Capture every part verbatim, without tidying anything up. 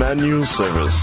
Minuteman News Service.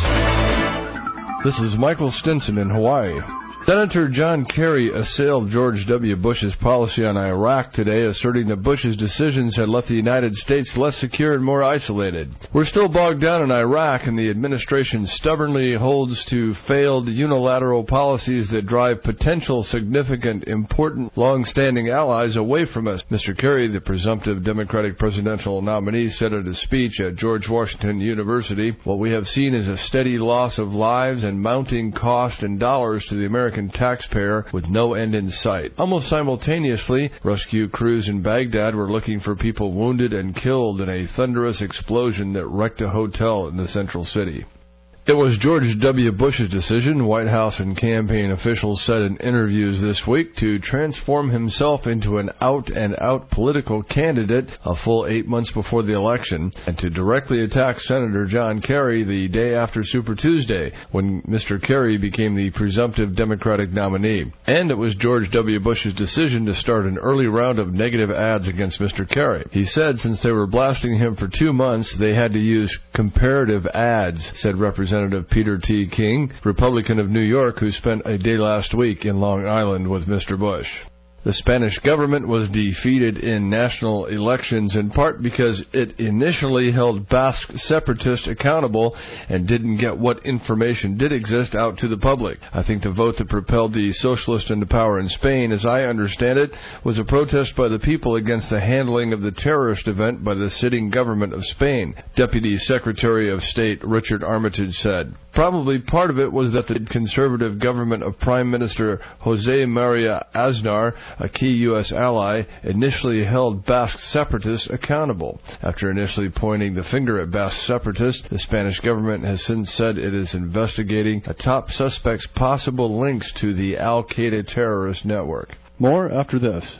This is Michael Stinson in Hawaii. Senator John Kerry assailed George W. Bush's policy on Iraq today, asserting that Bush's decisions had left the United States less secure and more isolated. We're still bogged down in Iraq, and the administration stubbornly holds to failed unilateral policies that drive potential significant, important, long-standing allies away from us, Mister Kerry, the presumptive Democratic presidential nominee, said at a speech at George Washington University. What we have seen is a steady loss of lives and mounting cost in dollars to the American taxpayer with no end in sight. Almost simultaneously, rescue crews in Baghdad were looking for people wounded and killed in a thunderous explosion that wrecked a hotel in the central city. It was George W. Bush's decision, White House and campaign officials said in interviews this week, to transform himself into an out-and-out political candidate a full eight months before the election, and to directly attack Senator John Kerry the day after Super Tuesday, when Mister Kerry became the presumptive Democratic nominee. And it was George W. Bush's decision to start an early round of negative ads against Mister Kerry. He said since they were blasting him for two months, they had to use comparative ads, said Representative Peter T. King, Republican of New York, who spent a day last week in Long Island with Mister Bush. The Spanish government was defeated in national elections in part because it initially held Basque separatists accountable and didn't get what information did exist out to the public. I think the vote that propelled the socialists into power in Spain, as I understand it, was a protest by the people against the handling of the terrorist event by the sitting government of Spain, Deputy Secretary of State Richard Armitage said. Probably part of it was that the conservative government of Prime Minister José María Aznar, a key U S ally, initially held Basque separatists accountable. After initially pointing the finger at Basque separatists, the Spanish government has since said it is investigating a top suspect's possible links to the Al-Qaeda terrorist network. More after this.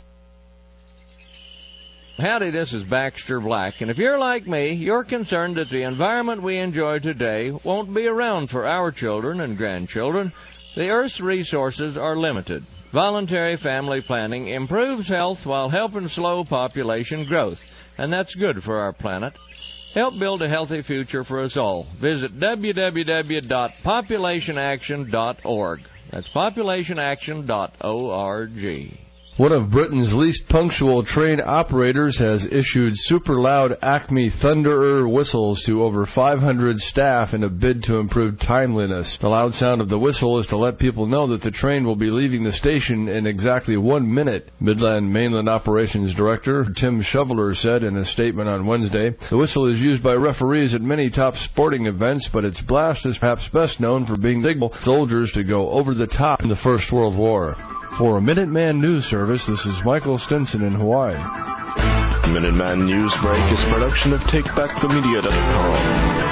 Howdy, this is Baxter Black, and if you're like me, you're concerned that the environment we enjoy today won't be around for our children and grandchildren. The Earth's resources are limited. Voluntary family planning improves health while helping slow population growth, and that's good for our planet. Help build a healthy future for us all. Visit w w w dot population action dot org. That's population action dot org. One of Britain's least punctual train operators has issued super loud Acme Thunderer whistles to over five hundred staff in a bid to improve timeliness. The loud sound of the whistle is to let people know that the train will be leaving the station in exactly one minute. Midland Mainland Operations Director Tim Shoveler said in a statement on Wednesday, the whistle is used by referees at many top sporting events, but its blast is perhaps best known for being signal soldiers to go over the top in the First World War. For a Minuteman News Service, this is Michael Stinson in Hawaii. Minuteman News Break is a production of take back the media dot com.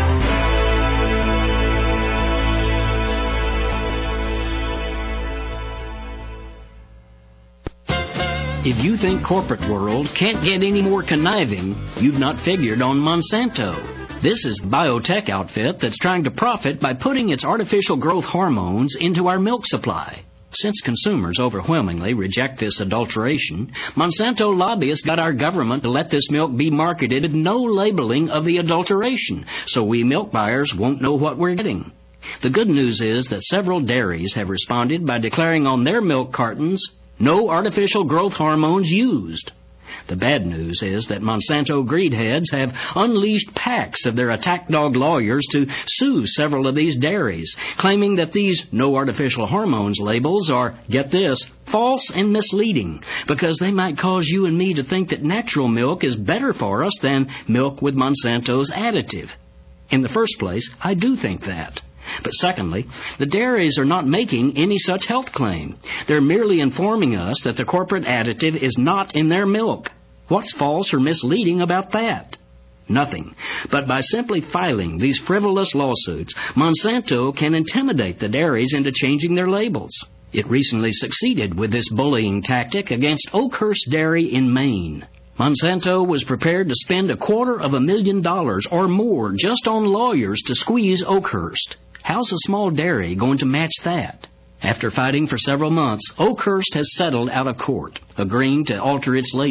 If you think corporate world can't get any more conniving, you've not figured on Monsanto. This is the biotech outfit that's trying to profit by putting its artificial growth hormones into our milk supply. Since consumers overwhelmingly reject this adulteration, Monsanto lobbyists got our government to let this milk be marketed with no labeling of the adulteration, so we milk buyers won't know what we're getting. The good news is that several dairies have responded by declaring on their milk cartons, no artificial growth hormones used. The bad news is that Monsanto greedheads have unleashed packs of their attack dog lawyers to sue several of these dairies, claiming that these no artificial hormones labels are, get this, false and misleading, because they might cause you and me to think that natural milk is better for us than milk with Monsanto's additive. In the first place, I do think that. But secondly, the dairies are not making any such health claim. They're merely informing us that the corporate additive is not in their milk. What's false or misleading about that? Nothing. But by simply filing these frivolous lawsuits, Monsanto can intimidate the dairies into changing their labels. It recently succeeded with this bullying tactic against Oakhurst Dairy in Maine. Monsanto was prepared to spend a quarter of a million dollars or more just on lawyers to squeeze Oakhurst. How's a small dairy going to match that? After fighting for several months, Oakhurst has settled out of court, agreeing to alter its label.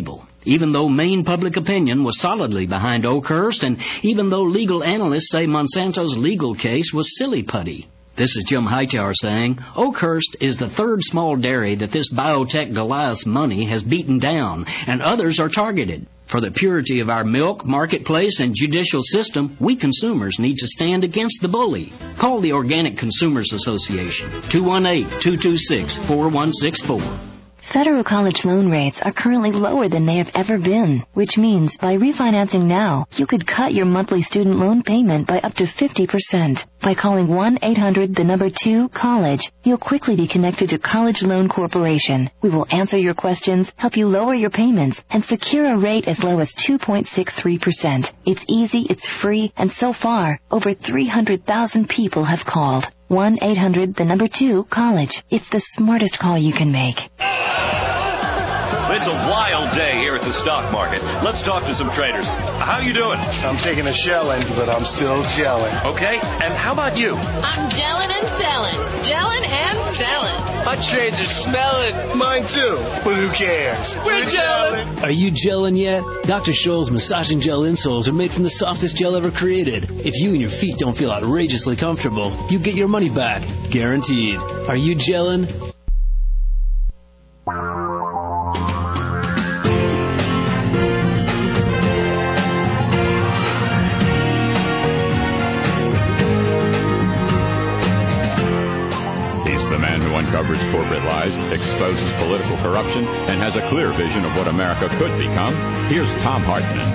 even though Maine public opinion was solidly behind Oakhurst, and even though legal analysts say Monsanto's legal case was silly putty. This is Jim Hightower saying, Oakhurst is the third small dairy that this biotech Goliath's money has beaten down, and others are targeted. For the purity of our milk, marketplace, and judicial system, we consumers need to stand against the bully. Call the Organic Consumers Association, two one eight, two two six, four one six four. Federal college loan rates are currently lower than they have ever been, which means by refinancing now, you could cut your monthly student loan payment by up to fifty percent. By calling one eight hundred the number two college, you'll quickly be connected to College Loan Corporation. We will answer your questions, help you lower your payments, and secure a rate as low as two point six three percent. It's easy, it's free, and so far, over three hundred thousand people have called. one eight hundred the number two college. It's the smartest call you can make. It's a wild day here at the stock market. Let's talk to some traders. How you doing? I'm taking a shelling, but I'm still gelling. Okay, and how about you? I'm gelling and selling. Gelling and selling. My trades are smelling. Mine too, but who cares? We're gelling. Are you gelling yet? Doctor Scholl's massaging gel insoles are made from the softest gel ever created. If you and your feet don't feel outrageously comfortable, you get your money back. Guaranteed. Are you gelling? The man who uncovers corporate lies, exposes political corruption, and has a clear vision of what America could become. Here's Thom Hartmann.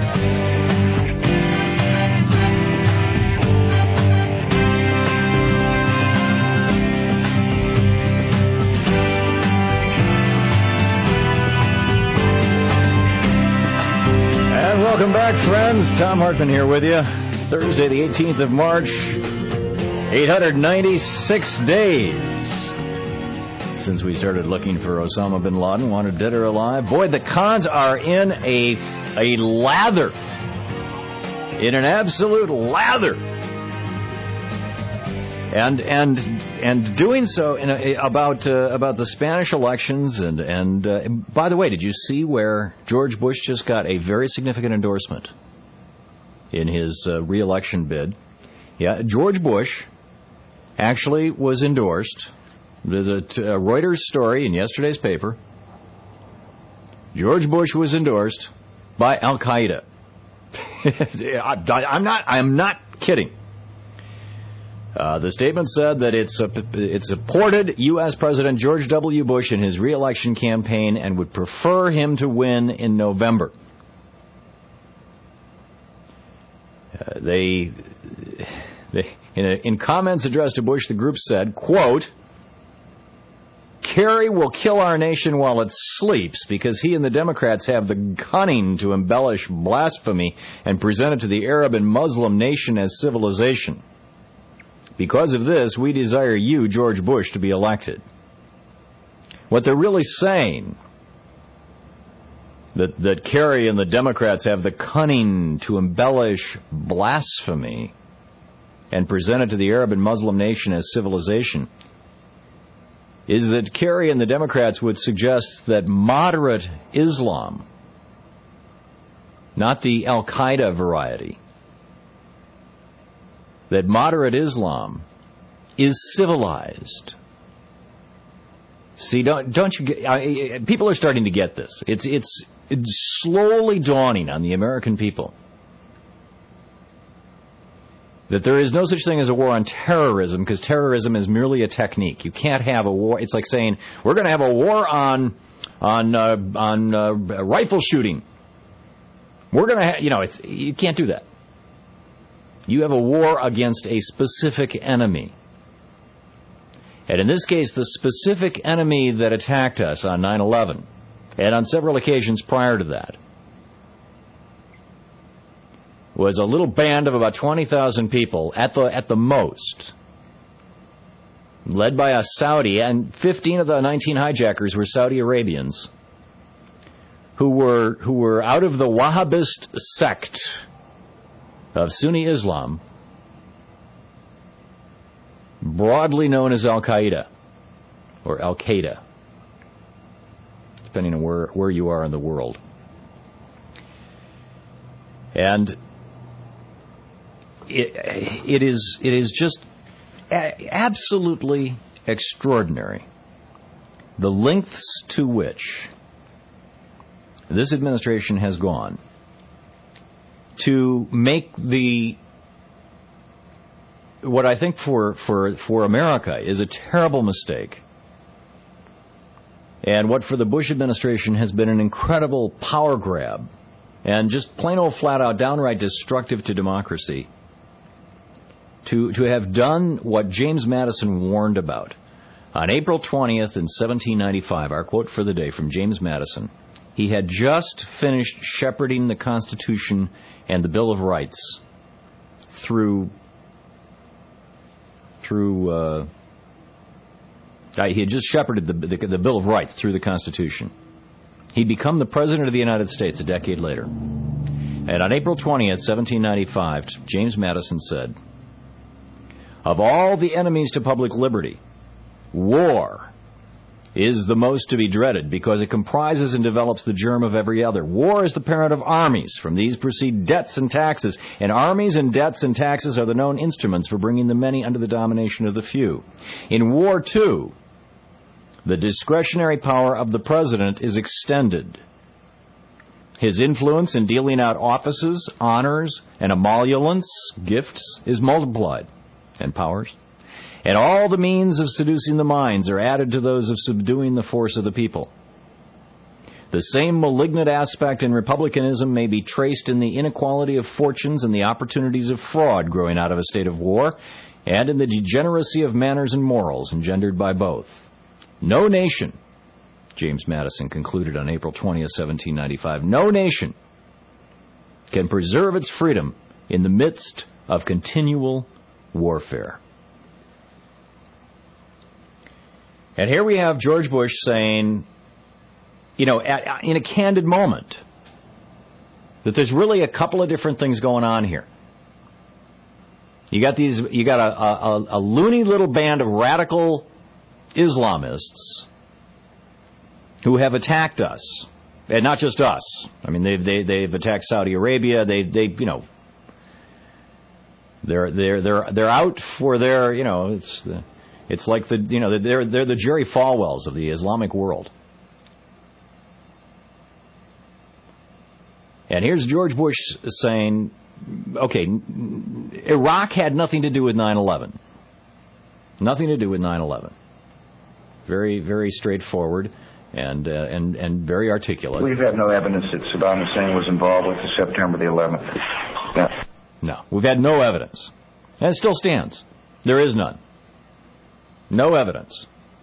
And welcome back, friends. Thom Hartmann here with you. Thursday, the eighteenth of March, eight hundred ninety-six days since we started looking for Osama bin Laden, wanted dead or alive. Boy, the cons are in a a lather. In an absolute lather. And and and doing so in a, about uh, about the Spanish elections and and uh, by the way, did you see where George Bush just got a very significant endorsement in his uh, re-election bid? Yeah, George Bush actually was endorsed. There's a, t- a Reuters story in yesterday's paper. George Bush was endorsed by Al Qaeda. I, I'm not. I'm not kidding. Uh, the statement said that it's a, it supported U S President George W. Bush in his re-election campaign and would prefer him to win in November. Uh, they, they in, a, in comments addressed to Bush, the group said, quote, Kerry will kill our nation while it sleeps because he and the Democrats have the cunning to embellish blasphemy and present it to the Arab and Muslim nation as civilization. Because of this, we desire you, George Bush, to be elected. What they're really saying, that, that Kerry and the Democrats have the cunning to embellish blasphemy and present it to the Arab and Muslim nation as civilization, is that Kerry and the Democrats would suggest that moderate Islam, not the Al-Qaeda variety, that moderate Islam is civilized. See, don't don't you get, I, people are starting to get this. It's it's it's slowly dawning on the American people that there is no such thing as a war on terrorism, because terrorism is merely a technique. You can't have a war. It's like saying we're going to have a war on on uh, on uh, rifle shooting. We're going to, ha- you know, it's you can't do that. You have a war against a specific enemy. And in this case, the specific enemy that attacked us on nine eleven, and on several occasions prior to that, was a little band of about twenty thousand people at the at the most, led by a Saudi, and fifteen of the nineteen hijackers were Saudi Arabians, who were who were out of the Wahhabist sect of Sunni Islam, broadly known as Al-Qaeda, or Al-Qaeda, depending on where, where you are in the world. And it, it is it is just a- absolutely extraordinary the lengths to which this administration has gone to make the what I think for, for, for America is a terrible mistake, and what for the Bush administration has been an incredible power grab and just plain old flat out downright destructive to democracy, to to have done what James Madison warned about. On April twentieth in seventeen ninety-five, our quote for the day from James Madison, he had just finished shepherding the Constitution and the Bill of Rights through, through uh, he had just shepherded the, the, the Bill of Rights through the Constitution. He'd become the President of the United States a decade later. And on April twentieth, seventeen ninety-five, James Madison said, "Of all the enemies to public liberty, war is the most to be dreaded because it comprises and develops the germ of every other. War is the parent of armies. From these proceed debts and taxes. And armies and debts and taxes are the known instruments for bringing the many under the domination of the few. In war, too, the discretionary power of the president is extended. His influence in dealing out offices, honors, and emoluments, gifts, is multiplied, and powers. And all the means of seducing the minds are added to those of subduing the force of the people. The same malignant aspect in republicanism may be traced in the inequality of fortunes and the opportunities of fraud growing out of a state of war, and in the degeneracy of manners and morals engendered by both. No nation," James Madison concluded on April twentieth, seventeen ninety-five, "no nation can preserve its freedom in the midst of continual warfare." And here we have George Bush saying, you know, at, in a candid moment, that there's really a couple of different things going on here. You got these, you got a, a, a loony little band of radical Islamists who have attacked us, and not just us. I mean, they've they, they've attacked Saudi Arabia. They they you know, they're they're they're they're out for their, you know, it's the. It's like the, you know, they're, they're the Jerry Falwells of the Islamic world. And here's George Bush saying, okay, Iraq had nothing to do with nine eleven. Nothing to do with nine eleven. Very, very straightforward and, uh, and, and very articulate. We've had no evidence that Saddam Hussein was involved with the September the eleventh. No. No, we've had no evidence. And it still stands. There is none. No evidence.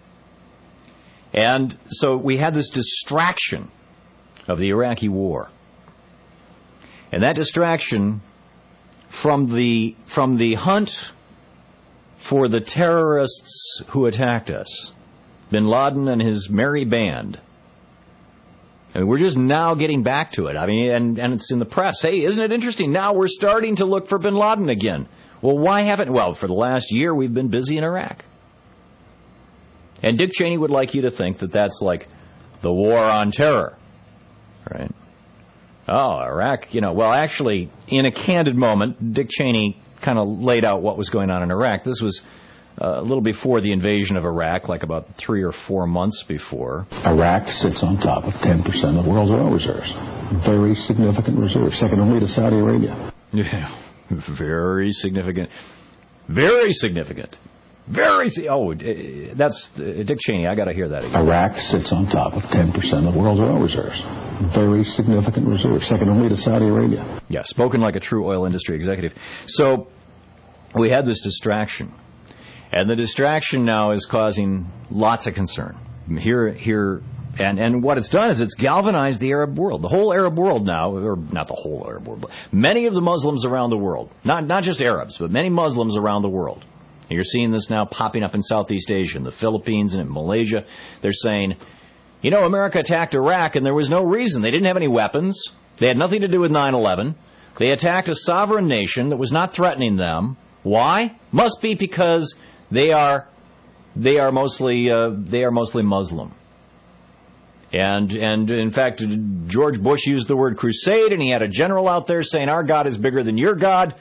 And so we had this distraction of the Iraqi war. And that distraction from the from the hunt for the terrorists who attacked us, bin Laden and his merry band. I mean, we're just now getting back to it. I mean, and, and it's in the press. Hey, isn't it interesting? Now we're starting to look for bin Laden again. Well, why haven't... Well, for the last year, we've been busy in Iraq. And Dick Cheney would like you to think that that's like the war on terror, right? Oh, Iraq, you know, well, actually, in a candid moment, Dick Cheney kind of laid out what was going on in Iraq. This was uh, a little before the invasion of Iraq, like about three or four months before. Iraq sits on top of ten percent of the world's oil reserves. Very significant reserves, second only to Saudi Arabia. Yeah, very significant. Very significant. Very, oh, that's Dick Cheney. I got to hear that again. Iraq sits on top of ten percent of the world's oil reserves. Very significant reserves, second only to Saudi Arabia. Yeah, spoken like a true oil industry executive. So we had this distraction, and the distraction now is causing lots of concern. Here, here, and and what it's done is it's galvanized the Arab world, the whole Arab world now, or not the whole Arab world, but many of the Muslims around the world, not not just Arabs, but many Muslims around the world. You're seeing this now popping up in Southeast Asia, in the Philippines, and in Malaysia. They're saying, you know, America attacked Iraq, and there was no reason. They didn't have any weapons. They had nothing to do with nine eleven. They attacked a sovereign nation that was not threatening them. Why? Must be because they are they are mostly uh, they are mostly Muslim. And, and in fact, George Bush used the word crusade, and he had a general out there saying, our God is bigger than your God.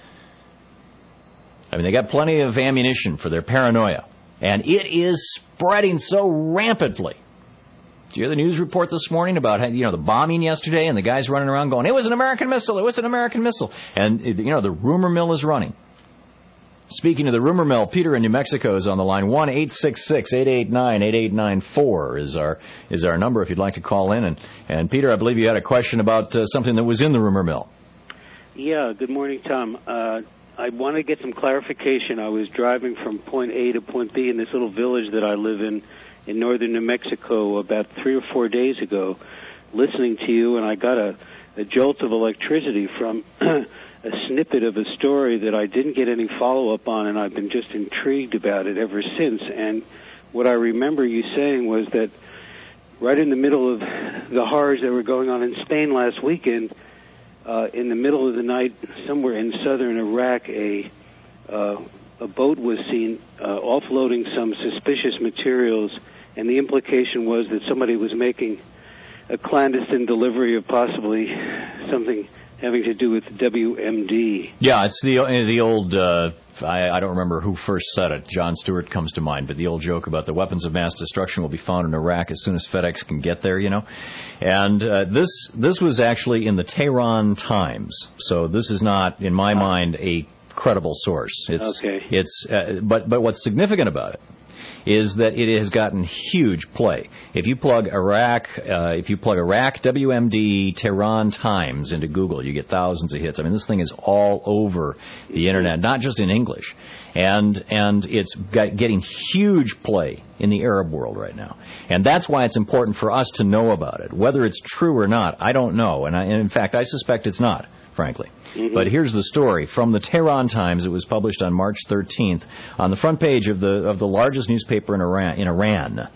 I mean, they got plenty of ammunition for their paranoia. And it is spreading so rampantly. Did you hear the news report this morning about how, you know, the bombing yesterday, and the guys running around going, it was an American missile, it was an American missile. And, you know, the rumor mill is running. Speaking of the rumor mill, Peter in New Mexico is on the line. one eight six six, eight eight nine, eight eight nine four is our is our number if you'd like to call in. And, and Peter, I believe you had a question about uh, something that was in the rumor mill. Yeah, good morning, Tom. Uh, I want to get some clarification. I was driving from point A to point B in this little village that I live in in northern New Mexico about three or four days ago, listening to you, and I got a, a jolt of electricity from a snippet of a story that I didn't get any follow-up on, and I've been just intrigued about it ever since. And what I remember you saying was that right in the middle of the horrors that were going on in Spain last weekend, uh, in the middle of the night, somewhere in southern Iraq, a uh, a boat was seen uh, offloading some suspicious materials, and the implication was that somebody was making a clandestine delivery of possibly something having to do with W M D. Yeah, it's the the old, uh, I, I don't remember who first said it. Jon Stewart comes to mind, but the old joke about the weapons of mass destruction will be found in Iraq as soon as FedEx can get there, you know. And uh, this this was actually in the Tehran Times, so this is not, in my mind, a credible source. It's, okay. It's, uh, but but what's significant about it is that it has gotten huge play. If you plug Iraq, uh, if you plug Iraq W M D Tehran Times into Google, you get thousands of hits. I mean, this thing is all over the internet, not just in English, and and it's got, getting huge play in the Arab world right now. And that's why it's important for us to know about it. Whether it's true or not, I don't know, and, I, and in fact, I suspect it's not, frankly. Mm-hmm. But here's the story from the Tehran Times. It was published on March thirteenth on the front page of the of the largest newspaper in Iran. In Iran.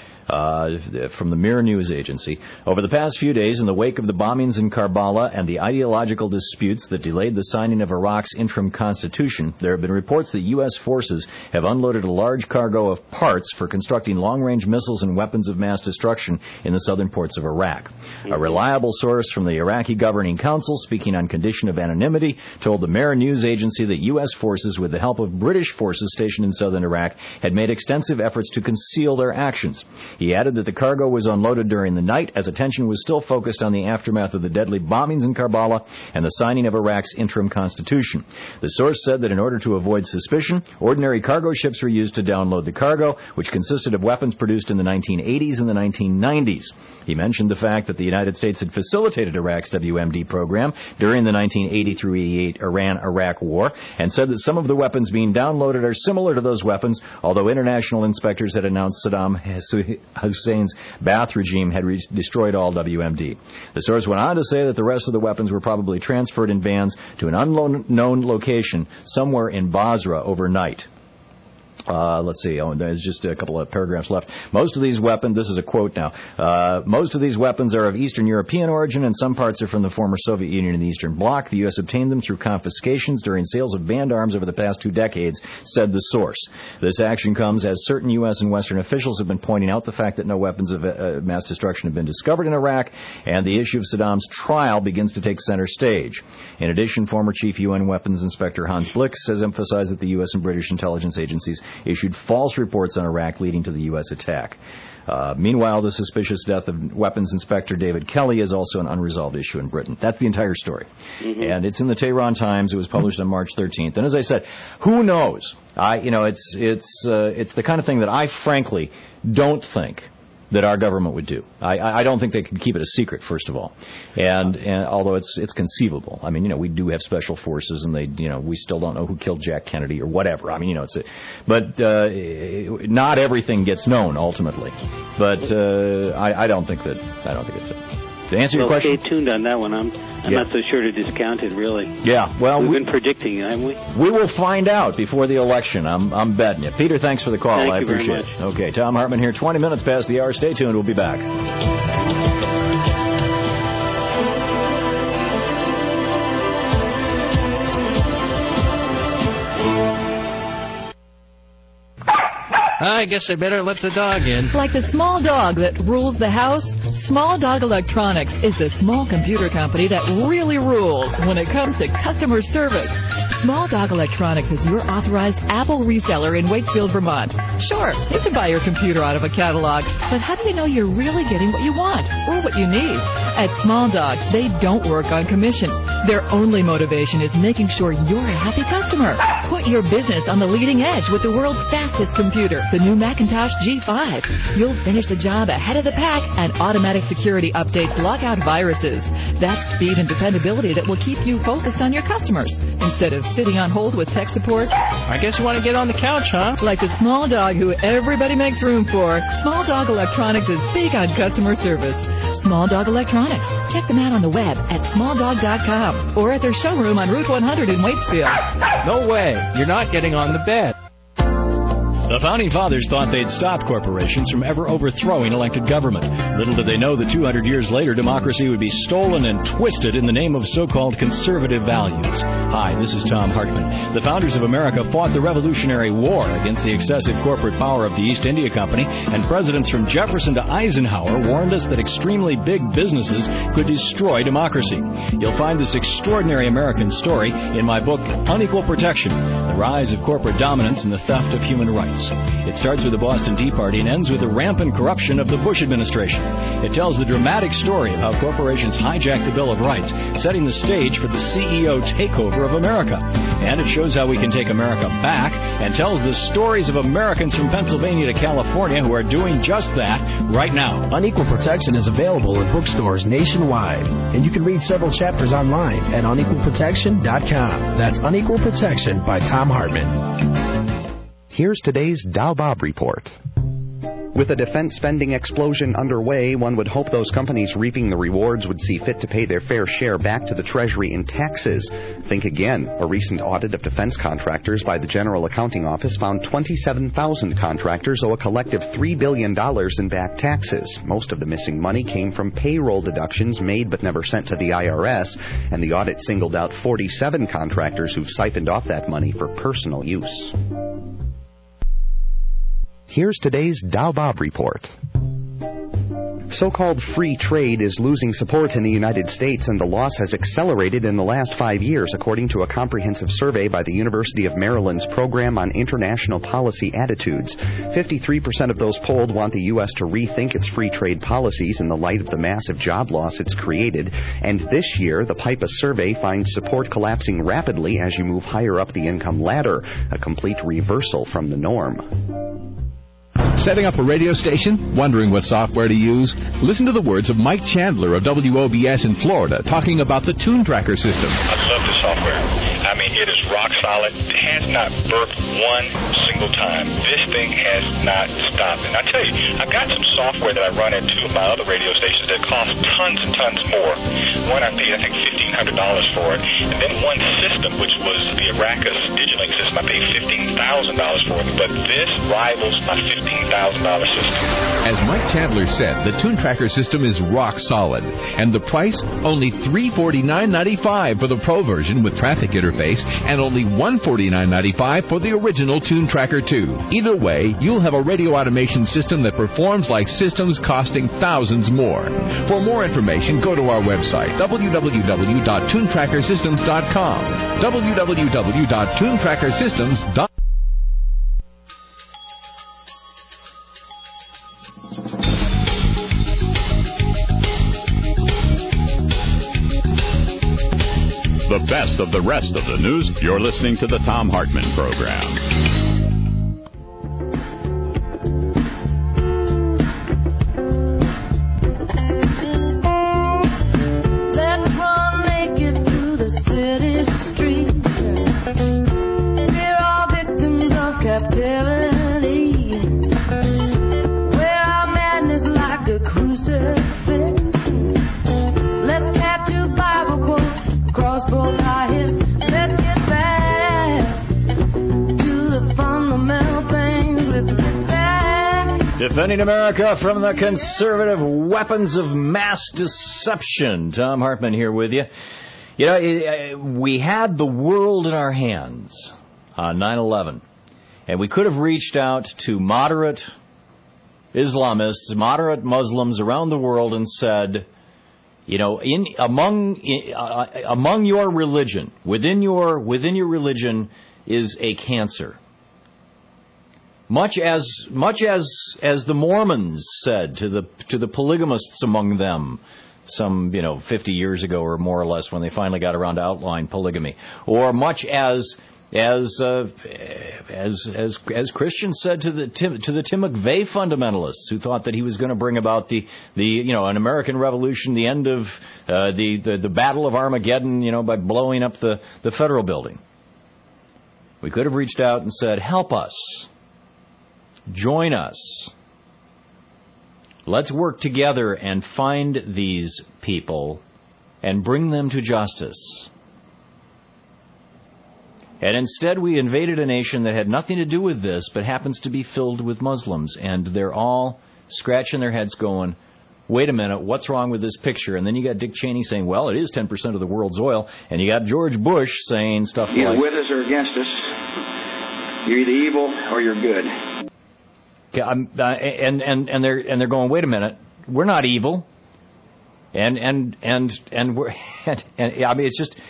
Uh, from the Mir News Agency. Over the past few days, in the wake of the bombings in Karbala and the ideological disputes that delayed the signing of Iraq's interim constitution, there have been reports that U S forces have unloaded a large cargo of parts for constructing long-range missiles and weapons of mass destruction in the southern ports of Iraq. A reliable source from the Iraqi Governing Council, speaking on condition of anonymity, told the Mir News Agency that U S forces, with the help of British forces stationed in southern Iraq, had made extensive efforts to conceal their actions. He added that the cargo was unloaded during the night as attention was still focused on the aftermath of the deadly bombings in Karbala and the signing of Iraq's interim constitution. The source said that in order to avoid suspicion, ordinary cargo ships were used to download the cargo, which consisted of weapons produced in the nineteen eighties and the nineteen nineties. He mentioned the fact that the United States had facilitated Iraq's W M D program during the nineteen eighty through eighty-eight Iran-Iraq war, and said that some of the weapons being downloaded are similar to those weapons, although international inspectors had announced Saddam Hussein's Ba'ath regime had re- destroyed all W M D. The source went on to say that the rest of the weapons were probably transferred in vans to an unknown location somewhere in Basra overnight. Uh, let's see, oh, there's just a couple of paragraphs left. Most of these weapons, this is a quote now, uh, most of these weapons are of Eastern European origin, and some parts are from the former Soviet Union and the Eastern Bloc. The U S obtained them through confiscations during sales of banned arms over the past two decades, said the source. This action comes as certain U S and Western officials have been pointing out the fact that no weapons of uh, mass destruction have been discovered in Iraq, and the issue of Saddam's trial begins to take center stage. In addition, former Chief U N Weapons Inspector Hans Blix has emphasized that the U S and British intelligence agencies issued false reports on Iraq leading to the U S attack. Uh, meanwhile, the suspicious death of Weapons Inspector David Kelly is also an unresolved issue in Britain. That's the entire story. Mm-hmm. And it's in the Tehran Times. It was published on March thirteenth. And as I said, who knows? I, you know, it's, it's, uh, it's the kind of thing that I frankly don't think that our government would do. I, I don't think they can keep it a secret, first of all. And, and although it's it's conceivable. I mean, you know, we do have special forces, and they, you know, we still don't know who killed Jack Kennedy or whatever. I mean, you know, it's a, but uh, not everything gets known ultimately. But uh, I, I don't think that I don't think it's a. To answer well, your question, stay tuned on that one. I'm I'm yeah. not so sure to discount it, really. Yeah, well, we've we, been predicting, haven't we? We will find out before the election. I'm I'm betting you. Peter, thanks for the call. Thank I you appreciate very much. it. Okay, Tom Hartman here. Twenty minutes past the hour. Stay tuned. We'll be back. I guess I better let the dog in. Like the small dog that rules the house, Small Dog Electronics is the small computer company that really rules when it comes to customer service. Small Dog Electronics is your authorized Apple reseller in Waitsfield, Vermont. Sure, you can buy your computer out of a catalog, but how do you know you're really getting what you want or what you need? At Small Dog, they don't work on commission. Their only motivation is making sure you're a happy customer. Put your business on the leading edge with the world's fastest computer, the new Macintosh G five. You'll finish the job ahead of the pack, and automatic security updates lock out viruses. That's speed and dependability that will keep you focused on your customers instead of sitting on hold with tech support. I guess you want to get on the couch, huh? Like the Small Dog who everybody makes room for, Small Dog Electronics is big on customer service. Small Dog Electronics. Check them out on the web at small dog dot com or at their showroom on Route one hundred in Waitsfield. No way. You're not getting on the bed. The Founding Fathers thought they'd stop corporations from ever overthrowing elected government. Little did they know that two hundred years later, democracy would be stolen and twisted in the name of so-called conservative values. Hi, this is Tom Hartman. The founders of America fought the Revolutionary War against the excessive corporate power of the East India Company, and presidents from Jefferson to Eisenhower warned us that extremely big businesses could destroy democracy. You'll find this extraordinary American story in my book, Unequal Protection, The Rise of Corporate Dominance and the Theft of Human Rights. It starts with the Boston Tea Party and ends with the rampant corruption of the Bush administration. It tells the dramatic story of how corporations hijacked the Bill of Rights, setting the stage for the C E O takeover of America. And it shows how we can take America back and tells the stories of Americans from Pennsylvania to California who are doing just that right now. Unequal Protection is available in bookstores nationwide, and you can read several chapters online at unequal protection dot com. That's Unequal Protection by Tom Hartman. Here's today's Dow Bob report. With a defense spending explosion underway, one would hope those companies reaping the rewards would see fit to pay their fair share back to the Treasury in taxes. Think again. A recent audit of defense contractors by the General Accounting Office found twenty-seven thousand contractors owe a collective three billion dollars in back taxes. Most of the missing money came from payroll deductions made but never sent to the I R S, and the audit singled out forty-seven contractors who've siphoned off that money for personal use. Here's today's Dow Bob report. So-called free trade is losing support in the United States, and the loss has accelerated in the last five years, according to a comprehensive survey by the University of Maryland's Program on International Policy Attitudes. fifty-three percent of those polled want the U S to rethink its free trade policies in the light of the massive job loss it's created. And this year, the PIPA survey finds support collapsing rapidly as you move higher up the income ladder, a complete reversal from the norm. Setting up a radio station? Wondering what software to use? Listen to the words of Mike Chandler of W O B S in Florida talking about the Tune Tracker system. I love the software. I mean, it is rock solid. It has not burped one single time. This thing has not stopped. And I tell you, I've got some software that I run at two of my other radio stations that cost tons and tons more. One I paid, I think, fifteen hundred dollars for it. And then one system, which was the Aracus Digilink system, I paid fifteen thousand dollars for it. But this rivals my fifteen thousand dollars system. As Mike Chandler said, the Tune Tracker system is rock solid. And the price? Only three hundred forty-nine dollars and ninety-five cents for the Pro version with traffic interface, and only one hundred forty-nine dollars and ninety-five cents for the original Tune Tracker two. Either way, you'll have a radio automation system that performs like systems costing thousands more. For more information, go to our website, w w w dot tune tracker systems dot com. w w w dot tune tracker systems dot com. The best of the rest of the news. You're listening to the Tom Hartman Program. Let's run naked through the city streets. We're all victims of captivity. Wear our madness like a crucifix. Let's tattoo Bible quotes across both our hips. Let's get back to the fundamental things. Let's get back. Defending America from the conservative weapons of mass deception. Tom Hartman here with you. You know, it, uh, we had the world in our hands on nine eleven, and we could have reached out to moderate Islamists, moderate Muslims around the world and said, you know, in among in, uh, among your religion, within your within your religion is a cancer. Much as much as as the Mormons said to the to the polygamists among them, some, you know, fifty years ago or more or less, when they finally got around to outline polygamy, or much as as uh, as as as Christians said to the Tim, to the Tim McVeigh fundamentalists, who thought that he was going to bring about the the you know an American Revolution, the end of uh, the, the the Battle of Armageddon, you know, by blowing up the the federal building. We could have reached out and said, help us, join us. Let's work together and find these people and bring them to justice. And instead we invaded a nation that had nothing to do with this, but happens to be filled with Muslims. And they're all scratching their heads going, wait a minute, what's wrong with this picture? And then you got Dick Cheney saying, well, it is ten percent of the world's oil. And you got George Bush saying stuff either like... with us or against us. You're either evil or you're good. I'm, uh, and and and they're and they're going, wait a minute, we're not evil, and and and and we're and, and I mean it's just,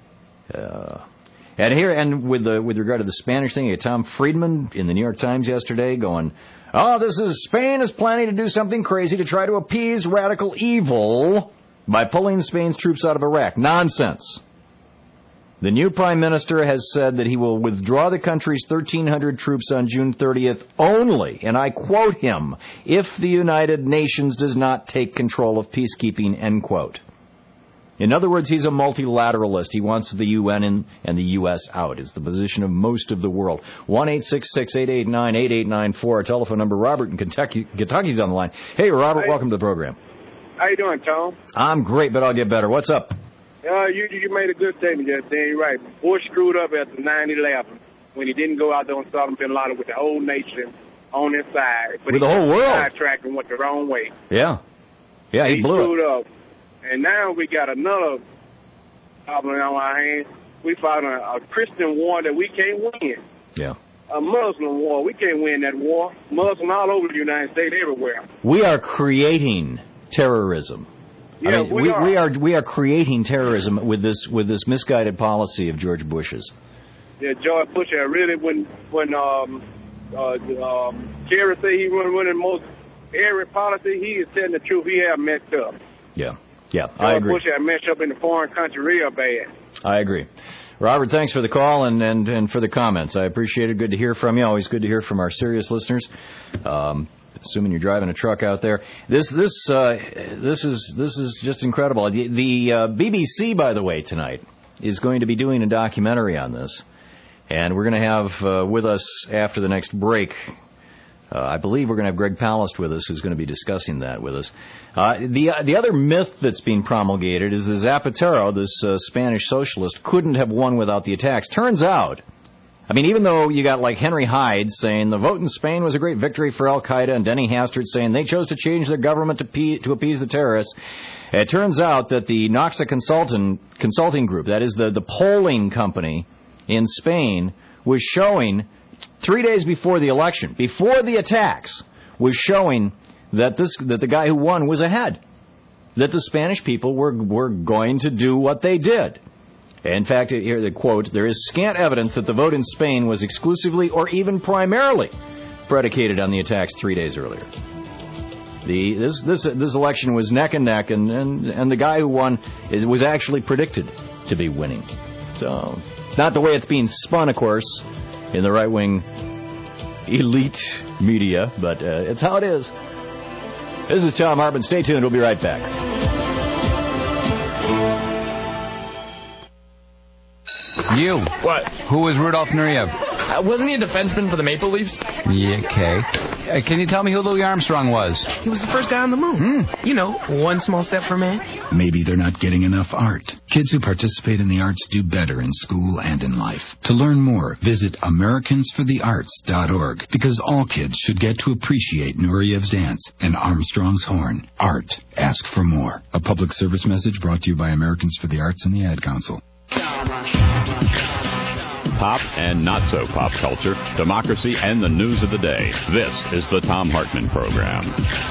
uh, and here and with the with regard to the Spanish thing, you got Tom Friedman in the New York Times yesterday going, oh, this is Spain is planning to do something crazy to try to appease radical evil by pulling Spain's troops out of Iraq. Nonsense. The new prime minister has said that he will withdraw the country's thirteen hundred troops on June thirtieth only, and I quote him, if the United Nations does not take control of peacekeeping, end quote. In other words, he's a multilateralist. He wants the U N in and the U S out. It's the position of most of the world. one eight six six, eight eight nine, eight eight nine four, our telephone number. Robert in Kentucky, Kentucky's on the line. Hey, Robert, Hi. Welcome to the program. How you doing, Tom? I'm great, but I'll get better. What's up? Uh, you you made a good statement yesterday. You're right. Bush screwed up after nine eleven when he didn't go out there and Osama bin Laden with the whole nation on his side. But With he the whole world. sidetracked and went the wrong way. Yeah. Yeah, he, he blew screwed it. up. And now we got another problem on our hands. We fought a, a Christian war that we can't win. Yeah. A Muslim war. We can't win that war. Muslim all over the United States, everywhere. We are creating terrorism. Yeah, I mean, we, we, are. we are we are creating terrorism with this with this misguided policy of George Bush's. Yeah, George Bush had really when when um uh um Kerry said he was running the most airy policy, he is telling the truth. He had messed up. Yeah, yeah, George I agree. Bush had messed up in the foreign country real bad. I agree. Robert, thanks for the call and, and, and for the comments. I appreciate it. Good to hear from you. Always good to hear from our serious listeners. Um, assuming you're driving a truck out there. This this uh, this is this is just incredible. The, the uh, B B C, by the way, tonight is going to be doing a documentary on this, and we're going to have uh, with us after the next break. Uh, I believe we're going to have Greg Palast with us, who's going to be discussing that with us. Uh, the uh, the other myth that's being promulgated is that Zapatero, this uh, Spanish socialist, couldn't have won without the attacks. Turns out, I mean, even though you got like Henry Hyde saying the vote in Spain was a great victory for Al-Qaeda, and Denny Hastert saying they chose to change their government to, pe- to appease the terrorists, it turns out that the Noxa Consulting, consulting Group, that is the, the polling company in Spain, was showing three days before the election, before the attacks, was showing that this that the guy who won was ahead, that the Spanish people were were going to do what they did. In fact, here the quote, there is scant evidence that the vote in Spain was exclusively or even primarily predicated on the attacks three days earlier. The this this this election was neck and neck, and and, and the guy who won is, was actually predicted to be winning. So, not the way it's being spun, of course, in the right-wing elite media, but uh, it's how it is. This is Tom Hartman. Stay tuned. We'll be right back. You. What? Who was Rudolph Nureyev? Uh, wasn't he a defenseman for the Maple Leafs? Yeah, okay. Uh, can you tell me who Louis Armstrong was? He was the first guy on the moon. Hmm. You know, one small step for man. Maybe they're not getting enough art. Kids who participate in the arts do better in school and in life. To learn more, visit Americans for the Arts dot org, because all kids should get to appreciate Nureyev's dance and Armstrong's horn. Art. Ask for more. A public service message brought to you by Americans for the Arts and the Ad Council. pop and not so pop culture, democracy, and the news of the day. This is the Thom Hartmann Program.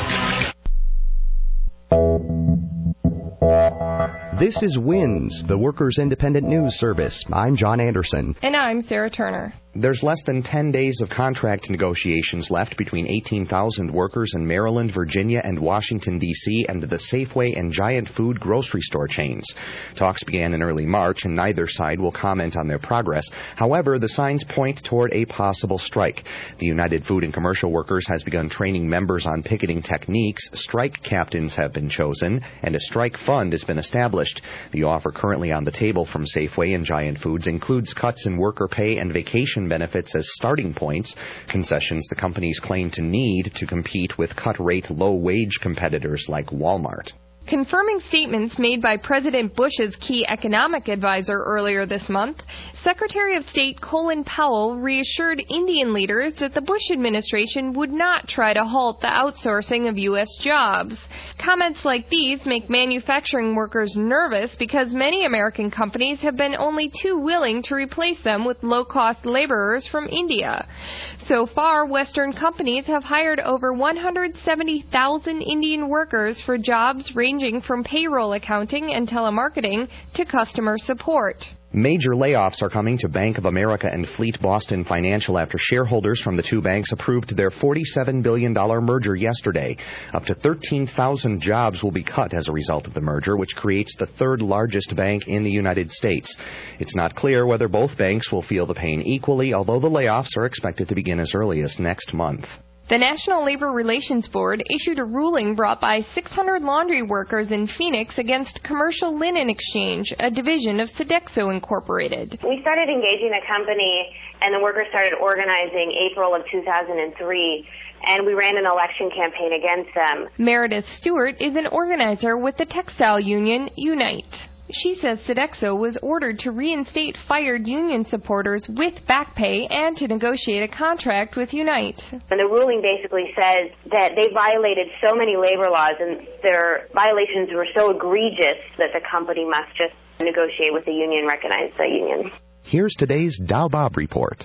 This is WINS, the Workers' Independent News Service. I'm John Anderson. And I'm Sarah Turner. There's less than ten days of contract negotiations left between eighteen thousand workers in Maryland, Virginia, and Washington, D C, and the Safeway and Giant Food grocery store chains. Talks began in early March, and neither side will comment on their progress. However, the signs point toward a possible strike. The United Food and Commercial Workers has begun training members on picketing techniques, strike captains have been chosen, and a strike fund has been established. The offer currently on the table from Safeway and Giant Foods includes cuts in worker pay and vacation benefits as starting points, concessions the companies claim to need to compete with cut-rate, low-wage competitors like Walmart. Confirming statements made by President Bush's key economic advisor earlier this month, Secretary of State Colin Powell reassured Indian leaders that the Bush administration would not try to halt the outsourcing of U S jobs. Comments like these make manufacturing workers nervous because many American companies have been only too willing to replace them with low-cost laborers from India. So far, Western companies have hired over one hundred seventy thousand Indian workers for jobs ranging from payroll accounting and telemarketing to customer support. Major layoffs are coming to Bank of America and Fleet Boston Financial after shareholders from the two banks approved their forty-seven billion dollars merger yesterday. Up to thirteen thousand jobs will be cut as a result of the merger, which creates the third largest bank in the United States. It's not clear whether both banks will feel the pain equally, although the layoffs are expected to begin as early as next month. The National Labor Relations Board issued a ruling brought by six hundred laundry workers in Phoenix against Commercial Linen Exchange, a division of Sodexo Incorporated. We started engaging the company, and the workers started organizing April of two thousand three, and we ran an election campaign against them. Meredith Stewart is an organizer with the textile union Unite. She says Sodexo was ordered to reinstate fired union supporters with back pay and to negotiate a contract with Unite. And the ruling basically says that they violated so many labor laws and their violations were so egregious that the company must just negotiate with the union, recognize the union. Here's today's Dow Bob Report.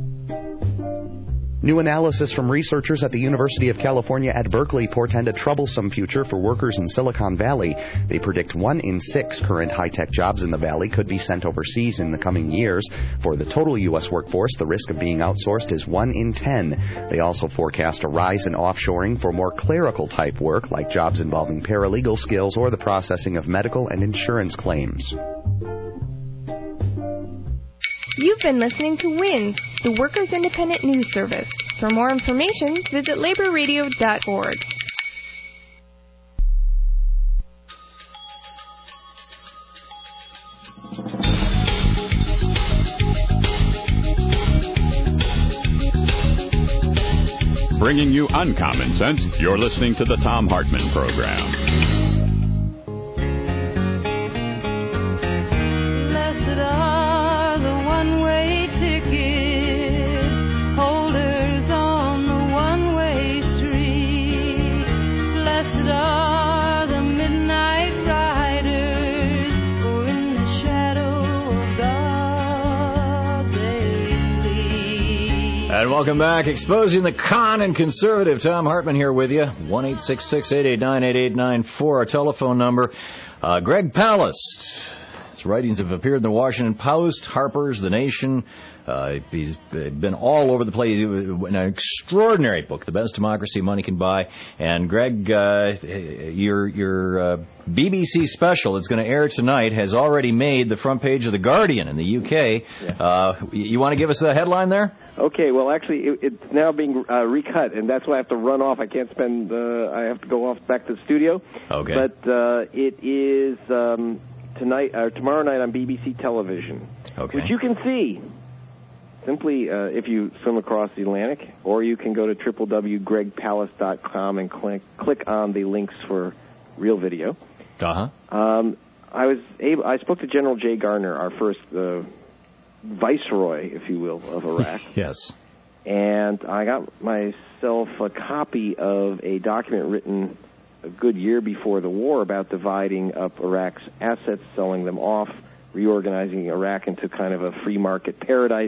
New analysis from researchers at the University of California at Berkeley portend a troublesome future for workers in Silicon Valley. They predict one in six current high-tech jobs in the valley could be sent overseas in the coming years. For the total U S workforce, the risk of being outsourced is one in ten. They also forecast a rise in offshoring for more clerical-type work, like jobs involving paralegal skills or the processing of medical and insurance claims. You've been listening to WINS, the Workers' Independent News Service. For more information, visit labor radio dot org. Bringing you uncommon sense, you're listening to the Thom Hartmann Program. Blessed are the one-way ticket holders on the one-way street. Blessed are the midnight riders, for in the shadow of God they sleep. And welcome back. Exposing the con and conservative. Thom Hartmann here with you. one eight six six, eight eight nine, eight eight nine four, our telephone number. Uh, Greg Palast. His writings have appeared in the Washington Post, Harper's, The Nation. Uh, he's been all over the place. An extraordinary book, The Best Democracy Money Can Buy. And Greg, uh, your your uh, B B C special that's going to air tonight has already made the front page of The Guardian in the U K. Yeah. Uh, you want to give us the headline there? Okay, well, actually, it, it's now being uh, recut, and that's why I have to run off. I can't spend, uh, I have to go off back to the studio. Okay. But uh, it is um, tonight, or tomorrow night on B B C television, okay, which you can see simply uh, if you swim across the Atlantic, or you can go to w w w dot greg palast dot com and click, click on the links for real video. Uh-huh. Um, I was able, I spoke to General Jay Gardner, our first uh, viceroy, if you will, of Iraq. Yes. And I got myself a copy of a document written a good year before the war about dividing up Iraq's assets, selling them off, reorganizing Iraq into kind of a free market paradise.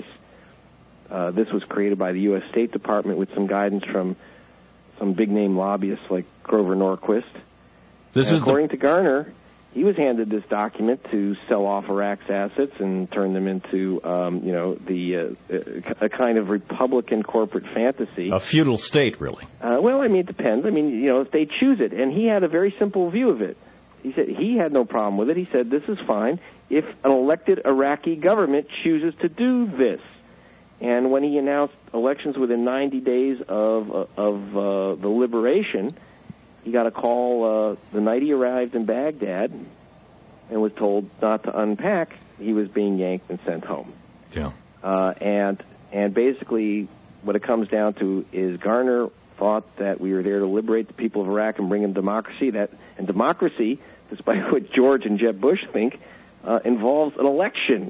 Uh, this was created by the U S State Department with some guidance from some big-name lobbyists like Grover Norquist. This and is according the... to Garner, he was handed this document to sell off Iraq's assets and turn them into, um, you know, the uh, a kind of Republican corporate fantasy. A feudal state, really. Uh, well, I mean, it depends. I mean, you know, if they choose it. And he had a very simple view of it. He said he had no problem with it. He said, this is fine if an elected Iraqi government chooses to do this. And when he announced elections within ninety days of uh, of uh, the liberation, he got a call uh, the night he arrived in Baghdad and was told not to unpack. He was being yanked and sent home. Yeah. Uh, and and basically what it comes down to is Garner thought that we were there to liberate the people of Iraq and bring them democracy. That and democracy, despite what George and Jeb Bush think, uh, involves an election.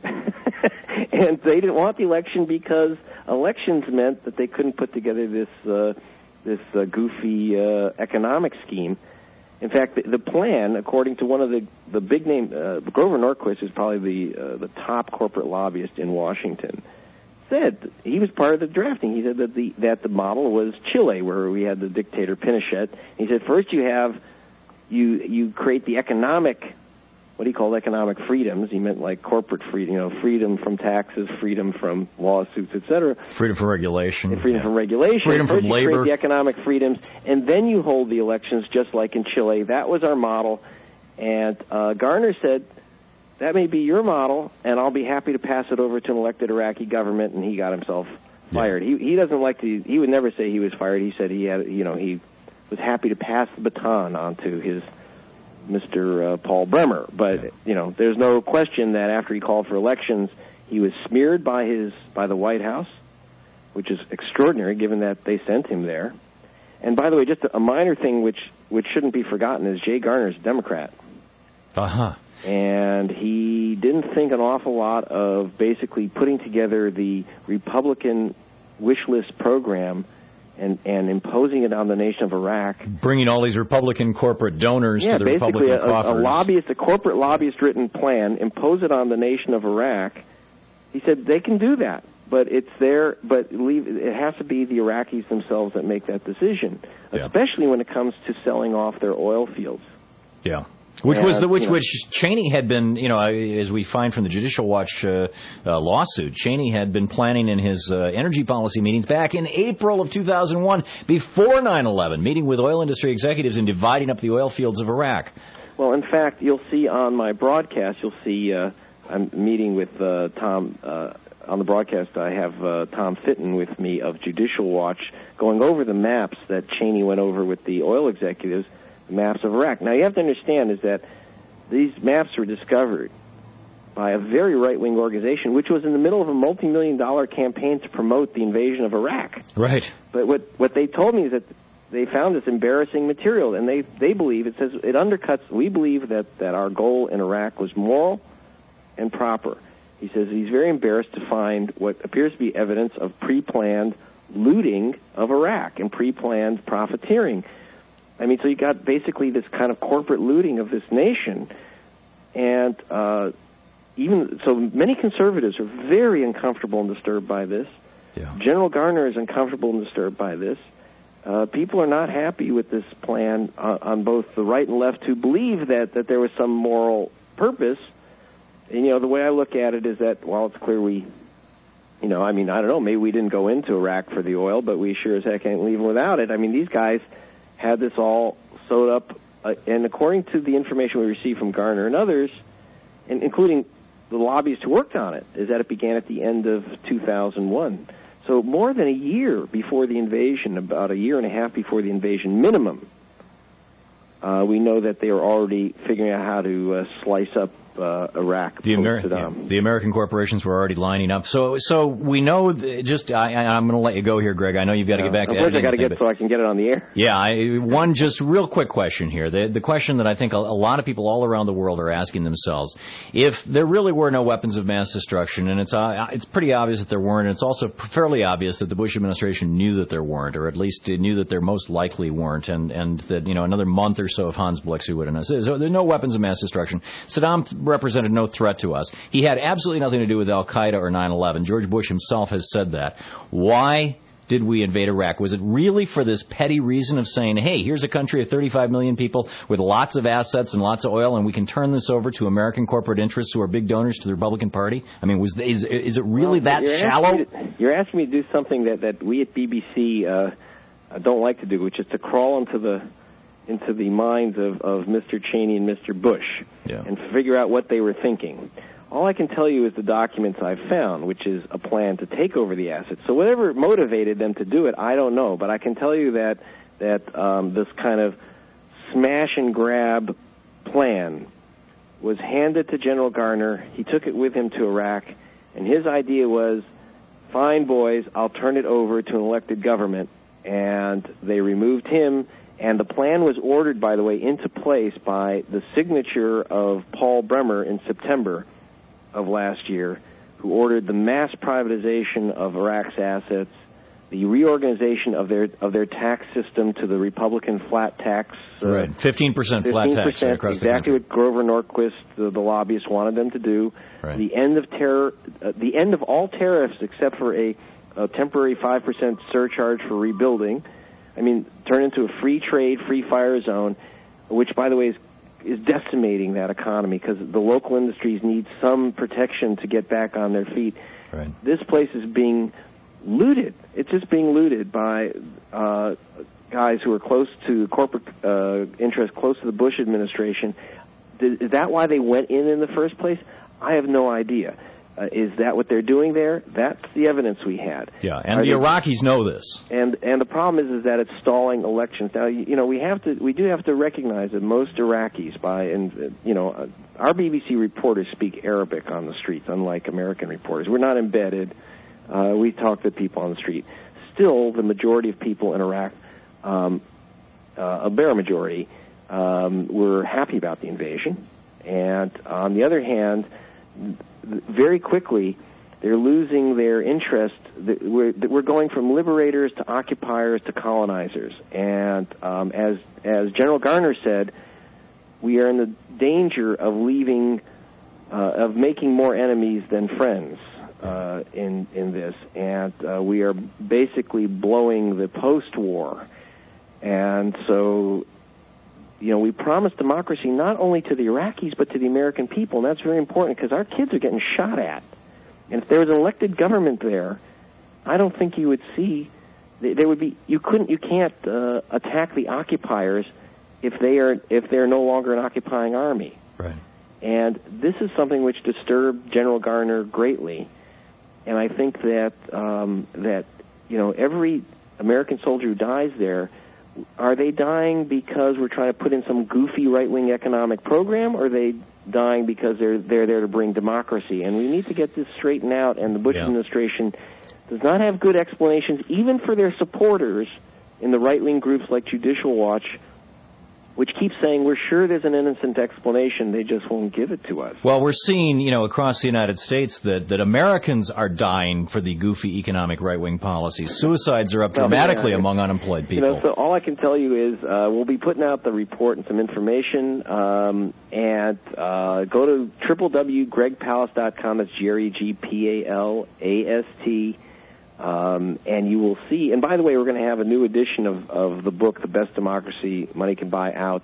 And they didn't want the election because elections meant that they couldn't put together this uh, this uh, goofy uh, economic scheme. In fact, the, the plan, according to one of the the big name, uh, Grover Norquist is probably the uh, the top corporate lobbyist in Washington, said he was part of the drafting. He said that the that the model was Chile, where we had the dictator Pinochet. He said first you have you you create the economic, what he called economic freedoms. He meant like corporate freedom, you know, freedom from taxes, freedom from lawsuits, et cetera. Freedom from regulation. And freedom yeah. from regulation. Freedom First from you labor. create the economic freedoms, and then you hold the elections just like in Chile. That was our model. And uh, Garner said, that may be your model, and I'll be happy to pass it over to an elected Iraqi government, and he got himself fired. Yeah. He he doesn't like to, he would never say he was fired. He said he had, you know, he was happy to pass the baton on to his Mister Uh, Paul Bremer. But, yeah. you know, there's no question that after he called for elections, he was smeared by his by the White House, which is extraordinary given that they sent him there. And by the way, just a minor thing which, which shouldn't be forgotten is Jay Garner's a Democrat. Uh-huh. And he didn't think an awful lot of basically putting together the Republican wish list program and, and imposing it on the nation of Iraq. Bringing all these Republican corporate donors yeah, to the Republican a, coffers. a lobbyist, a corporate lobbyist-written plan, impose it on the nation of Iraq. He said they can do that, but it's there. But leave, it has to be the Iraqis themselves that make that decision, yeah. especially when it comes to selling off their oil fields. Yeah. Which and, was the which you know, which Cheney had been, you know, as we find from the Judicial Watch uh, uh, lawsuit, Cheney had been planning in his uh, energy policy meetings back in April of two thousand one, before nine eleven, meeting with oil industry executives and dividing up the oil fields of Iraq. Well, in fact, you'll see on my broadcast, you'll see uh, I'm meeting with uh, Tom uh, on the broadcast. I have uh, Tom Fitton with me of Judicial Watch, going over the maps that Cheney went over with the oil executives. Maps of Iraq. Now, you have to understand is that these maps were discovered by a very right-wing organization, which was in the middle of a multi-million dollar campaign to promote the invasion of Iraq. Right. But what what they told me is that they found this embarrassing material, and they, they believe, it says, it undercuts, we believe that, that our goal in Iraq was moral and proper. He says he's very embarrassed to find what appears to be evidence of pre-planned looting of Iraq and pre-planned profiteering. I mean, so you got basically this kind of corporate looting of this nation, and uh, even so, many conservatives are very uncomfortable and disturbed by this. Yeah. General Garner is uncomfortable and disturbed by this. Uh, people are not happy with this plan uh, on both the right and left, who believe that that there was some moral purpose. And you know, the way I look at it is that while it's clear we, you know, I mean, I don't know, maybe we didn't go into Iraq for the oil, but we sure as heck ain't leaving without it. I mean, these guys had this all sewed up, uh, and according to the information we received from Garner and others, and including the lobbyists who worked on it, is that it began at the end of two thousand one. So more than a year before the invasion, about a year and a half before the invasion minimum, uh, we know that they are already figuring out how to uh, slice up uh, Iraq. The, Ameri- yeah, the American corporations were already lining up. So, so we know. Th- just, I, I'm going to let you go here, Greg. I know you've got to yeah. get back. Of to course, I got to thing, get so I can get it on the air. Yeah. I, one just real quick question here. The the question that I think a, a lot of people all around the world are asking themselves: if there really were no weapons of mass destruction, and it's uh, it's pretty obvious that there weren't, and it's also fairly obvious that the Bush administration knew that there weren't, or at least knew that there most likely weren't, and and that you know another month or so of Hans Blix, who would have known. So there's no weapons of mass destruction. Saddam represented no threat to us. He had absolutely nothing to do with Al-Qaeda or nine eleven. George Bush himself has said that. Why did we invade Iraq? Was it really for this petty reason of saying, hey, here's a country of thirty-five million people with lots of assets and lots of oil, and we can turn this over to American corporate interests who are big donors to the Republican Party? I mean, was is, is it really well, that you're shallow? Asking to, you're asking me to do something that, that we at B B C uh, don't like to do, which is to crawl into the into the minds of, of Mister Cheney and Mister Bush yeah. and figure out what they were thinking. All I can tell you is the documents I've found, which is a plan to take over the assets. So whatever motivated them to do it, I don't know. But I can tell you that that um, this kind of smash and grab plan was handed to General Garner. He took it with him to Iraq, and his idea was, fine, boys, I'll turn it over to an elected government. And they removed him. And the plan was ordered, by the way, into place by the signature of Paul Bremer in September of last year, who ordered the mass privatization of Iraq's assets, the reorganization of their of their tax system to the Republican flat tax. Uh, right, fifteen percent flat tax right across the country. Exactly what Grover Norquist, the, the lobbyist, wanted them to do. Right. The end of terror, uh, the end of all tariffs except for a, a temporary five percent surcharge for rebuilding. I mean, turn into a free trade, free fire zone, which, by the way, is is decimating that economy because the local industries need some protection to get back on their feet. Right. This place is being looted. It's just being looted by uh, guys who are close to corporate uh, interests, close to the Bush administration. Is that why they went in in the first place? I have no idea. Uh, is that what they're doing there? That's the evidence we had. Yeah, and Are the they, Iraqis know this. And and the problem is is that it's stalling elections. Now, you, you know, we have to we do have to recognize that most Iraqis, by and uh, you know, uh, our B B C reporters speak Arabic on the streets, unlike American reporters. We're not embedded. Uh, we talk to people on the street. Still, the majority of people in Iraq, um, uh, a bare majority, um, were happy about the invasion. And on the other hand, very quickly, they're losing their interest. We're, we're going from liberators to occupiers to colonizers. And um, as as General Garner said, we are in the danger of leaving, uh, of making more enemies than friends uh, in in this. And uh, we are basically blowing the post-war. And so, you know, we promised democracy not only to the Iraqis but to the American people, and that's very important because our kids are getting shot at. And if there was an elected government there, I don't think you would see there would be you couldn't you can't uh, attack the occupiers if they are if they're no longer an occupying army. Right. And this is something which disturbed General Garner greatly, and I think that um, that you know every American soldier who dies there. Are they dying because we're trying to put in some goofy right-wing economic program, or are they dying because they're they're there to bring democracy? And we need to get this straightened out, and the Bush yeah. administration does not have good explanations, even for their supporters in the right-wing groups like Judicial Watch, which keep saying, we're sure there's an innocent explanation, they just won't give it to us. Well, we're seeing, you know, across the United States that, that Americans are dying for the goofy economic right-wing policies. Suicides are up dramatically well, yeah, among unemployed people. You know, so all I can tell you is uh, we'll be putting out the report and some information, um, and uh, go to w w w dot greg palast dot com. That's G R E G P A L A S T. Um, and you will see, and by the way, we're going to have a new edition of, of the book, The Best Democracy Money Can Buy, out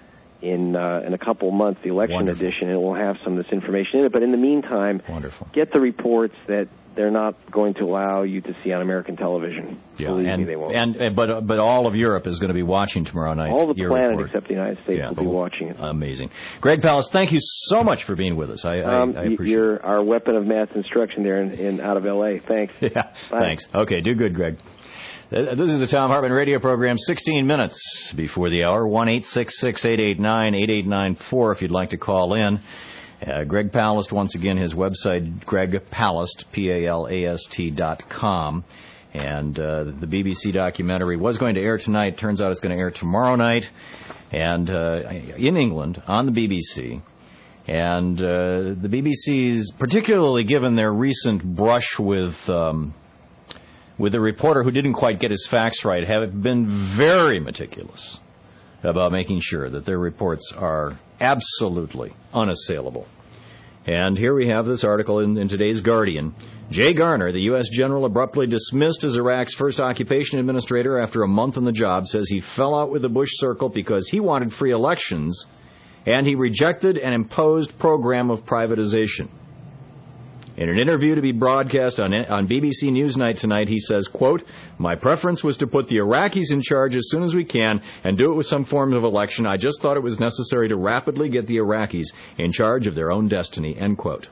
in uh, in a couple of months, the election Wonderful. edition, and it will have some of this information in it. But in the meantime, Wonderful. get the reports that they're not going to allow you to see on American television. Yeah, Believe and, me, they won't. And, and, but, but all of Europe is going to be watching tomorrow night. All the your planet report. except the United States yeah, will be watching it. Amazing. Greg Palast, thank you so much for being with us. I, um, I, I appreciate you're it. You're our weapon of mass instruction there in, in out of L A. Thanks. Yeah, Bye. Thanks. Okay, do good, Greg. This is the Thom Hartmann radio program, sixteen minutes before the hour, one eight six six, eight eight nine, eight eight nine four if you'd like to call in. Uh, Greg Palast, once again, his website, Greg Palast, P A L A S T dot com. And uh, the B B C documentary was going to air tonight. Turns out it's going to air tomorrow night and uh, in England on the B B C. And uh, the B B C's, particularly given their recent brush with um, with a reporter who didn't quite get his facts right, have been very meticulous about making sure that their reports are absolutely unassailable. And here we have this article in, in today's Guardian. Jay Garner, the U S general abruptly dismissed as Iraq's first occupation administrator after a month on the job, says he fell out with the Bush circle because he wanted free elections and he rejected an imposed program of privatization. In an interview to be broadcast on, on B B C Newsnight tonight, he says, quote, "My preference was to put the Iraqis in charge as soon as we can and do it with some form of election. I just thought it was necessary to rapidly get the Iraqis in charge of their own destiny," end quote.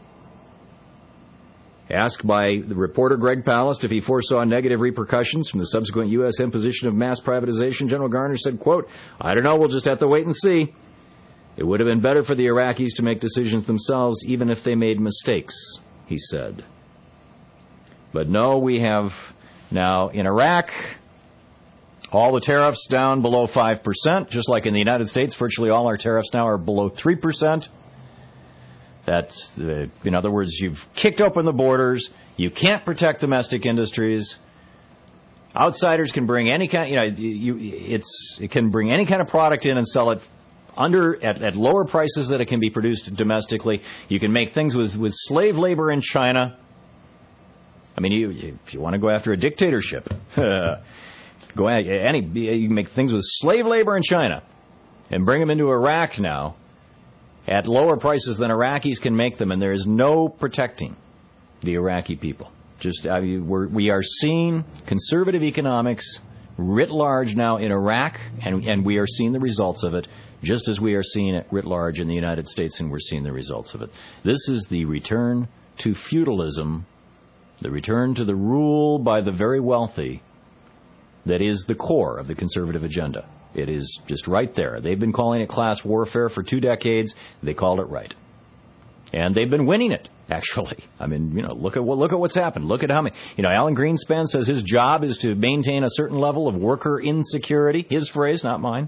Asked by the reporter Greg Palast if he foresaw negative repercussions from the subsequent U S imposition of mass privatization, General Garner said, quote, "I don't know, we'll just have to wait and see. It would have been better for the Iraqis to make decisions themselves, even if they made mistakes," he said. But no, we have now in Iraq all the tariffs down below five percent, just like in the United States. Virtually all our tariffs now are below three percent. That's, uh, in other words, you've kicked open the borders. You can't protect domestic industries. Outsiders can bring any kind, you know, you, it's, it can bring any kind of product in and sell it under at, at lower prices that it can be produced domestically. You can make things with, with slave labor in China. I mean, you, if you want to go after a dictatorship, go at, any you can make things with slave labor in China and bring them into Iraq now at lower prices than Iraqis can make them, and there is no protecting the Iraqi people. Just I mean, we're, we are seeing conservative economics writ large now in Iraq, and, and we are seeing the results of it, just as we are seeing it writ large in the United States, and we're seeing the results of it. This is the return to feudalism, the return to the rule by the very wealthy that is the core of the conservative agenda. It is just right there. They've been calling it class warfare for two decades. They called it right. And they've been winning it, actually. I mean, you know, look at what look at what's happened. Look at how many. You know, Alan Greenspan says his job is to maintain a certain level of worker insecurity. His phrase, not mine.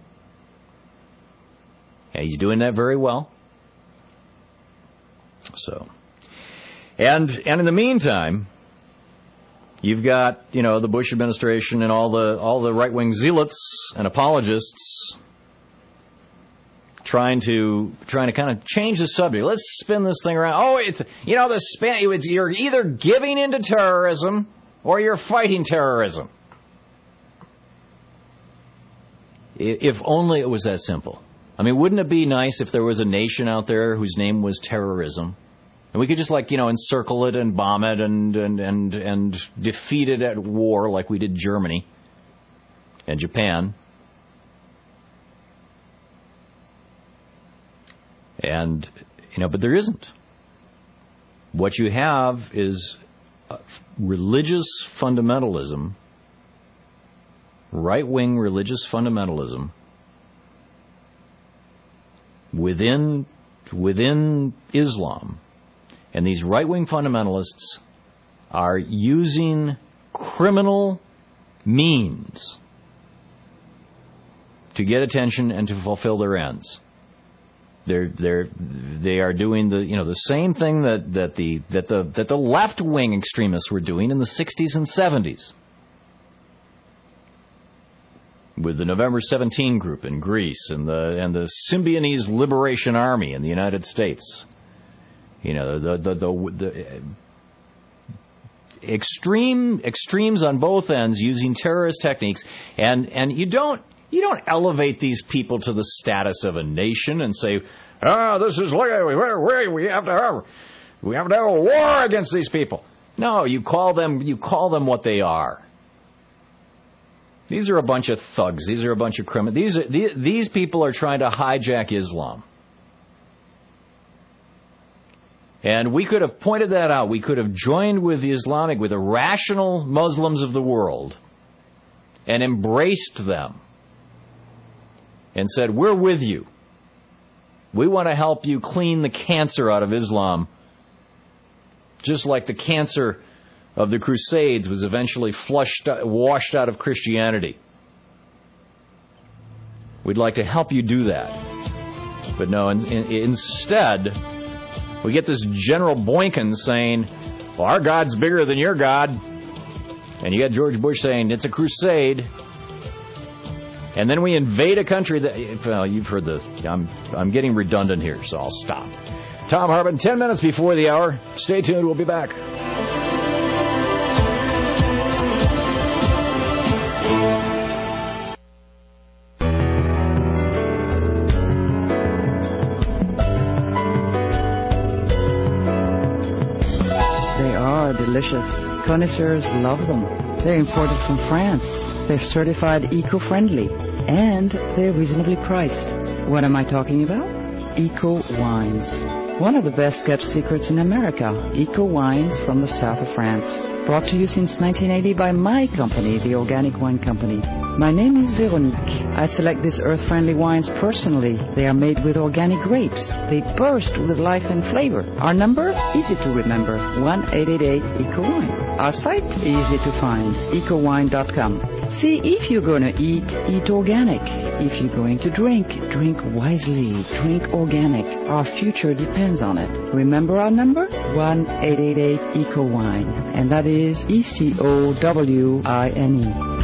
And he's doing that very well. So, and and in the meantime, you've got, you know, the Bush administration and all the all the right-wing zealots and apologists trying to trying to kind of change the subject. Let's spin this thing around. Oh, it's you know the spin. It's, you're either giving into terrorism or you're fighting terrorism. If only it was that simple. I mean, wouldn't it be nice if there was a nation out there whose name was terrorism? And we could just, like, you know, encircle it and bomb it and, and, and, and defeat it at war like we did Germany and Japan. And, you know, but there isn't. What you have is religious fundamentalism, right-wing religious fundamentalism within within Islam. And these right-wing fundamentalists are using criminal means to get attention and to fulfill their ends. They're they're they are doing the you know the same thing that, that the that the that the left-wing extremists were doing in the sixties and seventies. With the November seventeenth group in Greece and the and the Symbionese Liberation Army in the United States. You know, the the the, the extreme extremes on both ends using terrorist techniques, and and you don't you don't elevate these people to the status of a nation and say, ah, oh, this is look we we have to have we have to have a war against these people. No, you call them you call them what they are. These are a bunch of thugs. These are a bunch of criminals. These are, these, these people are trying to hijack Islam. And we could have pointed that out. We could have joined with the Islamic, with the rational Muslims of the world, and embraced them and said, we're with you. We want to help you clean the cancer out of Islam, just like the cancer of the Crusades was eventually flushed, washed out of Christianity. We'd like to help you do that. But no, in, in, instead, we get this General Boykin saying, well, our God's bigger than your God. And you got George Bush saying, it's a crusade. And then we invade a country that, well, you've heard this. I'm, I'm getting redundant here, so I'll stop. Thom Hartmann, ten minutes before the hour. Stay tuned. We'll be back. They are delicious. Connoisseurs love them. They're imported from France. They're certified eco-friendly. And they're reasonably priced. What am I talking about? Eco Wines. One of the best kept secrets in America. Eco Wines from the south of France. Brought to you since nineteen eighty by my company, the Organic Wine Company. My name is Veronique. I select these earth-friendly wines personally. They are made with organic grapes. They burst with life and flavor. Our number? Easy to remember. one eight eight eight eco wine. Our site? Easy to find. eco wine dot com. See, if you're going to eat, eat organic. If you're going to drink, drink wisely. Drink organic. Our future depends on it. Remember our number? one eight eight eight eco wine. And that is E C O W I N E.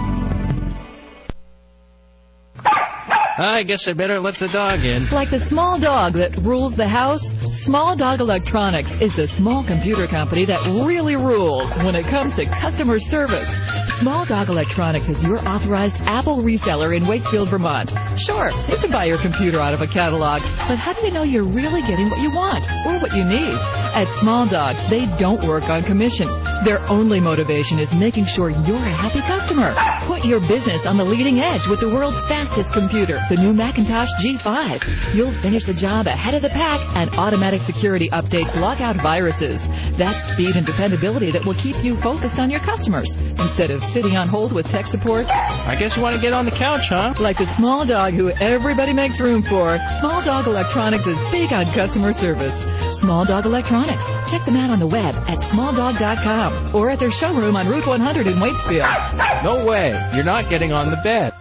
I guess I better let the dog in. Like the small dog that rules the house, Small Dog Electronics is the small computer company that really rules when it comes to customer service. Small Dog Electronics is your authorized Apple reseller in Wakefield, Vermont. Sure, you can buy your computer out of a catalog, but how do you know you're really getting what you want or what you need? At Small Dog, they don't work on commission. Their only motivation is making sure you're a happy customer. Put your business on the leading edge with the world's fastest computer, the new Macintosh G five. You'll finish the job ahead of the pack, and automatic security updates lock out viruses. That's speed and dependability that will keep you focused on your customers instead of sitting on hold with tech support. I guess you want to get on the couch, huh? Like the small dog who everybody makes room for, Small Dog Electronics is big on customer service. Small Dog Electronics. Check them out on the web at small dog dot com or at their showroom on Route one hundred in Waitsfield. No way. You're not getting on the bed.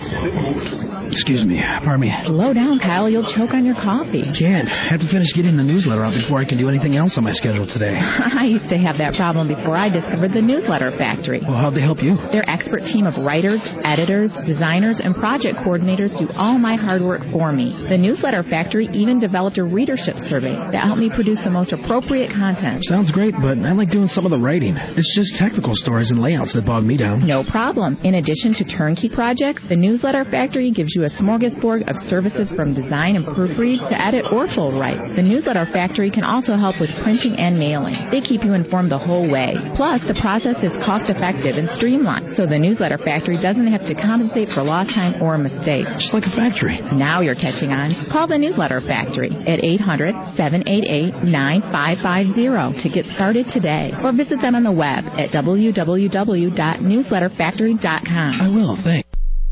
Excuse me. Pardon me. Slow down, Kyle. You'll choke on your coffee. Can't. I have to finish getting the newsletter out before I can do anything else on my schedule today. I used to have that problem before I discovered the Newsletter Factory. Well, how'd they help you? Their expert team of writers, editors, designers, and project coordinators do all my hard work for me. The Newsletter Factory even developed a readership survey that helped me produce the most appropriate content. Sounds great, but I like doing some of the writing. It's just technical stories and layouts that bog me down. No problem. In addition to turnkey projects, the Newsletter Factory gives you a smorgasbord of services from design and proofread to edit or full write. The Newsletter Factory can also help with printing and mailing. They keep you informed the whole way. Plus, the process is cost-effective and streamlined, so the Newsletter Factory doesn't have to compensate for lost time or a mistake. Just like a factory. Now you're catching on. Call the Newsletter Factory at eight hundred, seven eight eight, nine five five zero to get started today, or visit them on the web at w w w dot newsletter factory dot com. I will, thanks.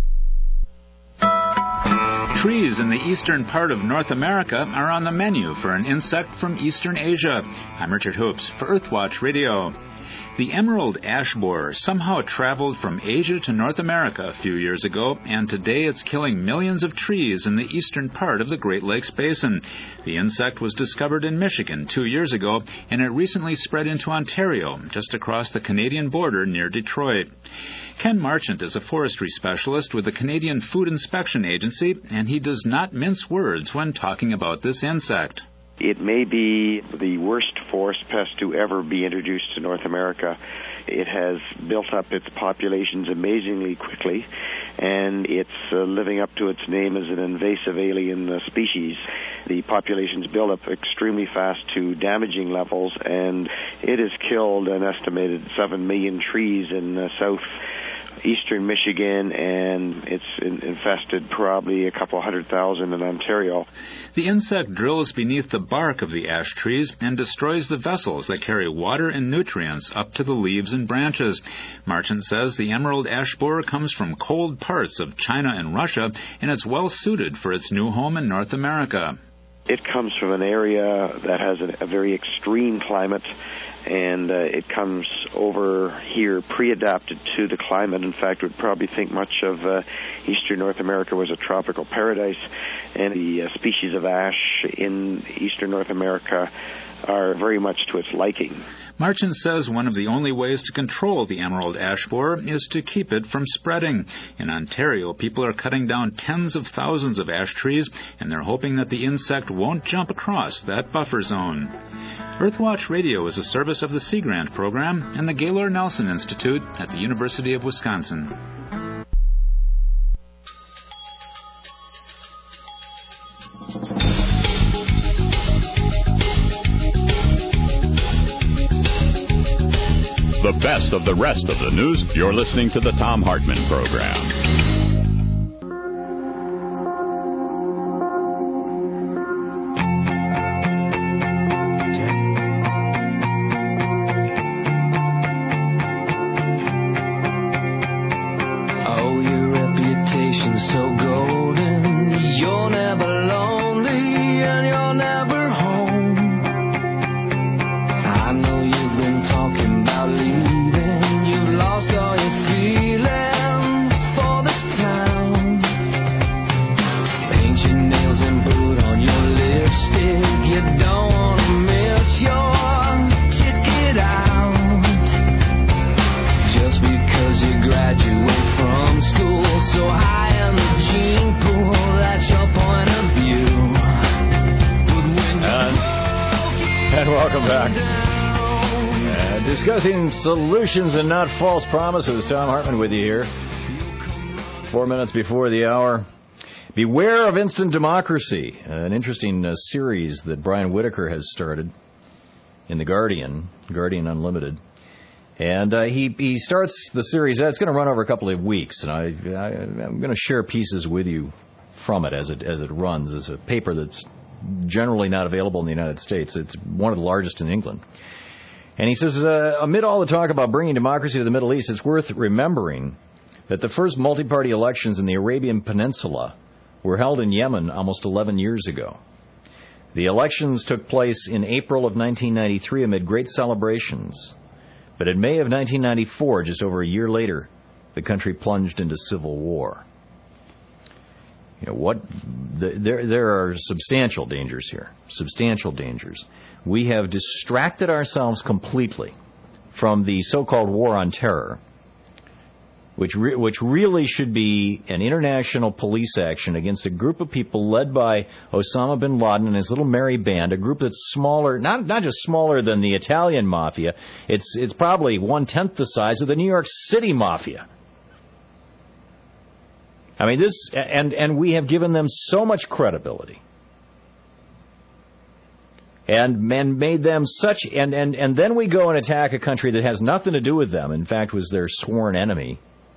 Trees in the eastern part of North America are on the menu for an insect from Eastern Asia. I'm Richard Hoops for Earthwatch Radio. The emerald ash borer somehow traveled from Asia to North America a few years ago, and today it's killing millions of trees in the eastern part of the Great Lakes Basin. The insect was discovered in Michigan two years ago, and it recently spread into Ontario, just across the Canadian border near Detroit. Ken Marchant is a forestry specialist with the Canadian Food Inspection Agency, and he does not mince words when talking about this insect. It may be the worst forest pest to ever be introduced to North America. It has built up its populations amazingly quickly, and it's uh, living up to its name as an invasive alien uh, species. The populations build up extremely fast to damaging levels, and it has killed an estimated seven million trees in uh, south eastern Michigan, and it's infested probably a couple hundred thousand in Ontario. The insect drills beneath the bark of the ash trees and destroys the vessels that carry water and nutrients up to the leaves and branches. Marchant says the emerald ash borer comes from cold parts of China and Russia, and it's well suited for its new home in North America. It comes from an area that has a, a very extreme climate, and uh, it comes over here pre-adapted to the climate. In fact, we'd probably think much of uh, eastern North America was a tropical paradise, and the uh, species of ash in eastern North America are very much to its liking. Marchant says one of the only ways to control the emerald ash borer is to keep it from spreading. In Ontario, people are cutting down tens of thousands of ash trees, and they're hoping that the insect won't jump across that buffer zone. Earthwatch Radio is a service of the Sea Grant Program and the Gaylord Nelson Institute at the University of Wisconsin. The best of the rest of the news. You're listening to the Thom Hartmann Program. Solutions and not false promises. Thom Hartmann with you here. Four minutes before the hour. Beware of instant democracy. An interesting uh, series that Brian Whitaker has started in The Guardian, Guardian Unlimited. And uh, he, he starts the series. It's going to run over a couple of weeks, and I, I, I'm going to share pieces with you from it as it as it runs. It's a paper that's generally not available in the United States. It's one of the largest in England. And he says, uh, amid all the talk about bringing democracy to the Middle East, it's worth remembering that the first multi-party elections in the Arabian Peninsula were held in Yemen almost eleven years ago. The elections took place in April of nineteen ninety-three amid great celebrations. But in May of nineteen ninety-four, just over a year later, the country plunged into civil war. You know what? The, there, there are substantial dangers here. Substantial dangers. We have distracted ourselves completely from the so-called war on terror, which re- which really should be an international police action against a group of people led by Osama bin Laden and his little merry band, a group that's smaller, not not just smaller than the Italian mafia. It's it's probably one-tenth the size of the New York City mafia. I mean, this, and, and we have given them so much credibility. And, and made them such, and, and, and then we go and attack a country that has nothing to do with them, in fact was their sworn enemy,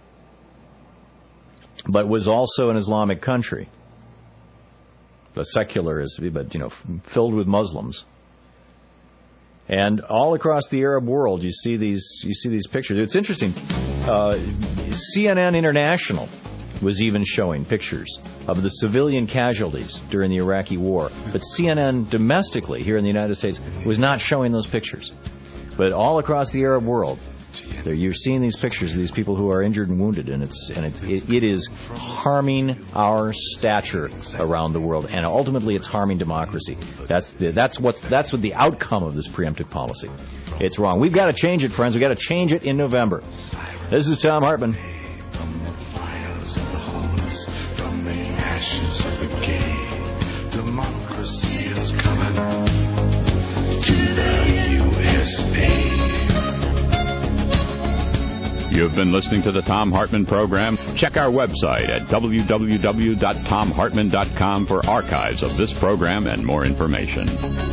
but was also an Islamic country. A secular, but, you know, filled with Muslims. And all across the Arab world, you see these, you see these pictures. It's interesting. Uh, C N N International was even showing pictures of the civilian casualties during the Iraqi war. But C N N domestically here in the United States was not showing those pictures. But all across the Arab world, you're seeing these pictures of these people who are injured and wounded, and it's and it, it, it is harming our stature around the world, and ultimately it's harming democracy. That's the, that's what's that's what the outcome of this preemptive policy. It's wrong. We've got to change it, friends. We've got to change it in November. This is Thom Hartmann. Democracy is coming to the U S A. You've been listening to the Thom Hartmann Program. Check our website at w w w dot thom hartmann dot com for archives of this program and more information.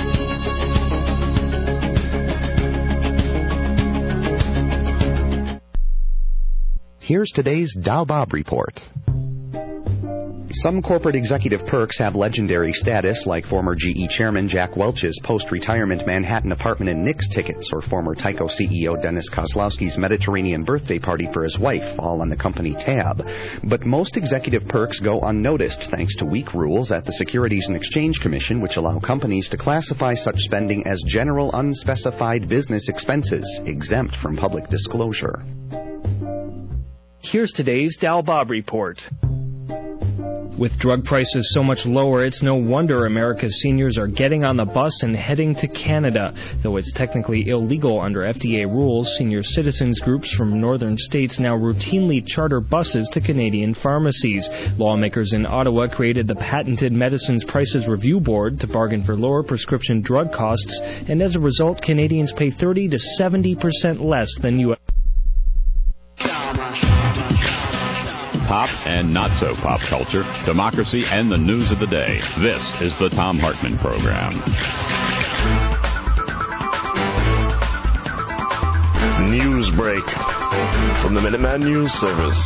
Here's today's Dow Bob Report. Some corporate executive perks have legendary status, like former G E chairman Jack Welch's post-retirement Manhattan apartment and Knicks tickets, or former Tyco C E O Dennis Kozlowski's Mediterranean birthday party for his wife, all on the company tab. But most executive perks go unnoticed thanks to weak rules at the Securities and Exchange Commission, which allow companies to classify such spending as general unspecified business expenses, exempt from public disclosure. Here's today's Dow Bob Report. With drug prices so much lower, it's no wonder America's seniors are getting on the bus and heading to Canada. Though it's technically illegal under F D A rules, senior citizens groups from northern states now routinely charter buses to Canadian pharmacies. Lawmakers in Ottawa created the patented Medicines Prices Review Board to bargain for lower prescription drug costs, and as a result, Canadians pay thirty to seventy percent less than U S Pop and not so pop culture, democracy, and the news of the day. This is the Thom Hartmann Program. News break from the Minuteman News Service.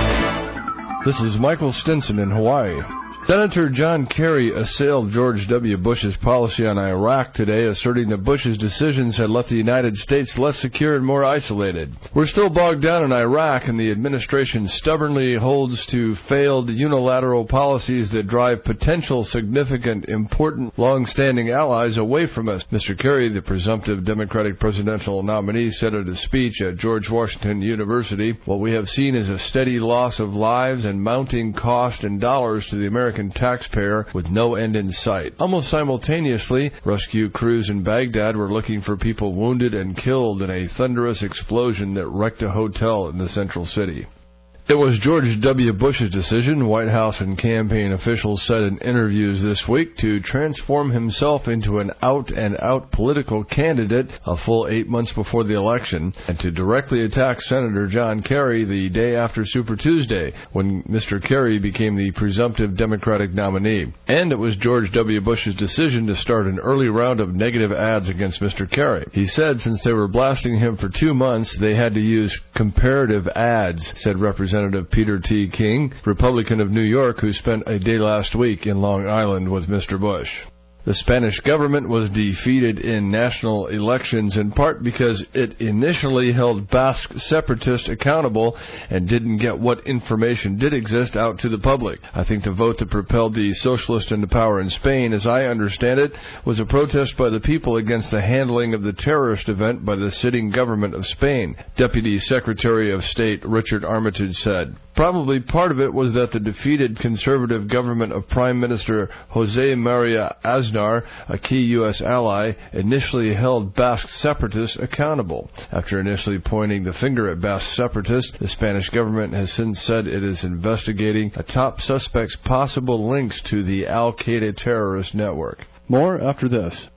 This is Michael Stinson in Hawaii. Senator John Kerry assailed George W. Bush's policy on Iraq today, asserting that Bush's decisions had left the United States less secure and more isolated. We're still bogged down in Iraq, and the administration stubbornly holds to failed unilateral policies that drive potential significant, important, long-standing allies away from us, Mister Kerry, the presumptive Democratic presidential nominee, said at a speech at George Washington University. What we have seen is a steady loss of lives and mounting cost in dollars to the American taxpayer with no end in sight. Almost simultaneously, rescue crews in Baghdad were looking for people wounded and killed in a thunderous explosion that wrecked a hotel in the central city. It was George W. Bush's decision, White House and campaign officials said in interviews this week, to transform himself into an out-and-out political candidate a full eight months before the election, and to directly attack Senator John Kerry the day after Super Tuesday, when Mister Kerry became the presumptive Democratic nominee. And it was George W. Bush's decision to start an early round of negative ads against Mister Kerry. He said since they were blasting him for two months, they had to use comparative ads, said Representative Representative Peter T. King, Republican of New York, who spent a day last week in Long Island with Mister Bush. The Spanish government was defeated in national elections in part because it initially held Basque separatists accountable and didn't get what information did exist out to the public. I think the vote that propelled the socialists into power in Spain, as I understand it, was a protest by the people against the handling of the terrorist event by the sitting government of Spain, Deputy Secretary of State Richard Armitage said. Probably part of it was that the defeated conservative government of Prime Minister José María Aznar, a key U S ally, initially held Basque separatists accountable. After initially pointing the finger at Basque separatists, the Spanish government has since said it is investigating a top suspect's possible links to the Al-Qaeda terrorist network. More after this.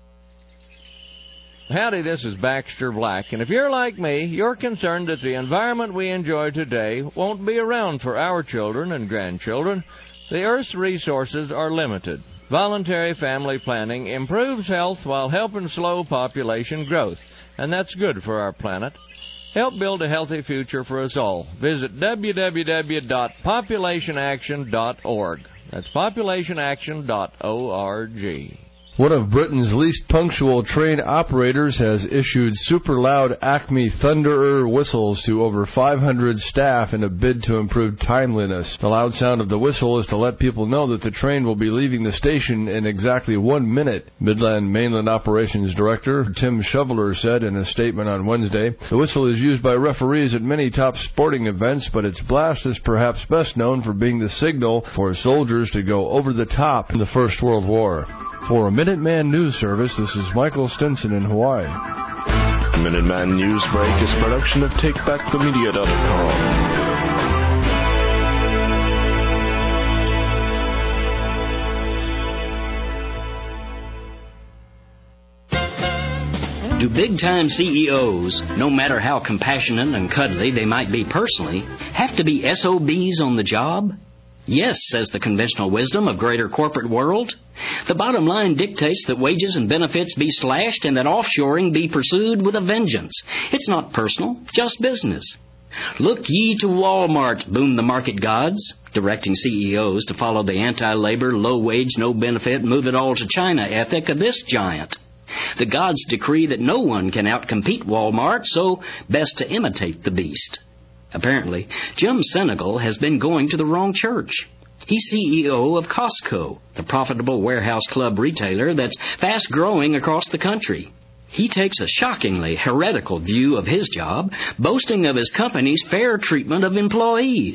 Howdy, this is Baxter Black, and if you're like me, you're concerned that the environment we enjoy today won't be around for our children and grandchildren. The Earth's resources are limited. Voluntary family planning improves health while helping slow population growth, and that's good for our planet. Help build a healthy future for us all. Visit w w w dot population action dot org. That's population action dot org. One of Britain's least punctual train operators has issued super loud Acme Thunderer whistles to over five hundred staff in a bid to improve timeliness. The loud sound of the whistle is to let people know that the train will be leaving the station in exactly one minute. Midland Mainland Operations Director Tim Shoveler said in a statement on Wednesday, the whistle is used by referees at many top sporting events, but its blast is perhaps best known for being the signal for soldiers to go over the top in the First World War. For a Minuteman News Service, this is Michael Stinson in Hawaii. Minuteman News Break is a production of take back the media dot com. Do big-time C E Os, no matter how compassionate and cuddly they might be personally, have to be S O Bs on the job? Yes, says the conventional wisdom of greater corporate world. The bottom line dictates that wages and benefits be slashed and that offshoring be pursued with a vengeance. It's not personal, just business. Look ye to Walmart, boom the market gods, directing C E Os to follow the anti-labor, low-wage, no-benefit, move-it-all-to-China ethic of this giant. The gods decree that no one can outcompete Walmart, so best to imitate the beast. Apparently, Jim Senegal has been going to the wrong church. He's C E O of Costco, the profitable warehouse club retailer that's fast-growing across the country. He takes a shockingly heretical view of his job, boasting of his company's fair treatment of employees.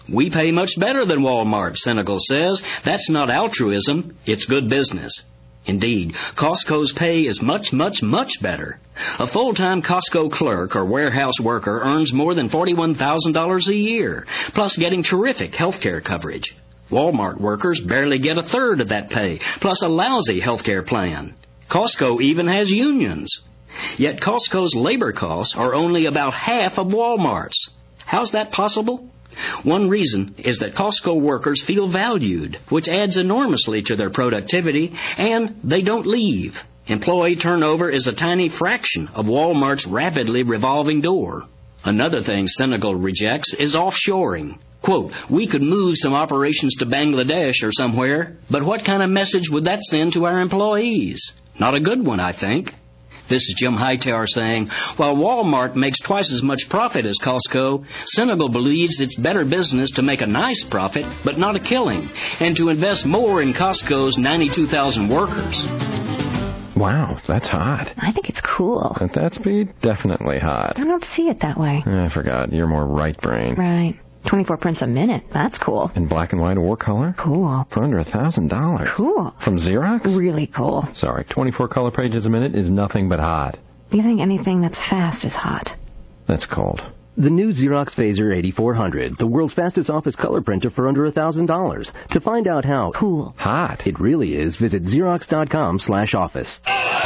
We pay much better than Walmart, Senegal says. That's not altruism, it's good business. Indeed, Costco's pay is much, much, much better. A full-time Costco clerk or warehouse worker earns more than forty-one thousand dollars a year, plus getting terrific health care coverage. Walmart workers barely get a third of that pay, plus a lousy health care plan. Costco even has unions. Yet Costco's labor costs are only about half of Walmart's. How's that possible? One reason is that Costco workers feel valued, which adds enormously to their productivity, and they don't leave. Employee turnover is a tiny fraction of Walmart's rapidly revolving door. Another thing Senegal rejects is offshoring. Quote, we could move some operations to Bangladesh or somewhere, but what kind of message would that send to our employees? Not a good one, I think. This is Jim Hightower saying, while Walmart makes twice as much profit as Costco, Senegal believes it's better business to make a nice profit, but not a killing, and to invest more in Costco's ninety-two thousand workers. Wow, that's hot. I think it's cool. At that speed, definitely hot. I don't see it that way. I forgot. You're more right brain. Right. twenty-four prints a minute. That's cool. In black and white or color? Cool. For under a thousand dollars. Cool. From Xerox? Really cool. Sorry, twenty-four color pages a minute is nothing but hot. You think anything that's fast is hot? That's cold. The new Xerox Phaser eighty-four hundred, the world's fastest office color printer for under a thousand dollars. To find out how cool hot it really is, visit Xerox dot com slash office.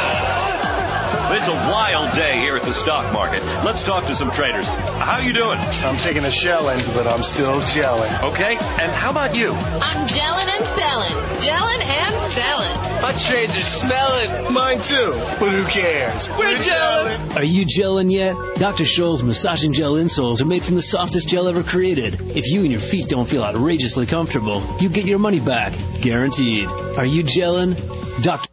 It's a wild day here at the stock market. Let's talk to some traders. How you doing? I'm taking a shelling, but I'm still gelling. Okay, and how about you? I'm gelling and selling. Gelling and selling. My trades are smelling. Mine too, but who cares? We're gelling. Are you gelling yet? Doctor Scholl's massaging gel insoles are made from the softest gel ever created. If you and your feet don't feel outrageously comfortable, you get your money back. Guaranteed. Are you gelling? Doctor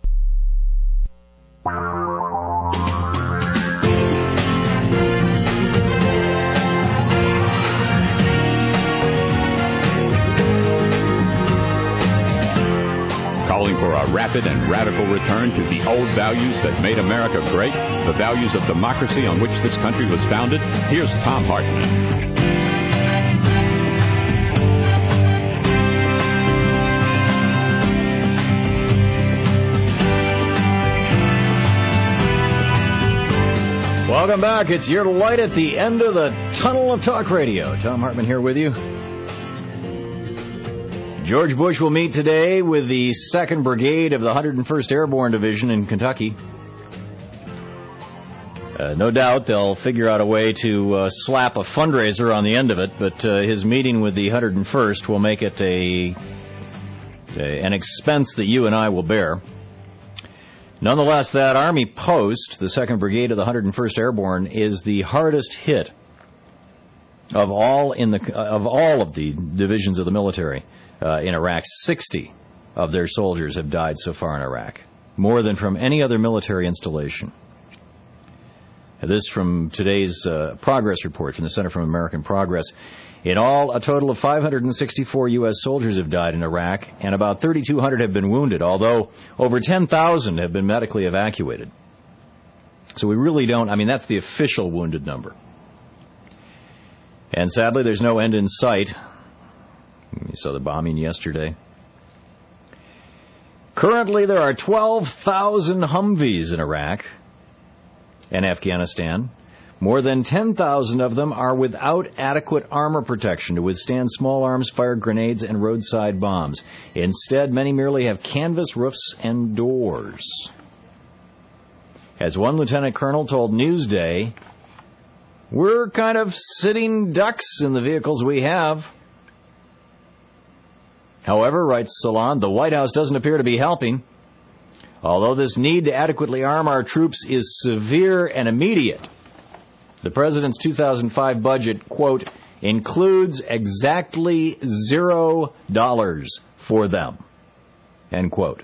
Calling for a rapid and radical return to the old values that made America great, the values of democracy on which this country was founded. Here's Tom Hartman. Welcome back. It's your light at the end of the tunnel of talk radio. Tom Hartman here with you. George Bush will meet today with the second Brigade of the one hundred first Airborne Division in Kentucky. Uh, no doubt they'll figure out a way to uh, slap a fundraiser on the end of it, but uh, his meeting with the one hundred first will make it a, a an expense that you and I will bear. Nonetheless, that Army post, the second Brigade of the one hundred first Airborne, is the hardest hit of all in the of all of the divisions of the military. Uh, in Iraq, sixty of their soldiers have died so far in Iraq, more than from any other military installation. This from today's uh, progress report from the Center for American Progress. In all, a total of five hundred sixty-four U S soldiers have died in Iraq, and about thirty-two hundred have been wounded, although over ten thousand have been medically evacuated. So we really don't, I mean, that's the official wounded number. And sadly, there's no end in sight. You saw the bombing yesterday. Currently, there are twelve thousand Humvees in Iraq and Afghanistan. More than ten thousand of them are without adequate armor protection to withstand small arms, fire grenades, and roadside bombs. Instead, many merely have canvas roofs and doors. As one lieutenant colonel told Newsday, we're kind of sitting ducks in the vehicles we have. However, writes Salon, the White House doesn't appear to be helping. Although this need to adequately arm our troops is severe and immediate, the president's two thousand five budget, quote, includes exactly zero dollars for them, end quote.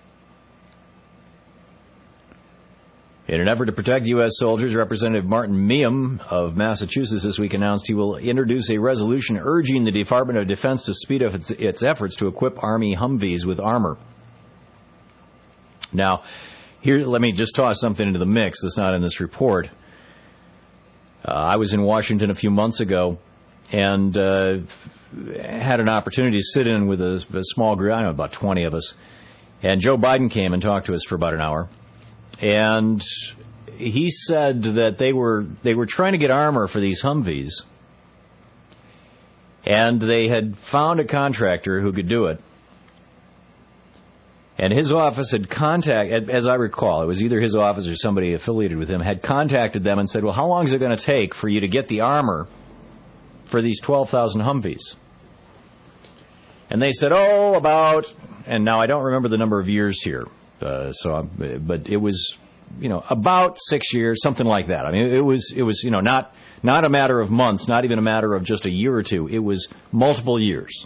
In an effort to protect U S soldiers, Representative Martin Meehan of Massachusetts this week announced he will introduce a resolution urging the Department of Defense to speed up its, its efforts to equip Army Humvees with armor. Now, here, let me just toss something into the mix that's not in this report. Uh, I was in Washington a few months ago, and uh, had an opportunity to sit in with a, a small group, I don't know, about twenty of us. And Joe Biden came and talked to us for about an hour. And he said that they were they were trying to get armor for these Humvees. And they had found a contractor who could do it. And his office had contacted, as I recall, it was either his office or somebody affiliated with him, had contacted them and said, well, how long is it going to take for you to get the armor for these twelve thousand Humvees? And they said, oh, about, and now I don't remember the number of years here, uh, so, I'm, but it was, you know, about six years, something like that. I mean, it was, it was, you know, not, not a matter of months, not even a matter of just a year or two. It was multiple years.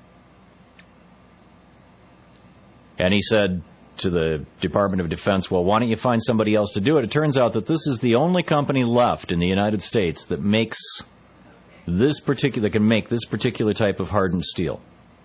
And he said to the Department of Defense, well, why don't you find somebody else to do it? It turns out that this is the only company left in the United States that makes this particular, that can make this particular type of hardened steel.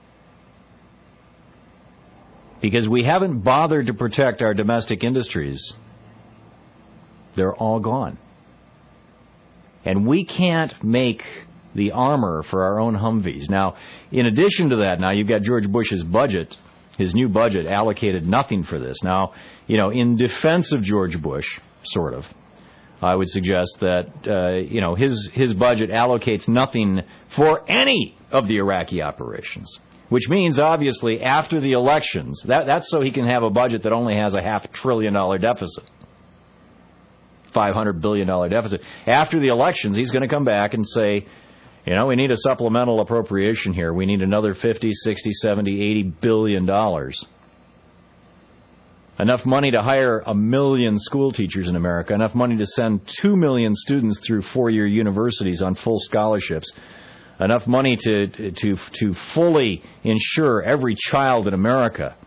Because we haven't bothered to protect our domestic industries. They're all gone. And we can't make the armor for our own Humvees. Now, in addition to that, now you've got George Bush's budget. His new budget allocated nothing for this. Now, you know, in defense of George Bush, sort of, I would suggest that, uh, you know, his, his budget allocates nothing for any of the Iraqi operations. Which means, obviously, after the elections, that, that's so he can have a budget that only has a half trillion dollar deficit. five hundred billion dollars deficit. After the elections, he's going to come back and say, you know, we need a supplemental appropriation here. We need another fifty, sixty, seventy, eighty billion dollars. Enough money to hire a million school teachers in America. Enough money to send two million students through four-year universities on full scholarships. Enough money to to to fully insure every child in America.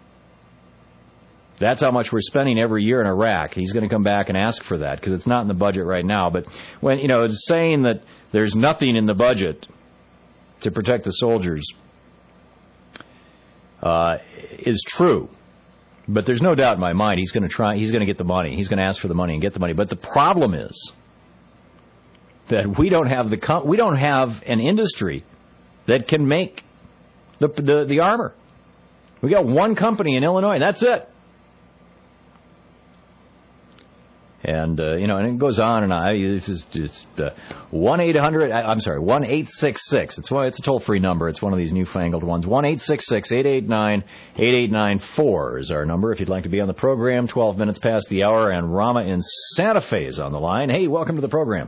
That's how much we're spending every year in Iraq. He's going to come back and ask for that because it's not in the budget right now. But when, you know, it's saying that there's nothing in the budget to protect the soldiers uh, is true. But there's no doubt in my mind he's going to try. He's going to get the money. He's going to ask for the money and get the money. But the problem is that we don't have the we don't have an industry that can make the the, the armor. We got one company in Illinois. That's it. And, uh, you know, and it goes on and on. This is just uh, one eight hundred, I'm sorry, one eight six six. It's, it's a toll-free number. It's one of these newfangled ones. one eight six six, eight eight nine, eight eight nine four is our number if you'd like to be on the program. twelve minutes past the hour, and Rama in Santa Fe is on the line. Hey, welcome to the program.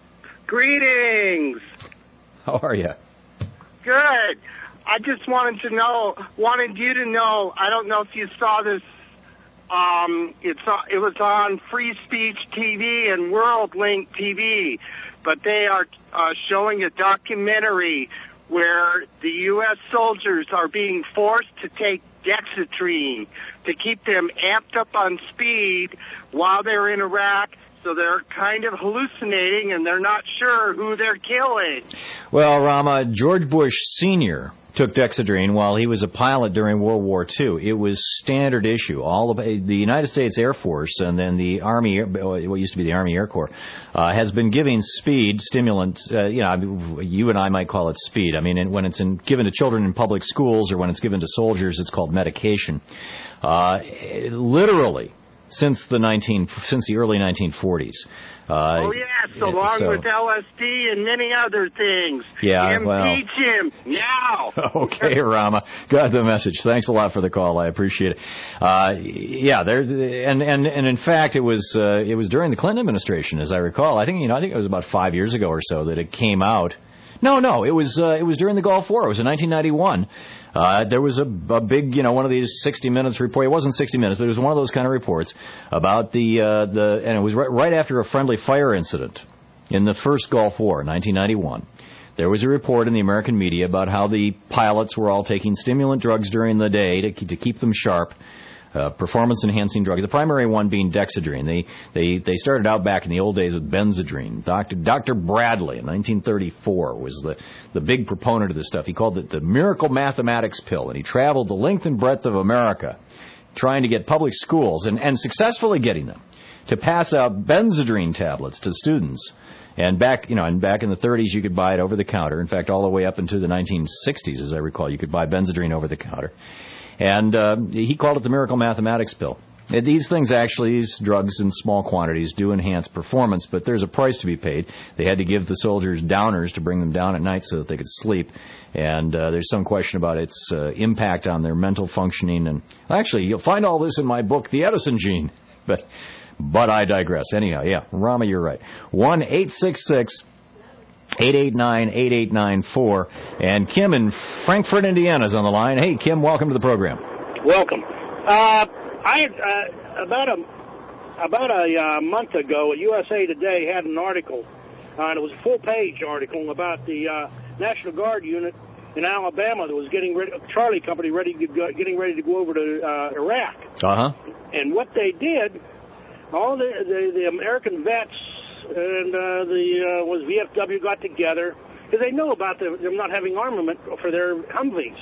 Greetings. How are you? Good. I just wanted to know, wanted you to know, I don't know if you saw this. Um, it's uh, it was on Free Speech T V and WorldLink T V, but they are uh, showing a documentary where the U S soldiers are being forced to take Dexedrine to keep them amped up on speed while they're in Iraq. So they're kind of hallucinating, and they're not sure who they're killing. Well, Rama, George Bush Senior took Dexedrine while he was a pilot during World War Two. It was standard issue. All of the United States Air Force and then the Army, what used to be the Army Air Corps, uh, has been giving speed stimulants. Uh, you know, you and I might call it speed. I mean, when it's in, given to children in public schools or when it's given to soldiers, it's called medication. Uh, literally. Since the nineteen, since the early nineteen forties. Uh, oh yes, along so, with L S D and many other things. Yeah, Impeach well. him now. Okay, Rama, got the message. Thanks a lot for the call. I appreciate it. Uh, yeah, there, and and and in fact, it was uh, it was during the Clinton administration, as I recall. I think you know, I think it was about five years ago or so that it came out. No, no, it was uh, it was during the Gulf War. It was in nineteen ninety-one. Uh, there was a, a big, you know, one of these sixty minutes report. It wasn't sixty minutes, but it was one of those kind of reports about the, uh, the, and it was right, right after a friendly fire incident in the first Gulf War, nineteen ninety-one. There was a report in the American media about how the pilots were all taking stimulant drugs during the day to, to keep them sharp. Uh, performance-enhancing drug. The primary one being Dexedrine. They they they started out back in the old days with Benzedrine. Doctor Doctor Bradley in nineteen thirty-four was the the big proponent of this stuff. He called it the miracle mathematics pill, and he traveled the length and breadth of America trying to get public schools and and successfully getting them to pass out Benzedrine tablets to students And back, you know, and back in the thirties, you could buy it over the counter. In fact, all the way up into the nineteen sixties, as I recall, you could buy Benzedrine over the counter. And uh, he called it the miracle mathematics pill. And these things actually, these drugs in small quantities do enhance performance, but there's a price to be paid. They had to give the soldiers downers to bring them down at night so that they could sleep. And uh, there's some question about its uh, impact on their mental functioning. And actually, you'll find all this in my book, The Edison Gene. But but I digress. Anyhow, yeah, Rama, you're right. one eight six six eight eight nine eight eight nine four. And Kim in Frankfort, Indiana is on the line. Hey, Kim, welcome to the program. Welcome. Uh, I had, uh, about a about a uh, month ago, U S A Today had an article, uh, and it was a full-page article about the uh, National Guard unit in Alabama that was getting ready, Charlie Company ready to go, getting ready to go over to uh, Iraq. Uh-huh. And what they did, all the the, the American vets and uh, the uh, was V F W got together because they know about the, them not having armament for their Humvees.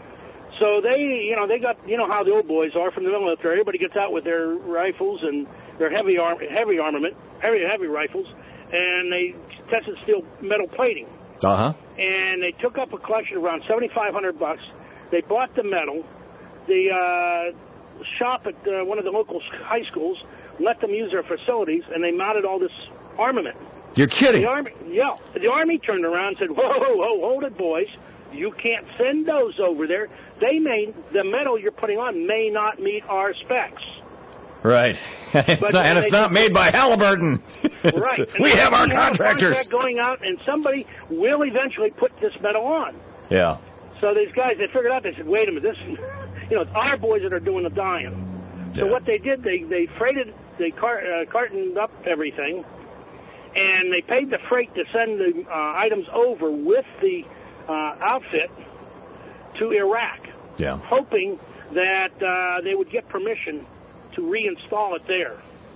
So they, you know, they got, you know how the old boys are from the military. Everybody gets out with their rifles and their heavy arm, heavy armament, heavy heavy rifles, and they tested steel metal plating. Uh huh. And they took up a collection of around seventy-five hundred bucks. They bought the metal. The uh, shop at uh, one of the local high schools let them use their facilities, and they mounted all this armament. You're kidding? The army, yeah. The Army turned around and said, "Whoa, whoa, whoa, hold it, boys! You can't send those over there. They may, the metal you're putting on may not meet our specs." Right. It's But not, and it's not made by Halliburton. Right. We And have our we contractors. a contract going out, and somebody will eventually put this metal on. Yeah. So these guys, they figured out, they said, wait a minute, this, you know, it's our boys that are doing the dying. So Yeah. what they did, they, they freighted, they car, uh, cartoned up everything, and they paid the freight to send the uh, items over with the uh, outfit to Iraq, Yeah. hoping that uh, they would get permission to reinstall it there.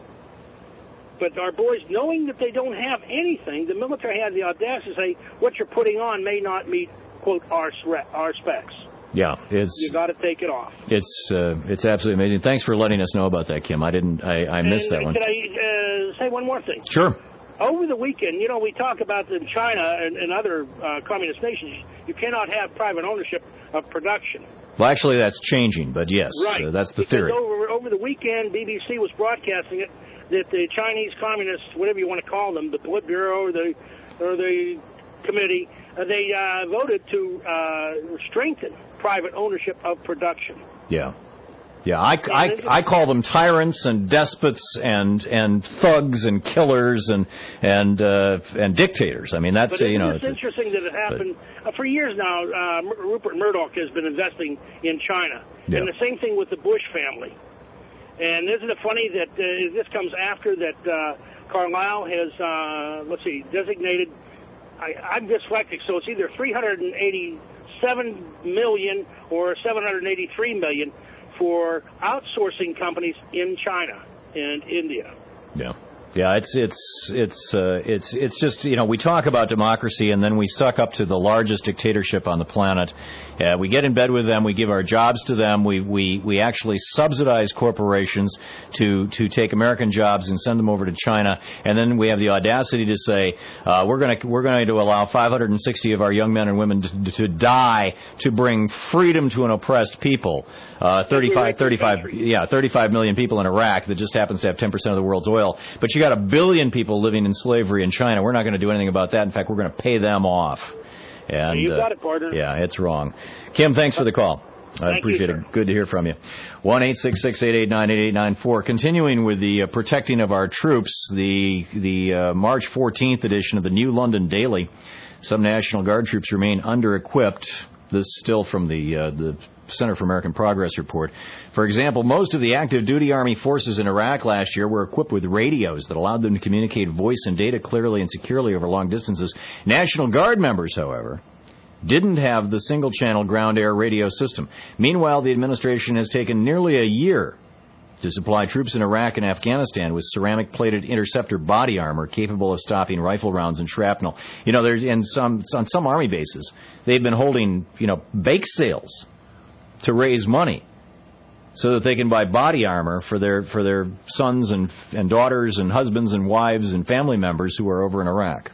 But our boys, knowing that they don't have anything, the military had the audacity to say, what you're putting on may not meet, quote, our, our specs. Yeah, it's You got to take it off. it's uh, it's absolutely amazing. Thanks for letting us know about that, Kim. I didn't I, I missed And that one. Can I uh, say one more thing? Sure. Over the weekend, you know, we talk about in China and, and other uh, communist nations, you cannot have private ownership of production. Well, actually, that's changing, but yes, Right. uh, that's the Because theory. Over, over the weekend, B B C was broadcasting it, that the Chinese communists, whatever you want to call them, the Politburo or the, or the committee, uh, they uh, voted to uh, strengthen private ownership of production. Yeah. Yeah, I, I, I call them tyrants and despots and and thugs and killers and and uh, and dictators. I mean, that's But uh, you know. it's interesting that it happened uh, for years now. Uh, Rupert Murdoch has been investing in China, Yeah. and the same thing with the Bush family. And isn't it funny that uh, this comes after that uh, Carlyle has, uh, let's see, designated, I, I'm dyslexic, so it's either three hundred eighty-seven million dollars or seven hundred eighty-three million dollars for outsourcing companies in China and India. Yeah. Yeah, it's it's it's uh, it's it's just, you know, we talk about democracy and then we suck up to the largest dictatorship on the planet. Uh, we get in bed with them, we give our jobs to them, we we we actually subsidize corporations to to take American jobs and send them over to China, and then we have the audacity to say uh, we're going to we're going to allow five hundred sixty of our young men and women to, to die to bring freedom to an oppressed people. Uh, thirty-five, thirty-five, yeah, thirty-five million people in Iraq that just happens to have ten percent of the world's oil. But you got a billion people living in slavery in China. We're not going to do anything about that. In fact, we're going to pay them off. And You got uh, it, partner. yeah, it's wrong. Kim, thanks for the call. I Thank appreciate you, it. Good to hear from you. one eight six six eight eight nine eight eight nine four. Continuing with the uh, protecting of our troops, the the uh, March fourteenth edition of the New London Daily. Some National Guard troops remain under-equipped. This still from the uh, the Center for American Progress report. For example, most of the active duty Army forces in Iraq last year were equipped with radios that allowed them to communicate voice and data clearly and securely over long distances. National Guard members, however, didn't have the single-channel ground-air radio system. Meanwhile, the administration has taken nearly a year to supply troops in Iraq and Afghanistan with ceramic-plated interceptor body armor capable of stopping rifle rounds and shrapnel. You know, there's in some on some Army bases, they've been holding, you know, bake sales to raise money so that they can buy body armor for their for their sons and and daughters and husbands and wives and family members who are over in Iraq.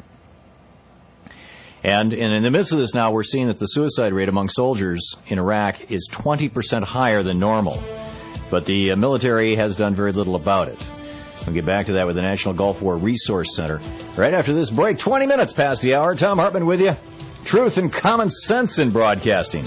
And, and in the midst of this now, we're seeing that the suicide rate among soldiers in Iraq is twenty percent higher than normal. But the uh, military has done very little about it. We'll get back to that with the National Gulf War Resource Center right after this break. twenty minutes past the hour. Tom Hartman with you. Truth and common sense in broadcasting.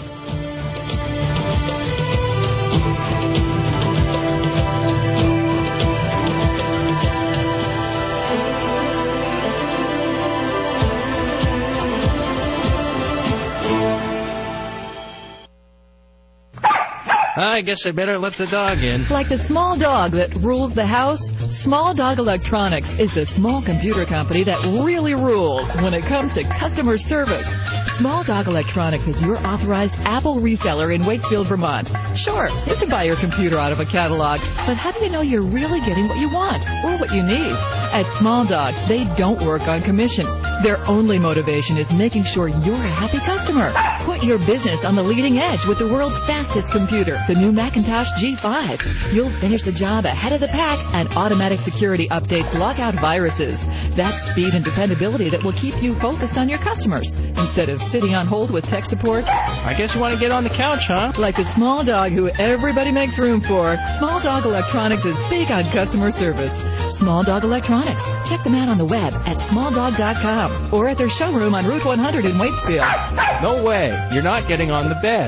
I guess I better let the dog in. Like the small dog that rules the house, Small Dog Electronics is the small computer company that really rules when it comes to customer service. Small Dog Electronics is your authorized Apple reseller in Wakefield, Vermont. Sure, you can buy your computer out of a catalog, but how do you know you're really getting what you want or what you need? At Small Dog, they don't work on commission. Their only motivation is making sure you're a happy customer. Put your business on the leading edge with the world's fastest computer, the new Macintosh G five. You'll finish the job ahead of the pack, and automatic security updates lock out viruses. That's speed and dependability that will keep you focused on your customers instead of sitting on hold with tech support. I guess you want to get on the couch, huh? Like the small dog who everybody makes room for, Small Dog Electronics is big on customer service. Small Dog Electronics. Check them out on the web at small dog dot com or at their showroom on Route one hundred in Waitsfield. No way. You're not getting on the bed.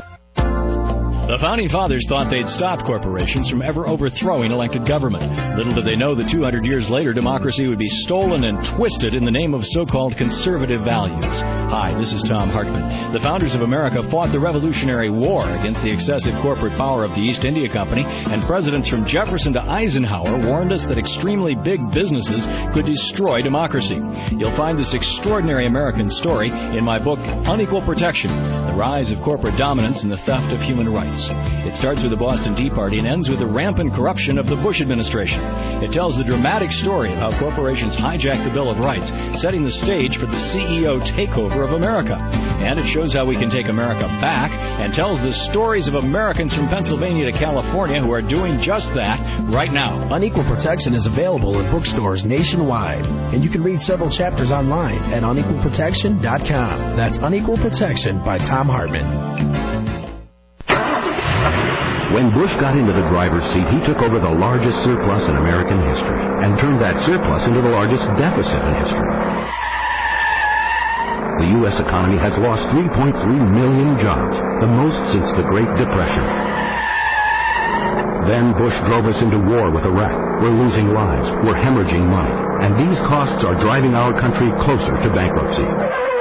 The Founding Fathers thought they'd stop corporations from ever overthrowing elected government. Little did they know that two hundred years later, democracy would be stolen and twisted in the name of so-called conservative values. Hi, this is Tom Hartman. The founders of America fought the Revolutionary War against the excessive corporate power of the East India Company, and presidents from Jefferson to Eisenhower warned us that extremely big businesses could destroy democracy. You'll find this extraordinary American story in my book, Unequal Protection, The Rise of Corporate Dominance and the Theft of Human Rights. It starts with the Boston Tea Party and ends with the rampant corruption of the Bush administration. It tells the dramatic story of how corporations hijacked the Bill of Rights, setting the stage for the C E O takeover of America. And it shows how we can take America back and tells the stories of Americans from Pennsylvania to California who are doing just that right now. Unequal Protection is available in bookstores nationwide, and you can read several chapters online at unequal protection dot com. That's Unequal Protection by Tom Hartman. When Bush got into the driver's seat, he took over the largest surplus in American history and turned that surplus into the largest deficit in history. The U S economy has lost three point three million jobs, the most since the Great Depression. Then Bush drove us into war with Iraq. We're losing lives. We're hemorrhaging money. And these costs are driving our country closer to bankruptcy.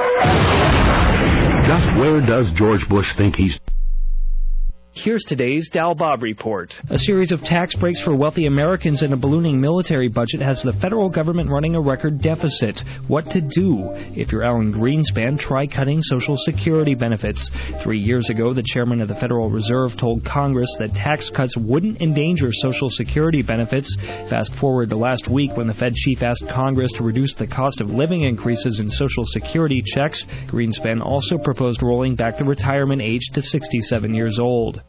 Just where does George Bush think he's... Here's today's Dal Bob Report. A series of tax breaks for wealthy Americans and a ballooning military budget has the federal government running a record deficit. What to do? If you're Alan Greenspan, try cutting Social Security benefits. Three years ago, the chairman of the Federal Reserve told Congress that tax cuts wouldn't endanger Social Security benefits. Fast forward to last week when the Fed chief asked Congress to reduce the cost of living increases in Social Security checks. Greenspan also proposed rolling back the retirement age to sixty-seven years old.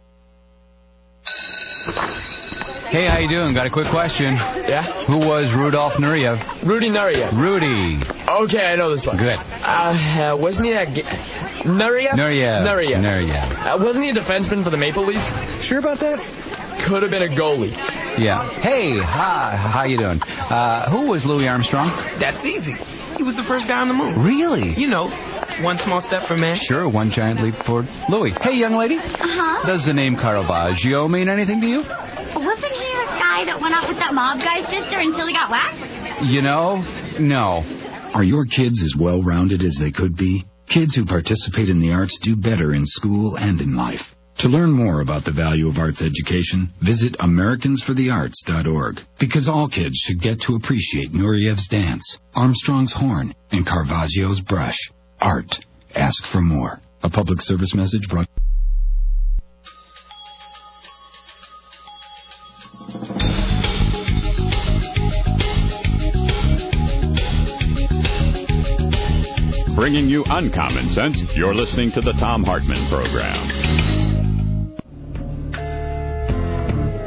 Hey, how you doing? Got a quick question. Yeah? Who was Rudolf Nureyev? Rudy Nureyev. Rudy. Okay, I know this one. Good. Uh, uh wasn't he a... G- Nureyev? Nureyev. Nureyev. Nureyev. Uh, wasn't he a defenseman for the Maple Leafs? Sure about that? Could have been a goalie. Yeah. Hey, hi, how you doing? Uh, who was Louis Armstrong? That's easy. He was the first guy on the moon. Really? You know, one small step for man. Sure, one giant leap forward. Louis. Hey, young lady. Uh-huh. Does the name Caravaggio mean anything to you? Wasn't he the guy that went out with that mob guy's sister until he got whacked? You know, no. Are your kids as well-rounded as they could be? Kids who participate in the arts do better in school and in life. To learn more about the value of arts education, visit Americans for the Arts dot org. Because all kids should get to appreciate Nureyev's dance, Armstrong's horn, and Caravaggio's brush. Art. Ask for more. A public service message brought... Bringing you uncommon sense, you're listening to the Tom Hartman Program.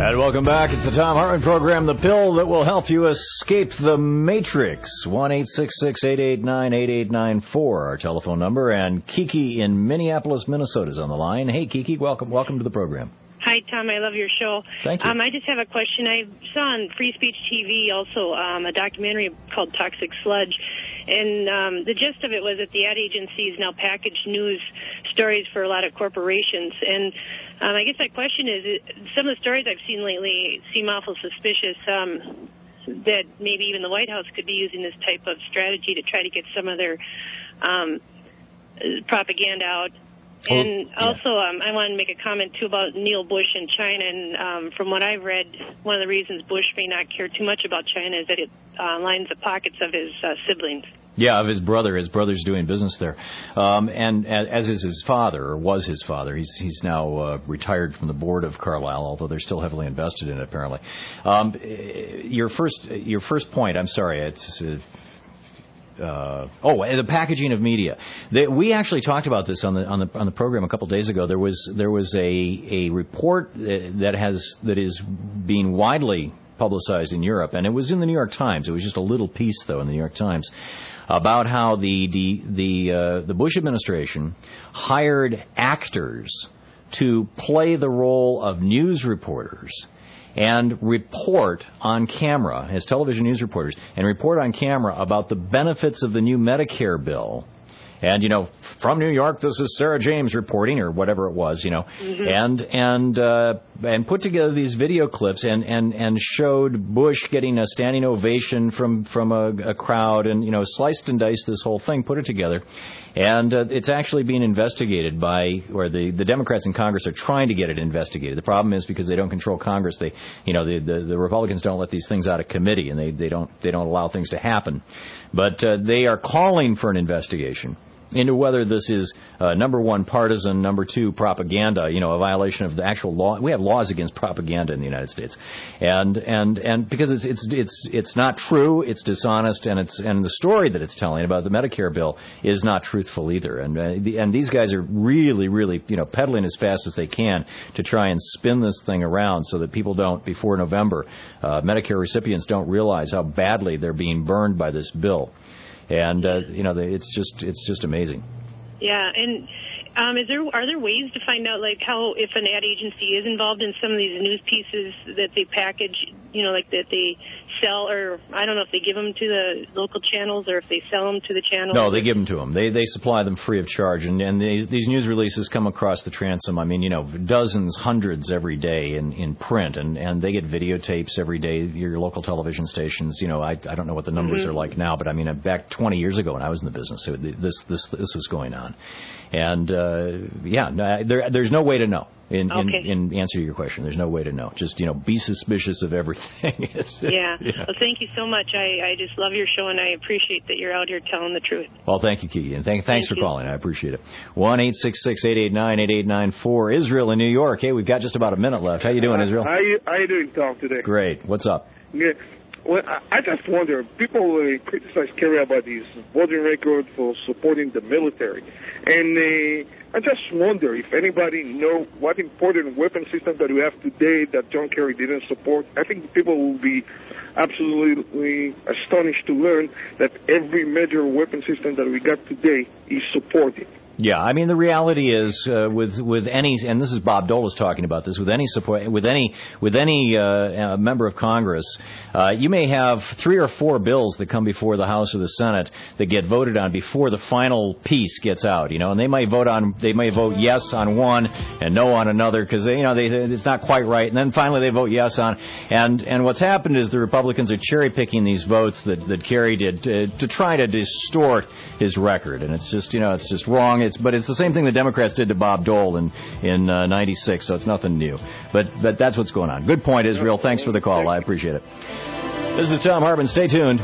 And welcome back. It's the Tom Hartman program, the pill that will help you escape the Matrix. one eight six six, eight eight nine, eight eight nine four, our telephone number. And Kiki in Minneapolis, Minnesota is on the line. Hey, Kiki, welcome welcome to the program. Hi, Tom. I love your show. Thank you. Um, I just have a question. I saw on Free Speech T V also um, a documentary called Toxic Sludge. And um, the gist of it was that the ad agencies now package news stories for a lot of corporations. And um, I guess my question is, some of the stories I've seen lately seem awful suspicious, um, that maybe even the White House could be using this type of strategy to try to get some of their um, propaganda out. And oh, yeah. also, um, I want to make a comment, too, about Neil Bush and China. And um, from what I've read, one of the reasons Bush may not care too much about China is that it uh, lines the pockets of his uh, siblings. Yeah, of his brother. His brother's doing business there. Um, and as is his father, or was his father. He's he's now uh, retired from the board of Carlyle, although they're still heavily invested in it, apparently. Um, your first your first point, I'm sorry, it's... Uh, Uh, oh, the packaging of media. They, we actually talked about this on the on the on the program a couple days ago. There was there was a a report that has that is being widely publicized in Europe, and it was in the New York Times. It was just a little piece, though, in the New York Times, about how the the the, uh, the Bush administration hired actors to play the role of news reporters and report on camera, as television news reporters, and report on camera about the benefits of the new Medicare bill. And, you know, from New York, this is Sarah James reporting, or whatever it was, you know, mm-hmm. and and uh, and put together these video clips and, and, and showed Bush getting a standing ovation from from a, a crowd, and, you know, sliced and diced this whole thing, put it together. And uh, it's actually being investigated by, or the, the Democrats in Congress are trying to get it investigated. The problem is because they don't control Congress, they, you know, the, the, the Republicans don't let these things out of committee, and they, they don't they don't allow things to happen. But uh, they are calling for an investigation into whether this is uh, number one partisan, number two propaganda, you know, a violation of the actual law. We have laws against propaganda in the United States, and and and because it's it's it's it's not true, it's dishonest, and it's and the story that it's telling about the Medicare bill is not truthful either. And uh, the, and these guys are really really you know peddling as fast as they can to try and spin this thing around so that people don't, before November, uh, Medicare recipients don't realize how badly they're being burned by this bill. And uh, you know, it's just it's just amazing. Yeah, and um, is there are there ways to find out, like, how, if an ad agency is involved in some of these news pieces that they package, you know, like that they sell, or I don't know if they give them to the local channels or if they sell them to the channels? No, they give them to them. They they supply them free of charge, and and these, these news releases come across the transom. I mean, you know, dozens, hundreds every day in, in print, and, and they get videotapes every day. Your local television stations, you know, I I don't know what the numbers mm-hmm. are like now, but I mean, back twenty years ago when I was in the business, it, this this this was going on, and uh, yeah, there there's no way to know. In, okay. in, in answer to your question, there's no way to know. Just, you know, be suspicious of everything. it's, yeah. yeah. Well, thank you so much. I, I just love your show, and I appreciate that you're out here telling the truth. Well, thank you, Kiki, and thank, thanks thank for you. calling. I appreciate it. one eight six six, eight eight nine, eight eight nine four. Israel in New York. Hey, we've got just about a minute left. How you doing, Israel? How you, how you doing, Tom, today? Great. What's up? Yeah. Well, I just wonder, people uh, criticize Kerry about his voting record for supporting the military. And uh, I just wonder if anybody know what important weapon system that we have today that John Kerry didn't support. I think people will be absolutely astonished to learn that every major weapon system that we got today is supported. Yeah, I mean, the reality is uh, with with any, and this is Bob Dole is talking about this, with any support, with any with any uh, uh, member of Congress, uh, you may have three or four bills that come before the House or the Senate that get voted on before the final piece gets out, you know, and they may vote on, they may vote yes on one and no on another because you know they, it's not quite right, and then finally they vote yes on, and and what's happened is the Republicans are cherry picking these votes that that Kerry did to, to try to distort his record, and it's just you know it's just wrong. It's, but it's the same thing the Democrats did to Bob Dole in in uh, ninety-six, so it's nothing new. But but that's what's going on. Good point, Israel. Thanks for the call. I appreciate it. This is Tom Hartman. Stay tuned.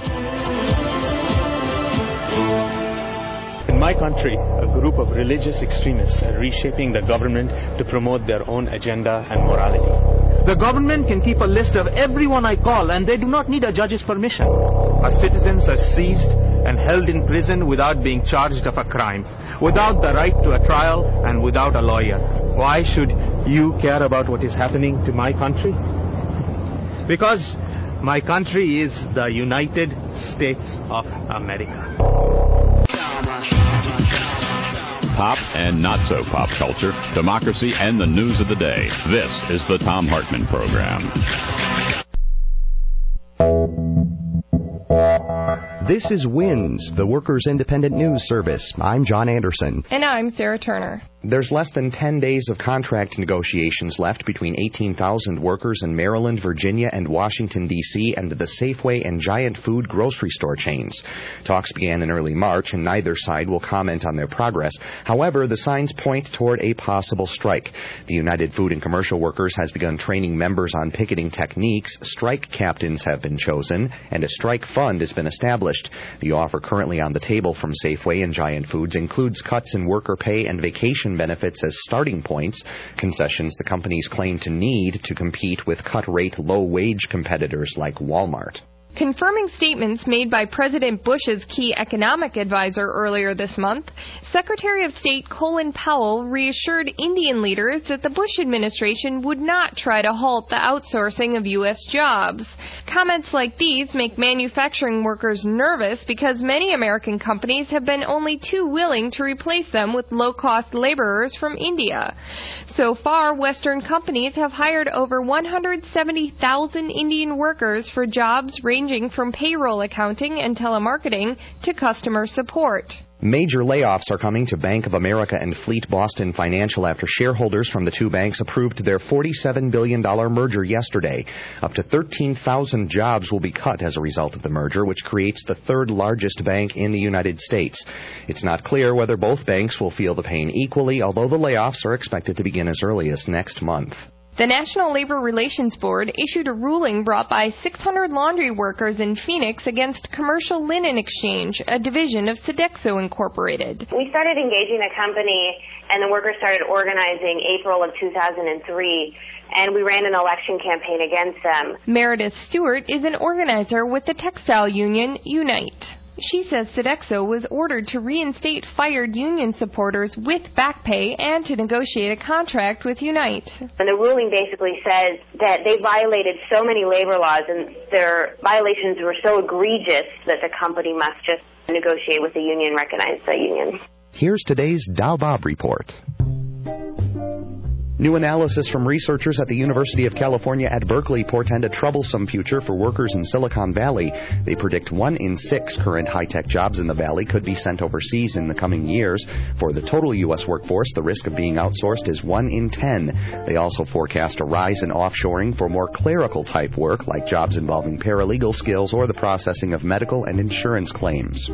In my country, a group of religious extremists are reshaping the government to promote their own agenda and morality. The government can keep a list of everyone I call, and they do not need a judge's permission. Our citizens are seized and held in prison without being charged of a crime, without the right to a trial, and without a lawyer. Why should you care about what is happening to my country? Because my country is the United States of America. Pop and not so pop culture, democracy, and the news of the day. This is the Thom Hartmann Program. This is WINS, the Workers' Independent News Service. I'm John Anderson. And I'm Sarah Turner. There's less than ten days of contract negotiations left between eighteen thousand workers in Maryland, Virginia, and Washington, D C, and the Safeway and Giant Food grocery store chains. Talks began in early March, and neither side will comment on their progress. However, the signs point toward a possible strike. The United Food and Commercial Workers has begun training members on picketing techniques, strike captains have been chosen, and a strike fund has been established. The offer currently on the table from Safeway and Giant Foods includes cuts in worker pay and vacation benefits as starting points, concessions the companies claim to need to compete with cut-rate, low-wage competitors like Walmart. Confirming statements made by President Bush's key economic advisor earlier this month, Secretary of State Colin Powell reassured Indian leaders that the Bush administration would not try to halt the outsourcing of U S jobs. Comments like these make manufacturing workers nervous because many American companies have been only too willing to replace them with low-cost laborers from India. So far, Western companies have hired over one hundred seventy thousand Indian workers for jobs ranging from payroll accounting and telemarketing to customer support. Major layoffs are coming to Bank of America and Fleet Boston Financial after shareholders from the two banks approved their forty-seven billion dollars merger yesterday. Up to thirteen thousand jobs will be cut as a result of the merger, which creates the third largest bank in the United States. It's not clear whether both banks will feel the pain equally, although the layoffs are expected to begin as early as next month. The National Labor Relations Board issued a ruling brought by six hundred laundry workers in Phoenix against Commercial Linen Exchange, a division of Sodexo Incorporated. We started engaging the company, and the workers started organizing April of two thousand three, and we ran an election campaign against them. Meredith Stewart is an organizer with the textile union Unite. She says Sodexo was ordered to reinstate fired union supporters with back pay and to negotiate a contract with Unite. And the ruling basically says that they violated so many labor laws and their violations were so egregious that the company must just negotiate with the union, recognize the union. Here's today's Dow Bob Report. New analysis from researchers at the University of California at Berkeley portend a troublesome future for workers in Silicon Valley. They predict one in six current high-tech jobs in the valley could be sent overseas in the coming years. For the total U S workforce, the risk of being outsourced is one in ten. They also forecast a rise in offshoring for more clerical-type work, like jobs involving paralegal skills or the processing of medical and insurance claims.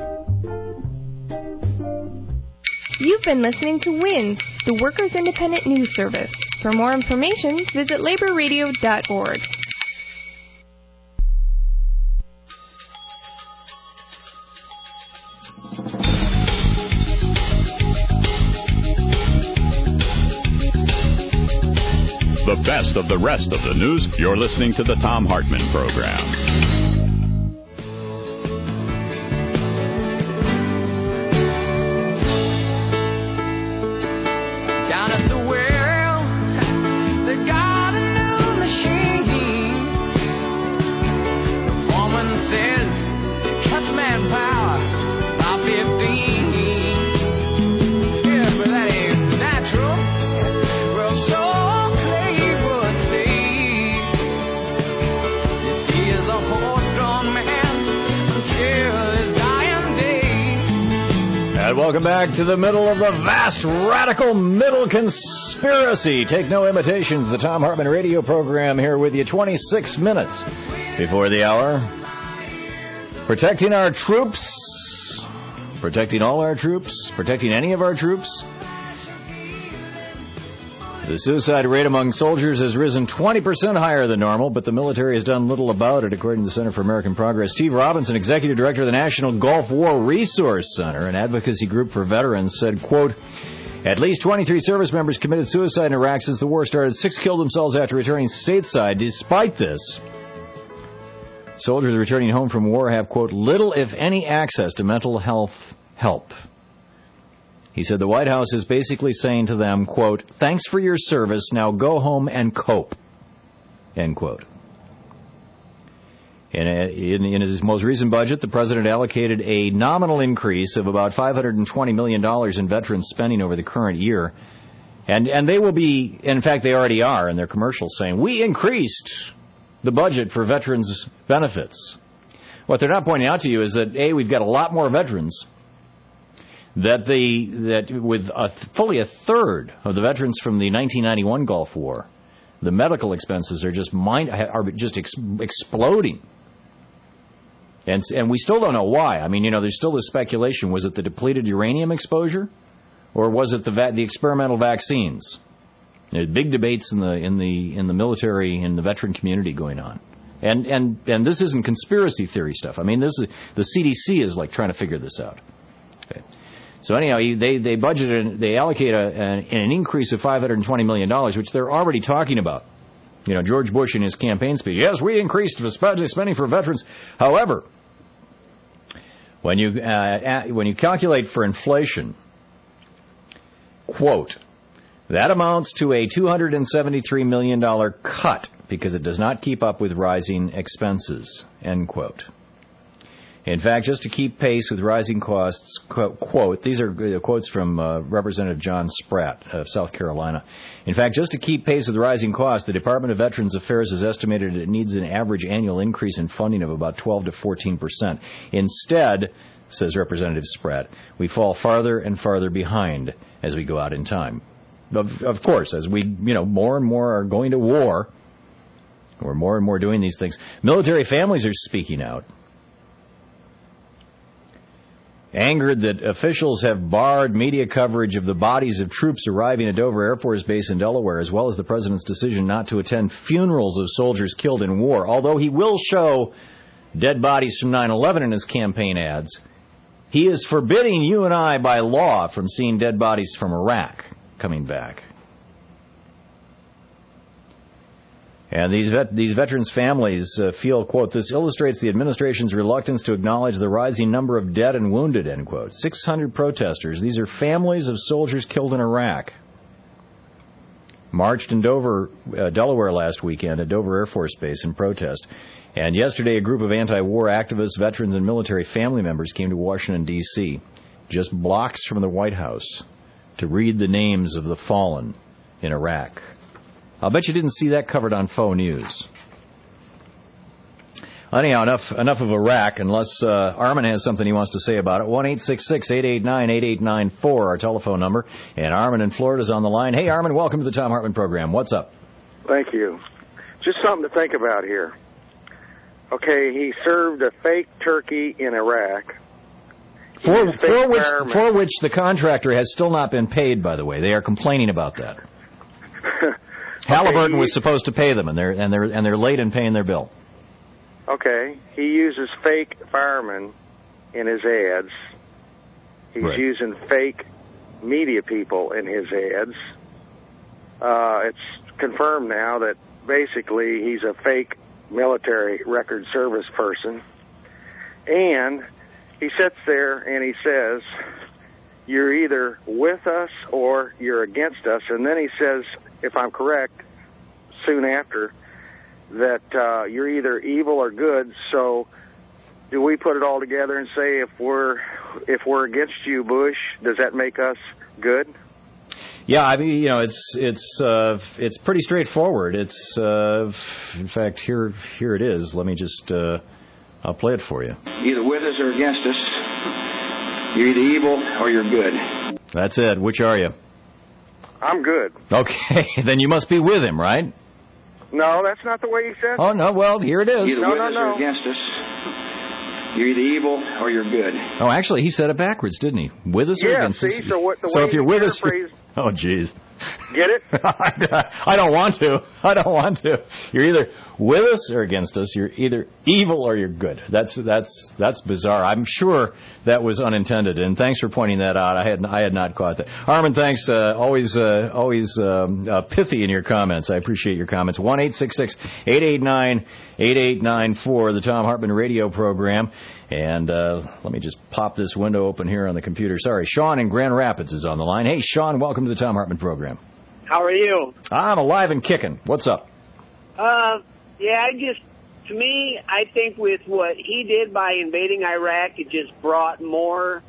You've been listening to WINS, the Workers' Independent News Service. For more information, visit labor radio dot org. The best of the rest of the news, you're listening to the Thom Hartmann Program. Welcome back to the middle of the vast radical middle conspiracy. Take no imitations. The Thom Hartmann radio program here with you twenty-six minutes before the hour. Protecting our troops. Protecting all our troops. Protecting any of our troops. The suicide rate among soldiers has risen twenty percent higher than normal, but the military has done little about it, according to the Center for American Progress. Steve Robinson, executive director of the National Gulf War Resource Center, an advocacy group for veterans, said, quote, at least twenty-three service members committed suicide in Iraq since the war started. Six killed themselves after returning stateside. Despite this, soldiers returning home from war have, quote, little, if any, access to mental health help. He said the White House is basically saying to them, quote, thanks for your service, now go home and cope, end quote. In, in, in his most recent budget, the president allocated a nominal increase of about five hundred twenty million dollars in veterans spending over the current year. And, and they will be, in fact, they already are in their commercials saying, we increased the budget for veterans benefits. What they're not pointing out to you is that, A, we've got a lot more veterans, that the that with a, fully a third of the veterans from the nineteen ninety-one Gulf War, the medical expenses are just mind, are just ex, exploding. And, and we still don't know why. I mean, you know, there's still this speculation. Was it the depleted uranium exposure? Or was it the va- the experimental vaccines? There's big debates in the in the in the military and the veteran community going on. And and and this isn't conspiracy theory stuff. I mean, this is, the C D C is like trying to figure this out. Okay. So anyhow, they they budgeted, they allocate a, an, an increase of five hundred twenty million dollars, which they're already talking about. You know, George Bush in his campaign speech, yes, we increased spending for veterans. However, when you uh, when you calculate for inflation, quote, that amounts to a two hundred seventy-three million dollars cut because it does not keep up with rising expenses, end quote. In fact, just to keep pace with rising costs, quote, quote these are quotes from uh, Representative John Spratt of South Carolina. In fact, just to keep pace with rising costs, the Department of Veterans Affairs has estimated it needs an average annual increase in funding of about twelve to fourteen percent. Instead, says Representative Spratt, we fall farther and farther behind as we go out in time. Of, of course, as we, you know, more and more are going to war, or more and more doing these things, military families are speaking out, angered that officials have barred media coverage of the bodies of troops arriving at Dover Air Force Base in Delaware, as well as the president's decision not to attend funerals of soldiers killed in war. Although he will show dead bodies from nine eleven in his campaign ads, he is forbidding you and I by law from seeing dead bodies from Iraq coming back. And these vet, these veterans' families uh, feel, quote, this illustrates the administration's reluctance to acknowledge the rising number of dead and wounded, end quote. six hundred protesters, these are families of soldiers killed in Iraq, marched in Dover, uh, Delaware last weekend at Dover Air Force Base in protest. And yesterday, a group of anti-war activists, veterans, and military family members came to Washington, D C, just blocks from the White House, to read the names of the fallen in Iraq. I'll bet you didn't see that covered on Faux News. Anyhow, enough enough of Iraq, unless uh, Armin has something he wants to say about it. one eight six six, eight eight nine, eight eight nine four, our telephone number. And Armin in Florida is on the line. Hey, Armin, welcome to the Thom Hartmann program. What's up? Thank you. Just something to think about here. Okay, he served a fake turkey in Iraq. For, for, which, for which the contractor has still not been paid, by the way. They are complaining about that. Halliburton okay, was supposed to pay them, and they're and they're and they're late in paying their bill. Okay, he uses fake firemen in his ads. He's right. using fake media people in his ads. Uh, it's confirmed now that basically he's a fake military record service person, and he sits there and he says, you're either with us or you're against us. And then he says, if I'm correct, soon after, that uh, you're either evil or good. So do we put it all together and say if we're if we're against you, Bush, does that make us good? Yeah, I mean, you know, it's it's uh, it's pretty straightforward. It's uh, in fact here here it is. Let me just uh, I'll play it for you. Either with us or against us. You're either evil or you're good. That's it. Which are you? I'm good. Okay, then you must be with him, right? No, that's not the way he said it. Oh, no, well, here it is. Either no, with no, us no. or against us. You're either evil or you're good. Oh, actually, he said it backwards, didn't he? With us or yeah, against see, us? So, what, the so way if you're with us... You're, oh, jeez. Get it? I don't want to. I don't want to. You're either with us or against us. You're either evil or you're good. That's that's that's bizarre. I'm sure that was unintended. And thanks for pointing that out. I had I had not caught that. Armin, thanks. Uh, always uh, always um, uh, pithy in your comments. I appreciate your comments. One eight six six eight eight nine eight eight nine four. The Thom Hartmann Radio Program. And uh, let me just pop this window open here on the computer. Sorry, Sean in Grand Rapids is on the line. Hey, Sean, welcome to the Thom Hartmann Program. How are you? I'm alive and kicking. What's up? Uh, yeah, I just to me, I think with what he did by invading Iraq, it just brought more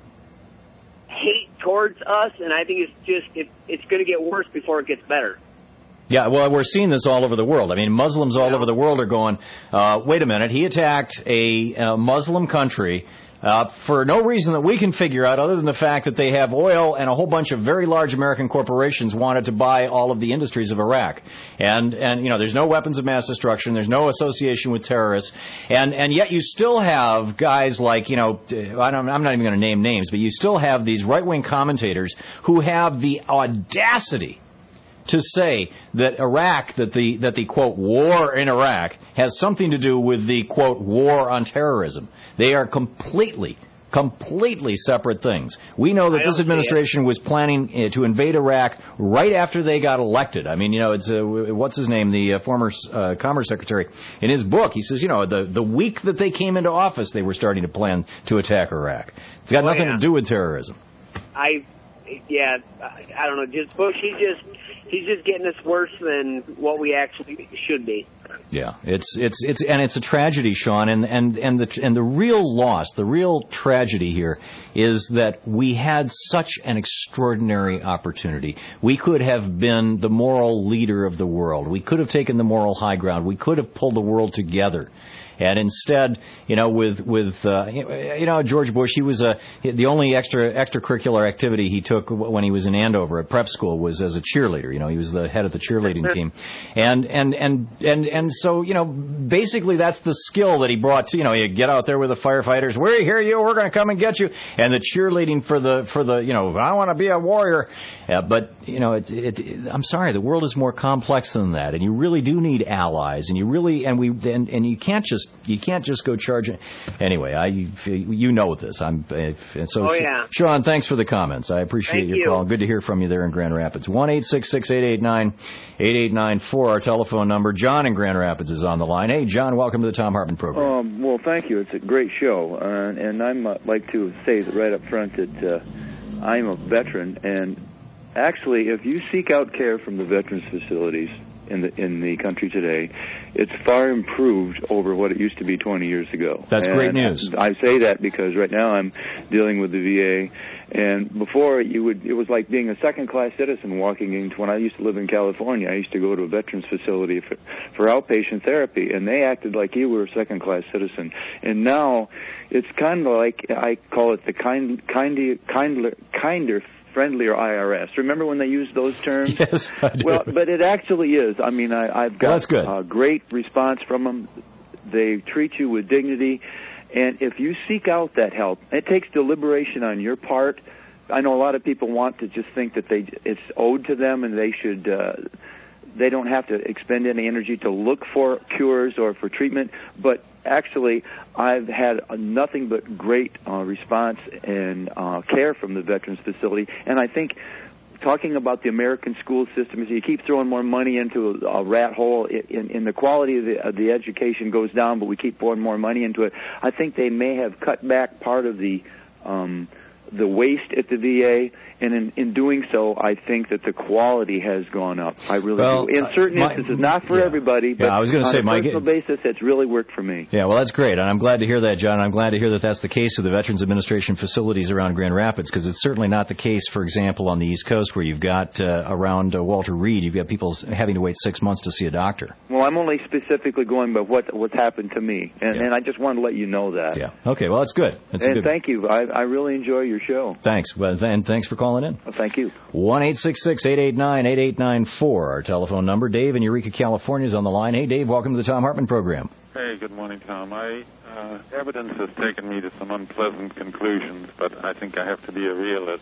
hate towards us, and I think it's just it, it's going to get worse before it gets better. Yeah, well, we're seeing this all over the world. I mean, Muslims all yeah. over the world are going, uh, wait a minute, he attacked a, a Muslim country uh, for no reason that we can figure out other than the fact that they have oil and a whole bunch of very large American corporations wanted to buy all of the industries of Iraq. And, and you know, there's no weapons of mass destruction. There's no association with terrorists. And, and yet you still have guys like, you know, I don't, I'm not even going to name names, but you still have these right-wing commentators who have the audacity to say that Iraq, that the, that the, quote, war in Iraq has something to do with the, quote, war on terrorism. They are completely, completely separate things. We know that this administration was planning uh, to invade Iraq right after they got elected. I mean, you know, it's, uh, what's his name, the uh, former uh, Commerce Secretary. In his book, he says, you know, the, the week that they came into office, they were starting to plan to attack Iraq. It's got oh, nothing yeah. to do with terrorism. I, yeah, I don't know, just Bush, he just... He's just getting us worse than what we actually should be. Yeah, it's it's it's and it's a tragedy, Sean, and and and the and the real loss, the real tragedy here is that we had such an extraordinary opportunity. We could have been the moral leader of the world. We could have taken the moral high ground. We could have pulled the world together. And instead, you know, with with uh, you know George Bush, he was a the only extra extracurricular activity he took when he was in Andover at prep school was as a cheerleader. You know, he was the head of the cheerleading team, and and and and and so you know, basically that's the skill that he brought to. You know, you get out there with the firefighters. We hear you. We're going to come and get you. And the cheerleading for the for the you know, I want to be a warrior. Uh, but you know, it, it, it, I'm sorry, the world is more complex than that, and you really do need allies, and you really and we and, and you can't just. You can't just go charging. Anyway, I you know this. I'm and so. Oh, yeah. Sean, thanks for the comments. I appreciate Thank your you. call. Good to hear from you there in Grand Rapids. One eight six six eight eight nine eight eight nine four. Our telephone number. John in Grand Rapids is on the line. Hey, John, welcome to the Tom Hartman program. Um, well, thank you. It's a great show, uh, and I'd uh, like to say that right up front that uh, I'm a veteran, and actually, if you seek out care from the veterans facilities in the in the country today, it's far improved over what it used to be twenty years ago. That's and great news. I say that because right now I'm dealing with the V A, and before you would, it was like being a second-class citizen walking into. When I used to live in California, I used to go to a veterans facility for, for outpatient therapy, and they acted like you were a second-class citizen. And now it's kind of like I call it the kind, kindy, kindler, kinder. friendlier I R S. Remember when they used those terms? Yes, I do. Well, but it actually is. I mean, I, I've got well, that's good. a great response from them. They treat you with dignity. And if you seek out that help, it takes deliberation on your part. I know a lot of people want to just think that they it's owed to them and they should... Uh, they don't have to expend any energy to look for cures or for treatment, but actually I've had nothing but great uh, response and uh, care from the veterans facility. And I think talking about the American school system is you keep throwing more money into a, a rat hole, in, in the quality of the, of the education goes down, but we keep pouring more money into it. I think they may have cut back part of the um, the waste at the V A, and in, in doing so, I think that the quality has gone up. I really well, do. In certain my, instances, not for yeah. everybody, but yeah, I was gonna on say, a my, personal basis, it's really worked for me. Yeah, well, that's great, and I'm glad to hear that, John. I'm glad to hear that that's the case with the Veterans Administration facilities around Grand Rapids, because it's certainly not the case, for example, on the East Coast, where you've got uh, around uh, Walter Reed, you've got people having to wait six months to see a doctor. Well, I'm only specifically going by what what's happened to me, and, yeah. and I just want to let you know that. Yeah. Okay. Well, that's good. That's and good. thank you. I, I really enjoy your show. Thanks. Well, and thanks for calling in. Well, thank you. One eight six six eight eight nine eight eight nine four. Our telephone number. Dave in Eureka, California is on the line. Hey, Dave. Welcome to the Tom Hartman program. Hey, good morning, Tom. I uh, evidence has taken me to some unpleasant conclusions, but I think I have to be a realist.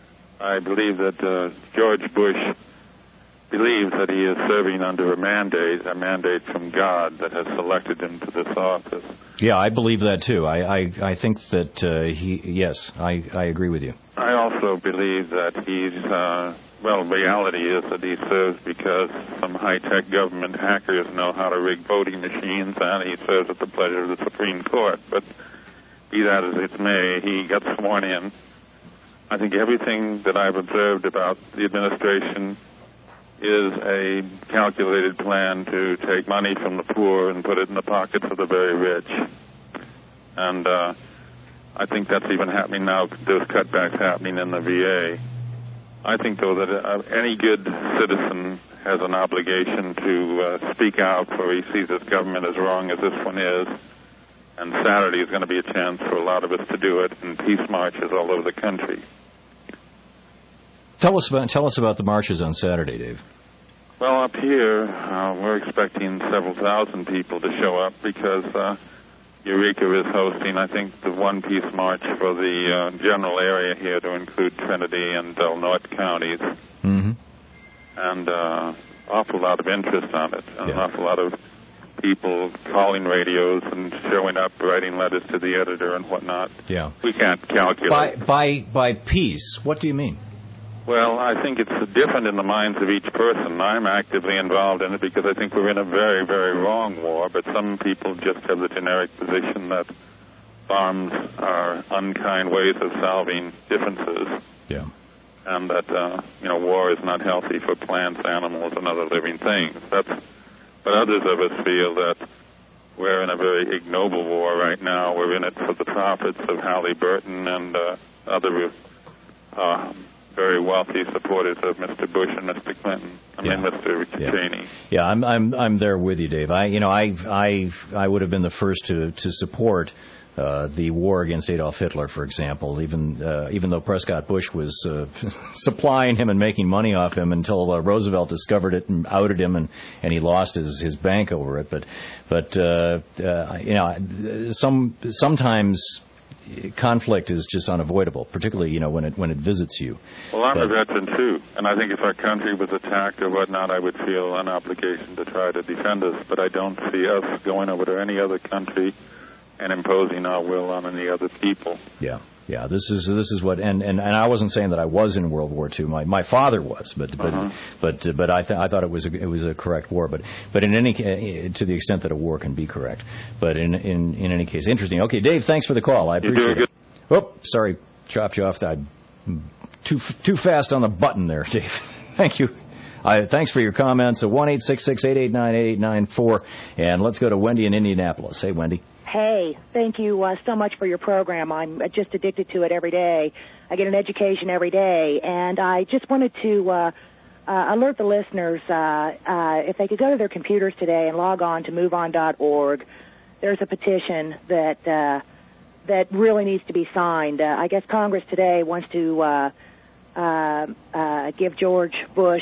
I believe that uh, George Bush believes that he is serving under a mandate, a mandate from God that has selected him to this office. Yeah, I believe that too. I I, I think that uh, he. Yes, I I agree with you. I also believe that he's. Uh, well, reality is that he serves because some high-tech government hackers know how to rig voting machines, and he serves at the pleasure of the Supreme Court. But be that as it may, he got sworn in. I think everything that I've observed about the administration is a calculated plan to take money from the poor and put it in the pockets of the very rich. And uh, I think that's even happening now. There's cutbacks happening in the V A. I think, though, that uh, any good citizen has an obligation to uh, speak out where he sees this government as wrong as this one is. And Saturday is going to be a chance for a lot of us to do it in peace marches all over the country. Tell us about tell us about the marches on Saturday, Dave. Well, up here, uh, we're expecting several thousand people to show up because uh, Eureka is hosting, I think, the One Peace March for the uh, general area here to include Trinity and Del Norte counties. Mm-hmm. And uh, awful lot of interest on it. An yeah. awful lot of people calling radios and showing up, writing letters to the editor and whatnot. Yeah. We can't calculate. By by by peace, what do you mean? Well, I think it's different in the minds of each person. I'm actively involved in it because I think we're in a very, very wrong war, but some people just have the generic position that arms are unkind ways of solving differences. Yeah. And that, uh, you know, war is not healthy for plants, animals, and other living things. That's, but others of us feel that we're in a very ignoble war right now. We're in it for the profits of Halliburton and uh, other uh, very wealthy supporters of Mister Bush and Mister Clinton. I yeah. mean, Mister Yeah. Cheney. Yeah, I'm I'm I'm there with you, Dave. I you know I I I would have been the first to to support uh, the war against Adolf Hitler, for example. Even uh, even though Prescott Bush was uh, supplying him and making money off him until uh, Roosevelt discovered it and outed him, and, and he lost his, his bank over it. But but uh, uh, you know some sometimes conflict is just unavoidable, particularly, you know, when it when it visits you. Well, I'm but, a veteran, too, and I think if our country was attacked or whatnot, I would feel an obligation to try to defend us, but I don't see us going over to any other country and imposing our will on any other people. Yeah. Yeah, this is this is what, and, and, and I wasn't saying that I was in World War Two. My my father was, but but uh-huh. but, but I th- I thought it was a, it was a correct war. But but in any to the extent that a war can be correct. But in in, in any case, interesting. Okay, Dave, thanks for the call. I appreciate it. Oh, sorry, chopped you off. I too too fast on the button there, Dave. Thank you. I, thanks for your comments. So one eight six six eight eight nine eight eight nine four, and let's go to Wendy in Indianapolis. Hey, Wendy. Hey, thank you uh, so much for your program. I'm just addicted to it every day. I get an education every day, and I just wanted to uh, uh, alert the listeners, uh, uh, if they could go to their computers today and log on to move on dot org, there's a petition that uh, that really needs to be signed. Uh, I guess Congress today wants to uh, uh, uh, give George Bush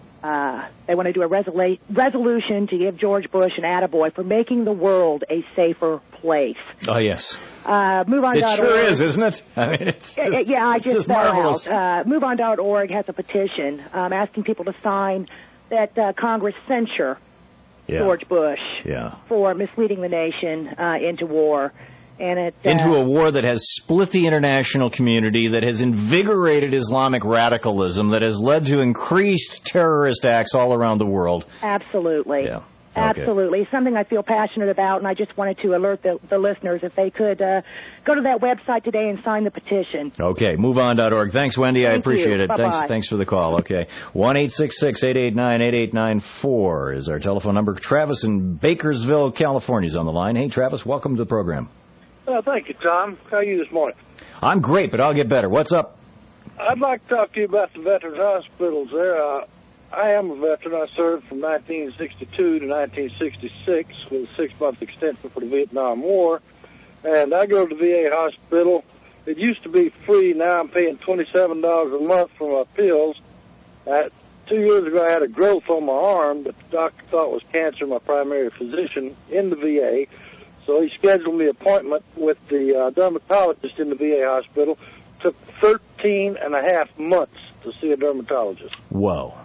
Uh, they want to do a resolu- resolution to give George Bush an attaboy for making the world a safer place. Oh, yes. Uh, move on. It sure is, isn't it? I mean, it's just, yeah, yeah, I it's just just fell marvelous. out. Uh, move on dot org has a petition um, asking people to sign that uh, Congress censure yeah. George Bush yeah. for misleading the nation uh, into war. And it, uh, into a war that has split the international community, that has invigorated Islamic radicalism, that has led to increased terrorist acts all around the world. Absolutely. Yeah. Okay. Absolutely. Something I feel passionate about, and I just wanted to alert the, the listeners if they could uh, go to that website today and sign the petition. Okay, move on dot org. Thanks, Wendy. Thank I appreciate you. it. Bye-bye. Thanks Thanks for the call. Okay. one eight six six eight eight nine eight eight nine four is our telephone number. Travis in Bakersville, California is on the line. Hey, Travis, welcome to the program. Oh, thank you, Tom. How are you this morning? I'm great, but I'll get better. What's up? I'd like to talk to you about the veterans hospitals there. Uh, I am a veteran. I served from nineteen sixty-two to nineteen sixty-six with a six-month extension for the Vietnam War. And I go to the V A hospital. It used to be free. Now I'm paying twenty-seven dollars a month for my pills. Uh, two years ago, I had a growth on my arm that the doctor thought was cancer, my primary physician in the V A. So he scheduled me an appointment with the uh, dermatologist in the V A hospital. Took thirteen and a half months to see a dermatologist. Whoa.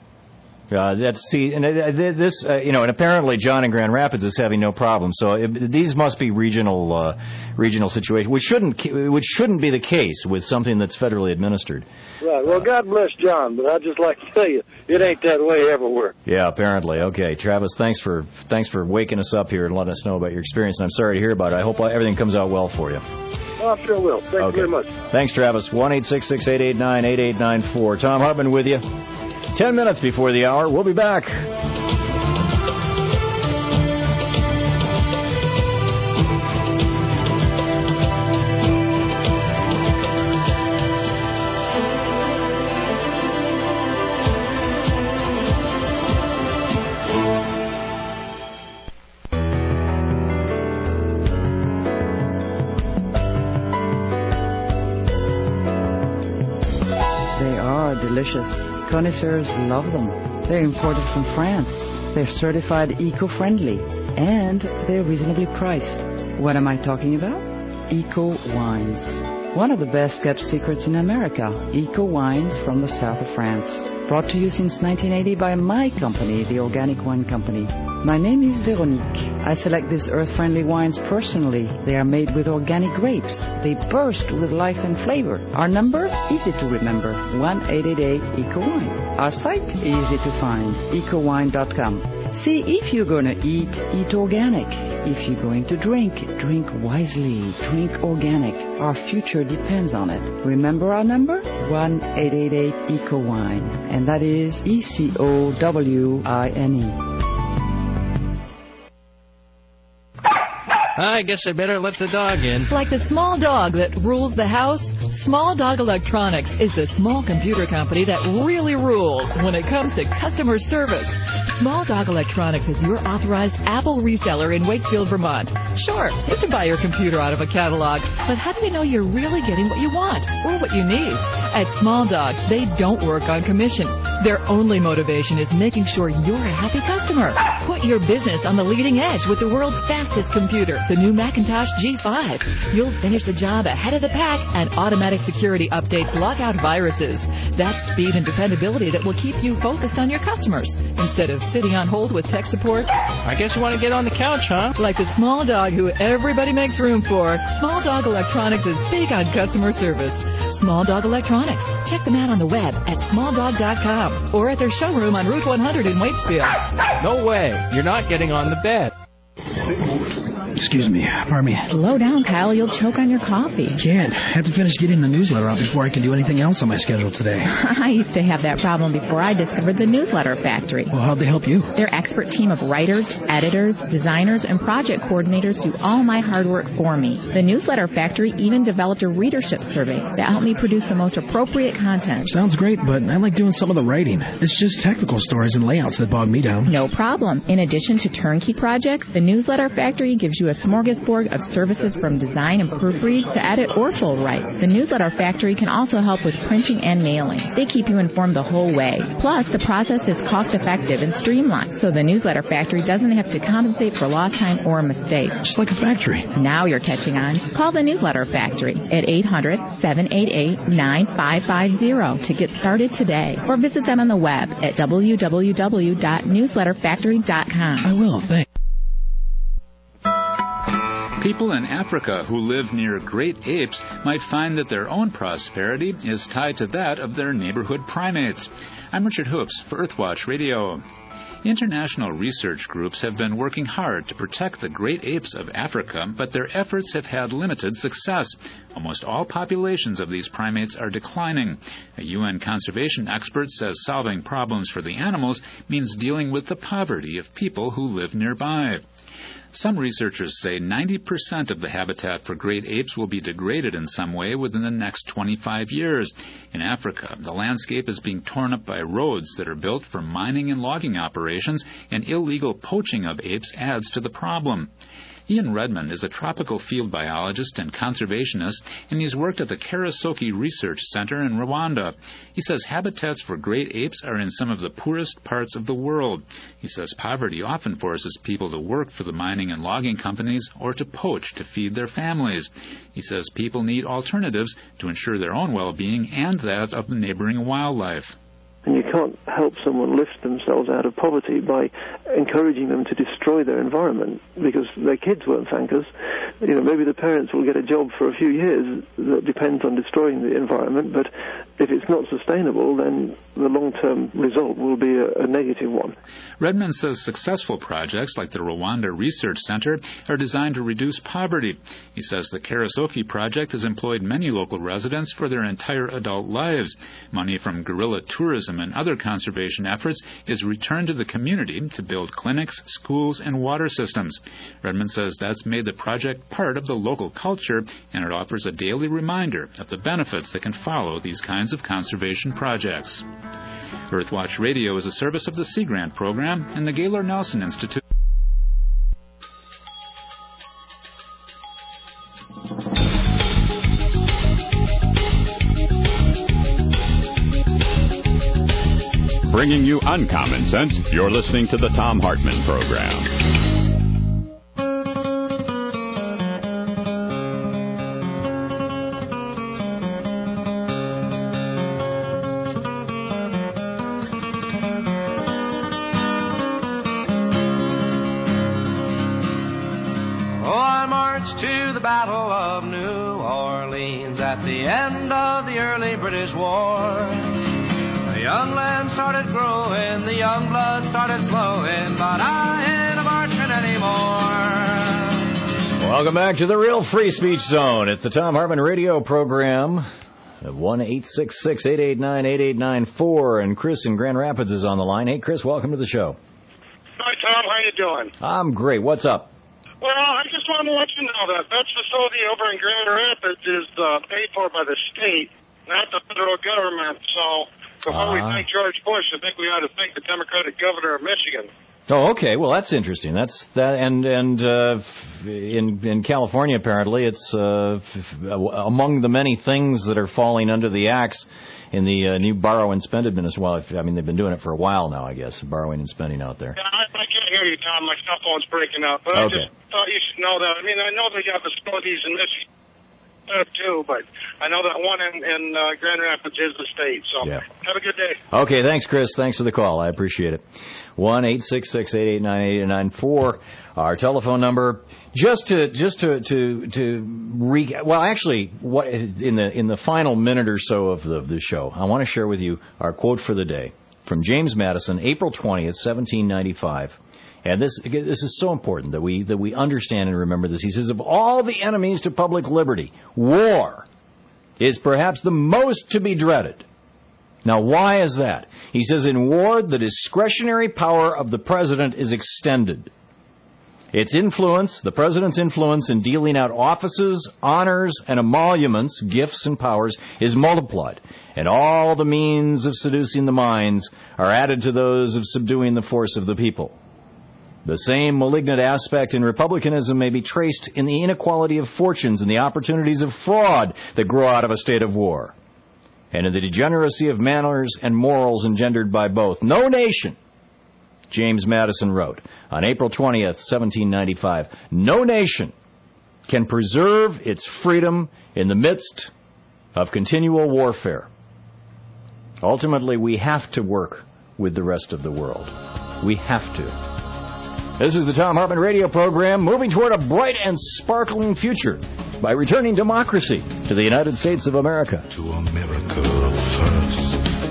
Uh, that's see, and uh, this, uh, you know, and apparently John in Grand Rapids is having no problem. So it, these must be regional, uh, regional situations, which shouldn't, which shouldn't be the case with something that's federally administered. Right. Well, God bless John, but I'd just like to tell you, it ain't that way everywhere. Yeah, apparently. Okay, Travis, thanks for thanks for waking us up here and letting us know about your experience. And I'm sorry to hear about it. I hope everything comes out well for you. Oh, I sure will. Thank okay. you very much. Thanks, Travis. one eight six six eight eight nine eight eight nine four. Tom Hartman with you. Ten minutes before the hour. We'll be back. Delicious. Connoisseurs love them. They're imported from France. They're certified eco-friendly. And they're reasonably priced. What am I talking about? Eco Wines. One of the best kept secrets in America. Eco Wines from the south of France. Brought to you since nineteen eighty by my company, the Organic Wine Company. My name is Veronique. I select these earth-friendly wines personally. They are made with organic grapes. They burst with life and flavor. Our number? Easy to remember. one eight eight eight eco wine. Our site? Easy to find. eco wine dot com. See, if you're going to eat, eat organic. If you're going to drink, drink wisely. Drink organic. Our future depends on it. Remember our number? one eight eight eight eco wine. And that is E C O W I N E. I guess I better let the dog in. Like the small dog that rules the house, Small Dog Electronics is the small computer company that really rules when it comes to customer service. Small Dog Electronics is your authorized Apple reseller in Wakefield, Vermont. Sure, you can buy your computer out of a catalog, but how do they know you're really getting what you want or what you need? At Small Dog, they don't work on commission. Their only motivation is making sure you're a happy customer. Put your business on the leading edge with the world's fastest computer, the new Macintosh G five. You'll finish the job ahead of the pack, and automatic security updates lock out viruses. That's speed and dependability that will keep you focused on your customers instead of sitting on hold with tech support. I guess you want to get on the couch, huh? Like the small dog who everybody makes room for, Small Dog Electronics is big on customer service. Small Dog Electronics. Check them out on the web at small dog dot com or at their showroom on Route one hundred in Waitsfield. No way. You're not getting on the bed. Excuse me. Pardon me. Slow down, Kyle. You'll choke on your coffee. Can't. Have to finish getting the newsletter out before I can do anything else on my schedule today. I used to have that problem before I discovered the Newsletter Factory. Well, how'd they help you? Their expert team of writers, editors, designers, and project coordinators do all my hard work for me. The Newsletter Factory even developed a readership survey that helped me produce the most appropriate content. Sounds great, but I like doing some of the writing. It's just technical stories and layouts that bog me down. No problem. In addition to turnkey projects, the Newsletter Factory gives you a smorgasbord of services from design and proofread to edit or full write. The Newsletter Factory can also help with printing and mailing. They keep you informed the whole way. Plus, the process is cost-effective and streamlined, so the Newsletter Factory doesn't have to compensate for lost time or mistakes. Just like a factory. Now you're catching on. Call the Newsletter Factory at eight hundred, seven eight eight, nine five five zero to get started today, or visit them on the web at w w w dot newsletter factory dot com. I will, thanks. People in Africa who live near great apes might find that their own prosperity is tied to that of their neighborhood primates. I'm Richard Hoops for Earthwatch Radio. International research groups have been working hard to protect the great apes of Africa, but their efforts have had limited success. Almost all populations of these primates are declining. A U N conservation expert says solving problems for the animals means dealing with the poverty of people who live nearby. Some researchers say ninety percent of the habitat for great apes will be degraded in some way within the next twenty-five years. In Africa, the landscape is being torn up by roads that are built for mining and logging operations, and illegal poaching of apes adds to the problem. Ian Redmond is a tropical field biologist and conservationist, and he's worked at the Karasoki Research Center in Rwanda. He says habitats for great apes are in some of the poorest parts of the world. He says poverty often forces people to work for the mining and logging companies or to poach to feed their families. He says people need alternatives to ensure their own well-being and that of the neighboring wildlife. And you can't help someone lift themselves out of poverty by encouraging them to destroy their environment, because their kids won't thank us. You know, maybe the parents will get a job for a few years that depends on destroying the environment, but if it's not sustainable, then the long-term result will be a, a negative one. Redmond says successful projects like the Rwanda Research Center are designed to reduce poverty. He says the Karasoki project has employed many local residents for their entire adult lives. Money from guerrilla tourism and other conservation efforts is returned to the community to build clinics, schools, and water systems. Redmond says that's made the project part of the local culture, and it offers a daily reminder of the benefits that can follow these kinds of conservation projects. Earthwatch Radio is a service of the Sea Grant Program and the Gaylord Nelson Institute. Bringing you uncommon sense, you're listening to the Thom Hartmann Program. Battle of New Orleans at the end of the early British War. The young land started growing, the young blood started flowing, but I ain't a marching anymore. Welcome back to the Real Free Speech Zone. It's the Thom Hartmann Radio Program at one eight six six, eight eight nine, eight eight nine four, and Chris in Grand Rapids is on the line. Hey, Chris, welcome to the show. Hi, Tom. How you doing? I'm great. What's up? Well, I just wanted to let you know that that facility over in Grand Rapids is uh, paid for by the state, not the federal government. So before uh, we thank George Bush, I think we ought to thank the Democratic governor of Michigan. Oh, okay. Well, that's interesting. That's that, and and uh, in in California, apparently, it's uh, among the many things that are falling under the axe in the uh, new borrow and spend administration. Well, if, I mean, they've been doing it for a while now, I guess, borrowing and spending out there. Yeah, I, I can't hear you, Tom. My cell phone's breaking up. But okay. I just thought you should know that. I mean, I know they got facilities in Michigan uh, too, but I know that one in, in uh, Grand Rapids is the state. So yeah. Have a good day. Okay, thanks, Chris. Thanks for the call. I appreciate it. one eight six six, eight eight nine, eight eight nine four, our telephone number. Just to just to to to re well, actually, what in the in the final minute or so of the, of the show, I want to share with you our quote for the day from James Madison, April twentieth, seventeen ninety-five. And this this is so important that we that we understand and remember this. He says, "Of all the enemies to public liberty, war is perhaps the most to be dreaded." Now, why is that? He says, in war, the discretionary power of the president is extended. Its influence, the president's influence in dealing out offices, honors, and emoluments, gifts and powers, is multiplied. And all the means of seducing the minds are added to those of subduing the force of the people. The same malignant aspect in republicanism may be traced in the inequality of fortunes and the opportunities of fraud that grow out of a state of war, and in the degeneracy of manners and morals engendered by both. No nation, James Madison wrote on April twentieth, seventeen ninety-five, no nation can preserve its freedom in the midst of continual warfare. Ultimately, we have to work with the rest of the world. We have to. This is the Thom Hartmann Radio Program, moving toward a bright and sparkling future by returning democracy to the United States of America. To America first,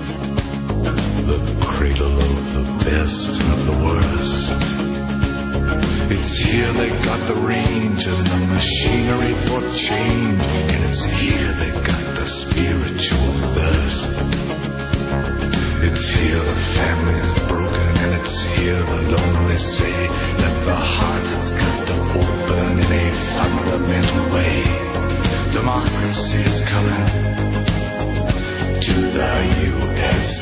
the cradle of the best of the worst. It's here they got the range and the machinery for change, and it's here they got the spiritual thirst. It's here the family is broken, and it's here the lonely say that the heart has got to open in a fundamental way. Democracy is coming to the U S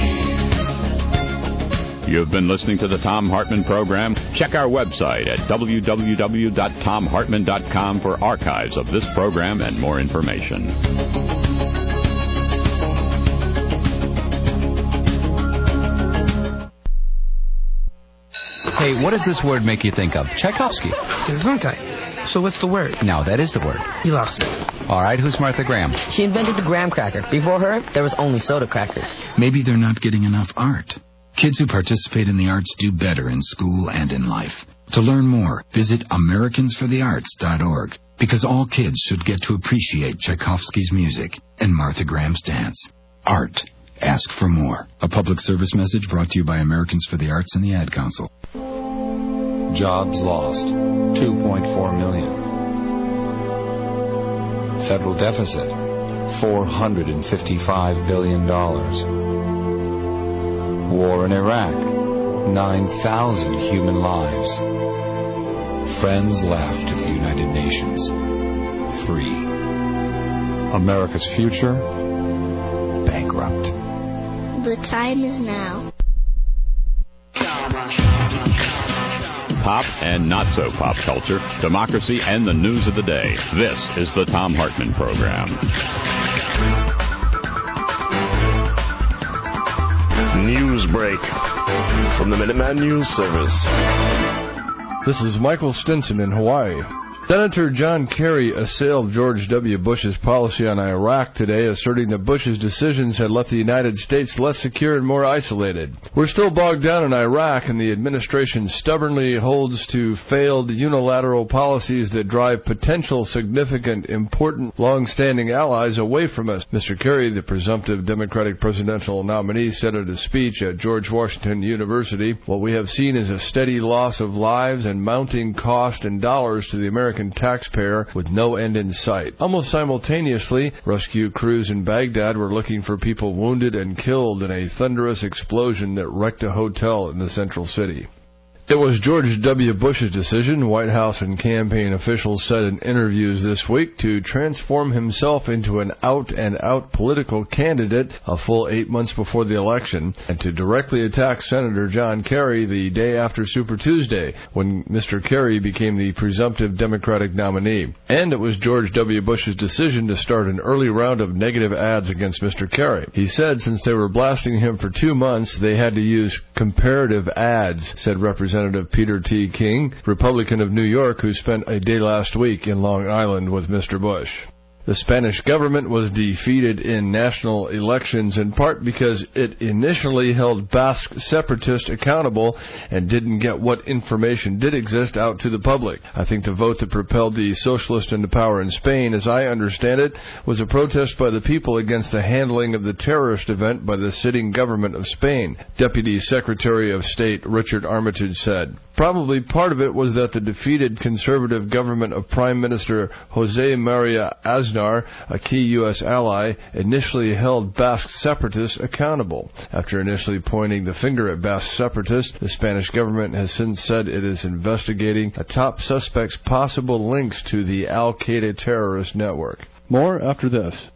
A. You've been listening to the Thom Hartmann Program. Check our website at w w w dot thom hartmann dot com for archives of this program and more information. Hey, what does this word make you think of? Tchaikovsky. Gesundheit. So what's the word? No, that is the word. You lost me. All right, who's Martha Graham? She invented the graham cracker. Before her, there was only soda crackers. Maybe they're not getting enough art. Kids who participate in the arts do better in school and in life. To learn more, visit americans for the arts dot org, because all kids should get to appreciate Tchaikovsky's music and Martha Graham's dance. art. Ask for more. A public service message brought to you by Americans for the Arts and the Ad Council. Jobs lost, two point four million. Federal deficit, four hundred fifty-five billion dollars. War in Iraq, nine thousand human lives. Friends left of the United Nations, three. America's future, bankrupt. The time is now. Pop and not so pop culture, democracy, and the news of the day. This is the Thom Hartmann Program. News break from the Minuteman News Service. This is Michael Stinson in Hawaii. Senator John Kerry assailed George W. Bush's policy on Iraq today, asserting that Bush's decisions had left the United States less secure and more isolated. We're still bogged down in Iraq, and the administration stubbornly holds to failed unilateral policies that drive potential significant, important, long-standing allies away from us, Mister Kerry, the presumptive Democratic presidential nominee, said at a speech at George Washington University. What we have seen is a steady loss of lives and mounting cost in dollars to the American taxpayer with no end in sight. Almost simultaneously, rescue crews in Baghdad were looking for people wounded and killed in a thunderous explosion that wrecked a hotel in the central city. It was George W. Bush's decision, White House and campaign officials said in interviews this week, to transform himself into an out-and-out political candidate a full eight months before the election, and to directly attack Senator John Kerry the day after Super Tuesday, when Mister Kerry became the presumptive Democratic nominee. And it was George W. Bush's decision to start an early round of negative ads against Mister Kerry. He said since they were blasting him for two months, they had to use comparative ads, said Representative Representative Peter T. King, Republican of New York, who spent a day last week in Long Island with Mister Bush. The Spanish government was defeated in national elections in part because it initially held Basque separatists accountable and didn't get what information did exist out to the public. I think the vote that propelled the socialists into power in Spain, as I understand it, was a protest by the people against the handling of the terrorist event by the sitting government of Spain, Deputy Secretary of State Richard Armitage said. Probably part of it was that the defeated conservative government of Prime Minister José María Aznar, a key U S ally, initially held Basque separatists accountable. After initially pointing the finger at Basque separatists, the Spanish government has since said it is investigating a top suspect's possible links to the Al-Qaeda terrorist network. More after this.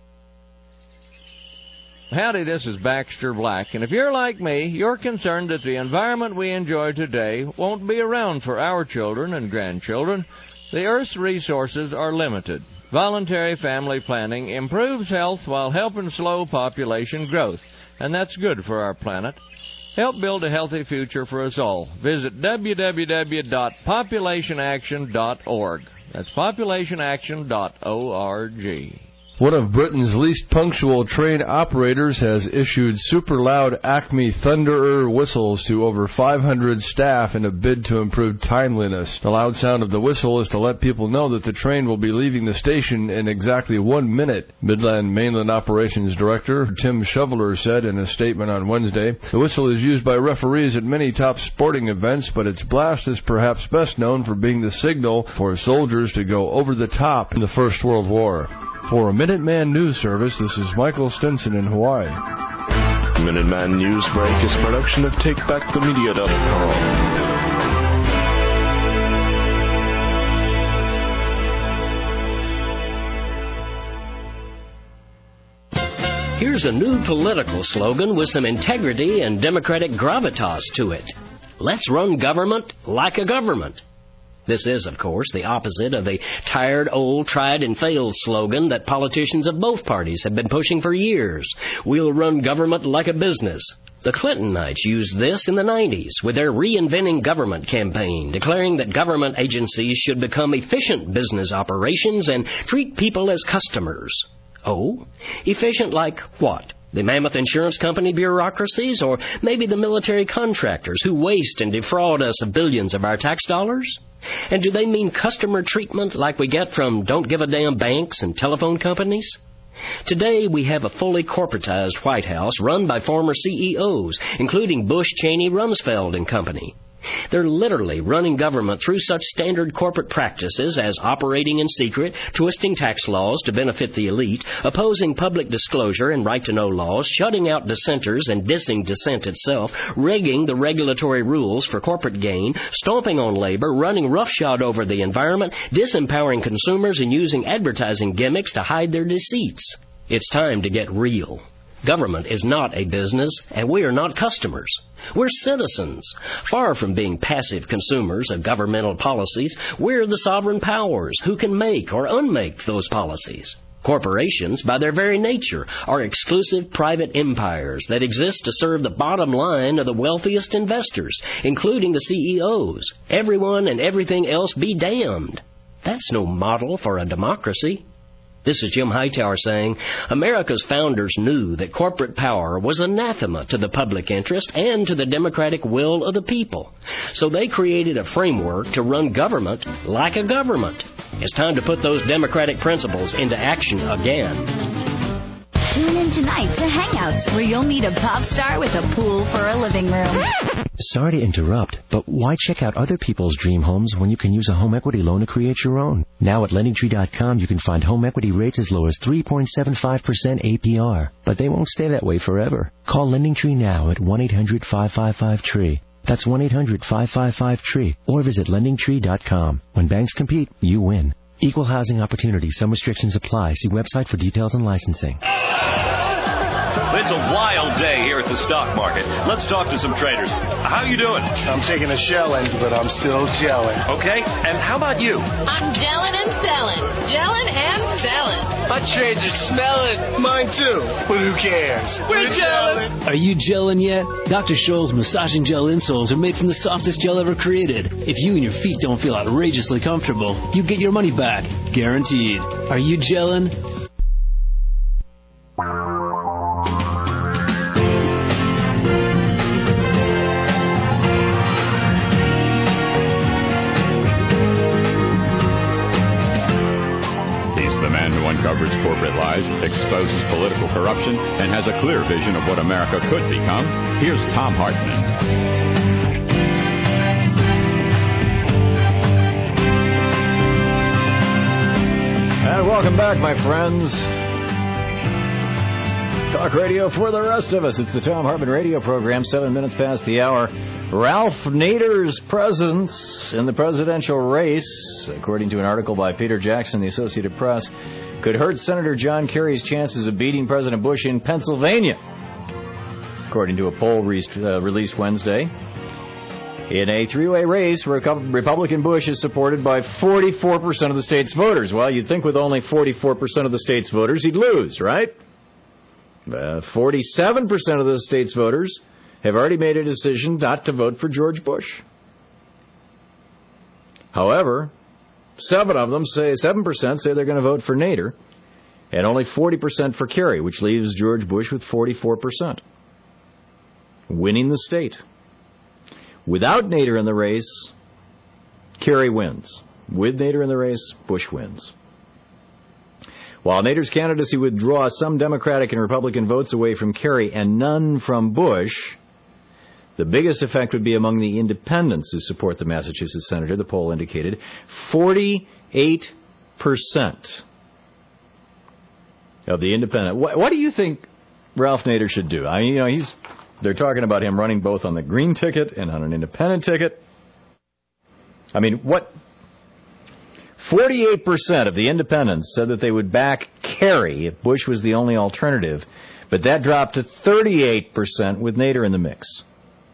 Howdy, this is Baxter Black, and if you're like me, you're concerned that the environment we enjoy today won't be around for our children and grandchildren. The Earth's resources are limited. Voluntary family planning improves health while helping slow population growth, and that's good for our planet. Help build a healthy future for us all. Visit w w w dot population action dot org. That's population action dot org. One of Britain's least punctual train operators has issued super loud Acme Thunderer whistles to over five hundred staff in a bid to improve timeliness. The loud sound of the whistle is to let people know that the train will be leaving the station in exactly one minute. Midland Mainland Operations Director Tim Shoveler said in a statement on Wednesday, the whistle is used by referees at many top sporting events, but its blast is perhaps best known for being the signal for soldiers to go over the top in the First World War. For a Minuteman News Service, this is Michael Stinson in Hawaii. Minuteman News Break is a production of take back the media dot com. Here's a new political slogan with some integrity and democratic gravitas to it. Let's run government like a government. This is, of course, the opposite of the tired, old, tried-and-failed slogan that politicians of both parties have been pushing for years. We'll run government like a business. The Clintonites used this in the nineties with their Reinventing Government campaign, declaring that government agencies should become efficient business operations and treat people as customers. Oh, efficient like what? The mammoth insurance company bureaucracies, or maybe the military contractors who waste and defraud us of billions of our tax dollars? And do they mean customer treatment like we get from don't-give-a-damn banks and telephone companies? Today, we have a fully corporatized White House run by former C E Os, including Bush, Cheney, Rumsfeld and company. They're literally running government through such standard corporate practices as operating in secret, twisting tax laws to benefit the elite, opposing public disclosure and right-to-know laws, shutting out dissenters and dissing dissent itself, rigging the regulatory rules for corporate gain, stomping on labor, running roughshod over the environment, disempowering consumers, and using advertising gimmicks to hide their deceits. It's time to get real. Government is not a business, and we are not customers. We're citizens. Far from being passive consumers of governmental policies, we're the sovereign powers who can make or unmake those policies. Corporations, by their very nature, are exclusive private empires that exist to serve the bottom line of the wealthiest investors, including the C E Os. Everyone and everything else be damned. That's no model for a democracy. This is Jim Hightower saying, America's founders knew that corporate power was anathema to the public interest and to the democratic will of the people. So they created a framework to run government like a government. It's time to put those democratic principles into action again. Tune in tonight to Hangouts, where you'll meet a pop star with a pool for a living room. Sorry to interrupt, but why check out other people's dream homes when you can use a home equity loan to create your own? Now at lending tree dot com, you can find home equity rates as low as three point seven five percent A P R. But they won't stay that way forever. Call LendingTree now at one eight hundred five five five tree. That's one eight hundred five five five tree. Or visit lending tree dot com. When banks compete, you win. Equal housing opportunity. Some restrictions apply. See website for details and licensing. It's a wild day here at the stock market. Let's talk to some traders. How you doing? I'm taking a shelling, but I'm still gelling. Okay, and how about you? I'm gelling and selling. Gelling and selling. My trades are smelling. Mine too. But who cares? We're gelling. Are you gelling yet? Doctor Scholl's massaging gel insoles are made from the softest gel ever created. If you and your feet don't feel outrageously comfortable, you get your money back. Guaranteed. Are you gelling? Uncovers corporate lies, exposes political corruption, and has a clear vision of what America could become. Here's Thom Hartmann. And welcome back, my friends. Talk radio for the rest of us. It's the Thom Hartmann radio program, seven minutes past the hour. Ralph Nader's presence in the presidential race, according to an article by Peter Jackson, the Associated Press, could hurt Senator John Kerry's chances of beating President Bush in Pennsylvania, according to a poll re- uh, released Wednesday. In a three-way race, Republican Bush is supported by forty-four percent of the state's voters. Well, you'd think with only forty-four percent of the state's voters, he'd lose, right? Uh, forty-seven percent of the state's voters have already made a decision not to vote for George Bush. However, seven of them say, seven percent say they're going to vote for Nader, and only forty percent for Kerry, which leaves George Bush with forty-four percent, winning the state. Without Nader in the race, Kerry wins. With Nader in the race, Bush wins. While Nader's candidacy would draw some Democratic and Republican votes away from Kerry and none from Bush, the biggest effect would be among the independents who support the Massachusetts senator, the poll indicated. forty-eight percent of the independent. What, what do you think Ralph Nader should do? I mean, you know, he's they're talking about him running both on the green ticket and on an independent ticket. I mean, what... forty-eight percent of the independents said that they would back Kerry if Bush was the only alternative, but that dropped to thirty-eight percent with Nader in the mix.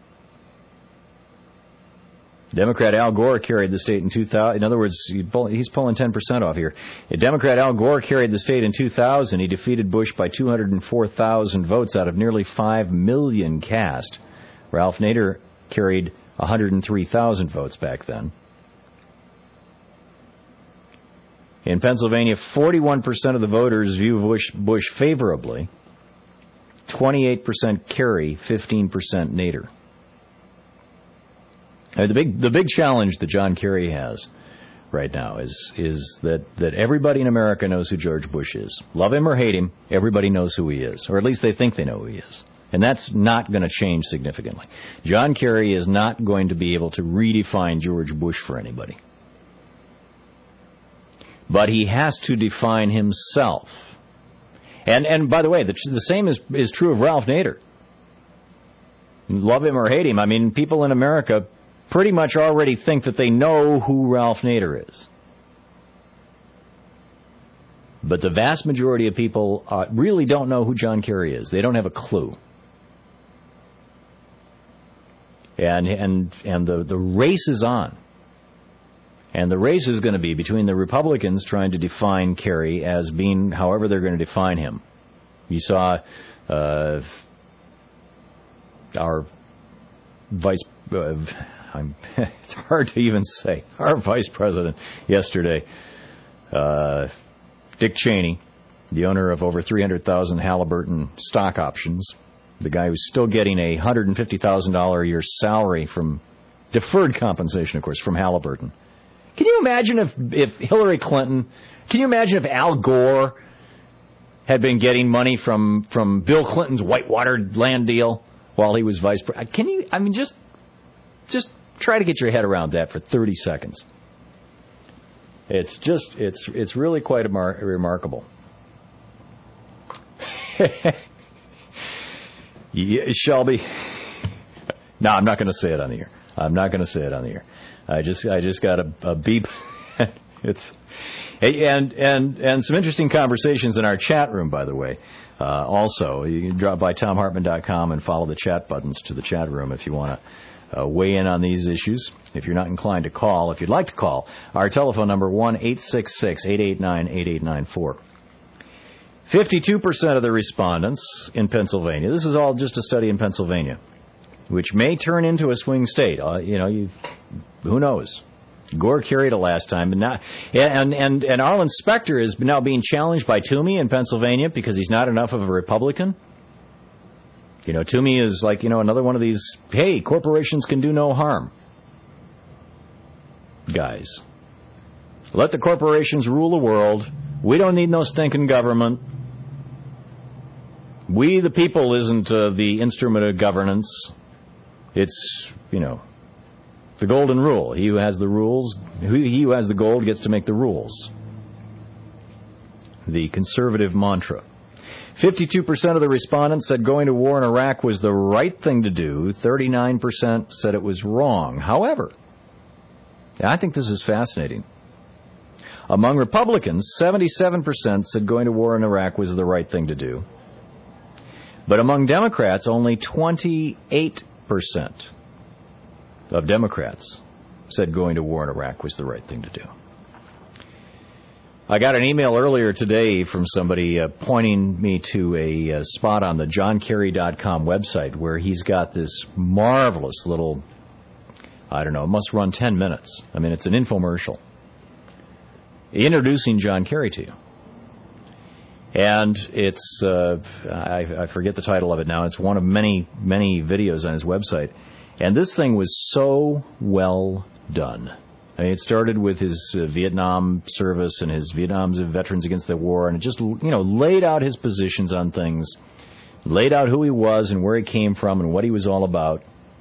Democrat Al Gore carried the state in two thousand. In other words, he's pulling ten percent off here. Democrat Al Gore carried the state in two thousand. He defeated Bush by two hundred four thousand votes out of nearly five million cast. Ralph Nader carried one hundred three thousand votes back then. In Pennsylvania, forty-one percent of the voters view Bush, Bush favorably, twenty-eight percent Kerry, fifteen percent Nader. Uh, the big the big challenge that John Kerry has right now is is that, that everybody in America knows who George Bush is. Love him or hate him, everybody knows who he is, or at least they think they know who he is. And that's not going to change significantly. John Kerry is not going to be able to redefine George Bush for anybody. But he has to define himself. And and by the way, the, the same is, is true of Ralph Nader. Love him or hate him, I mean, people in America pretty much already think that they know who Ralph Nader is. But the vast majority of people uh, really don't know who John Kerry is. They don't have a clue. And and and the, the race is on. And the race is going to be between the Republicans trying to define Kerry as being however they're going to define him. You saw uh, our vice... Uh, I'm, it's hard to even say. Our vice president yesterday, uh, Dick Cheney, the owner of over three hundred thousand Halliburton stock options, the guy who's still getting a one hundred fifty thousand dollars a year salary from deferred compensation, of course, from Halliburton. Can you imagine if, if Hillary Clinton, can you imagine if Al Gore had been getting money from, from Bill Clinton's Whitewater land deal while he was vice president? Can you, I mean, just, just try to get your head around that for thirty seconds. It's just, it's, it's really quite mar- remarkable. Yeah, Shelby. No, I'm not going to say it on the air. I'm not going to say it on the air. I just, I just got a, a beep. It's, and and and some interesting conversations in our chat room, by the way. Uh, also, you can drop by tom hartman dot com and follow the chat buttons to the chat room if you want to uh, weigh in on these issues. If you're not inclined to call, if you'd like to call, our telephone number one eight six six, eight eight nine, eight eight nine four. fifty-two percent of the respondents in Pennsylvania. This is all just a study in Pennsylvania, which may turn into a swing state. Uh, you know, you, who knows? Gore carried it last time, but now, and and and Arlen Specter is now being challenged by Toomey in Pennsylvania because he's not enough of a Republican. You know, Toomey is like, you know, another one of these, hey, corporations can do no harm guys. Let the corporations rule the world. We don't need no stinking government. We, the people, isn't uh, the instrument of governance. It's, you know, the golden rule. He who has the rules, he who has the gold gets to make the rules. The conservative mantra. fifty-two percent of the respondents said going to war in Iraq was the right thing to do. thirty-nine percent said it was wrong. However, I think this is fascinating. Among Republicans, seventy-seven percent said going to war in Iraq was the right thing to do. But among Democrats, only twenty-eight percent of Democrats said going to war in Iraq was the right thing to do. I got an email earlier today from somebody uh, pointing me to a uh, spot on the john kerry dot com website where he's got this marvelous little, I don't know, it must run ten minutes. I mean, it's an infomercial introducing John Kerry to you. And it's, uh, I, I forget the title of it now. It's one of many, many videos on his website. And this thing was so well done. I mean, it started with his uh, Vietnam service and his Vietnam's Veterans Against the War, and it just, you know, laid out his positions on things, laid out who he was and where he came from and what he was all about.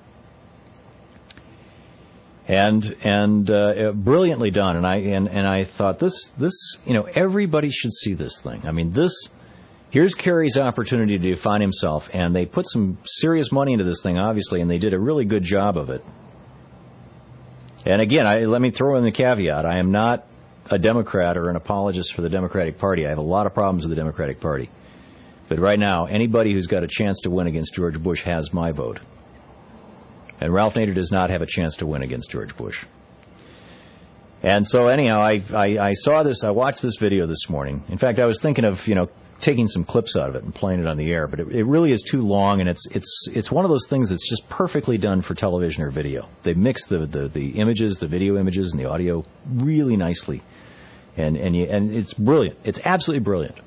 And and uh, brilliantly done. And I and, and I thought this this you know everybody should see this thing. I mean, this here's Kerry's opportunity to define himself, and they put some serious money into this thing, obviously, and they did a really good job of it. And again, I, let me throw in the caveat: I am not a Democrat or an apologist for the Democratic Party. I have a lot of problems with the Democratic Party, but right now, anybody who's got a chance to win against George Bush has my vote. And Ralph Nader does not have a chance to win against George Bush. And so anyhow, I, I, I saw this, I watched this video this morning. In fact, I was thinking of, you know, taking some clips out of it and playing it on the air, but it, it really is too long, and it's it's it's one of those things that's just perfectly done for television or video. They mix the, the, the images, the video images, and the audio really nicely. And, and, you, and it's brilliant. It's absolutely brilliant.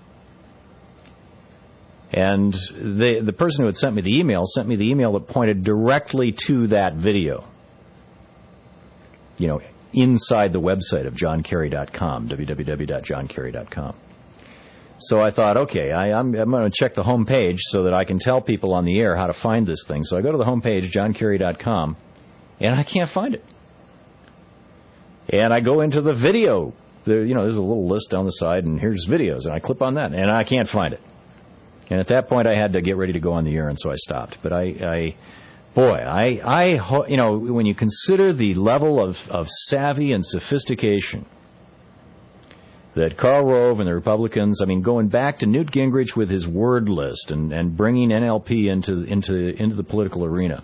And the the person who had sent me the email sent me the email that pointed directly to that video. You know, inside the website of john kerry dot com, w w w dot john kerry dot com. So I thought, okay, I, I'm, I'm going to check the home page so that I can tell people on the air how to find this thing. So I go to the home page, john kerry dot com, and I can't find it. And I go into the video. There, you know, there's a little list down the side, and here's videos, and I click on that, and I can't find it. And at that point, I had to get ready to go on the air, and so I stopped. But I, I boy, I, I, you know, when you consider the level of, of savvy and sophistication that Karl Rove and the Republicans, I mean, going back to Newt Gingrich with his word list and, and bringing N L P into into into the political arena,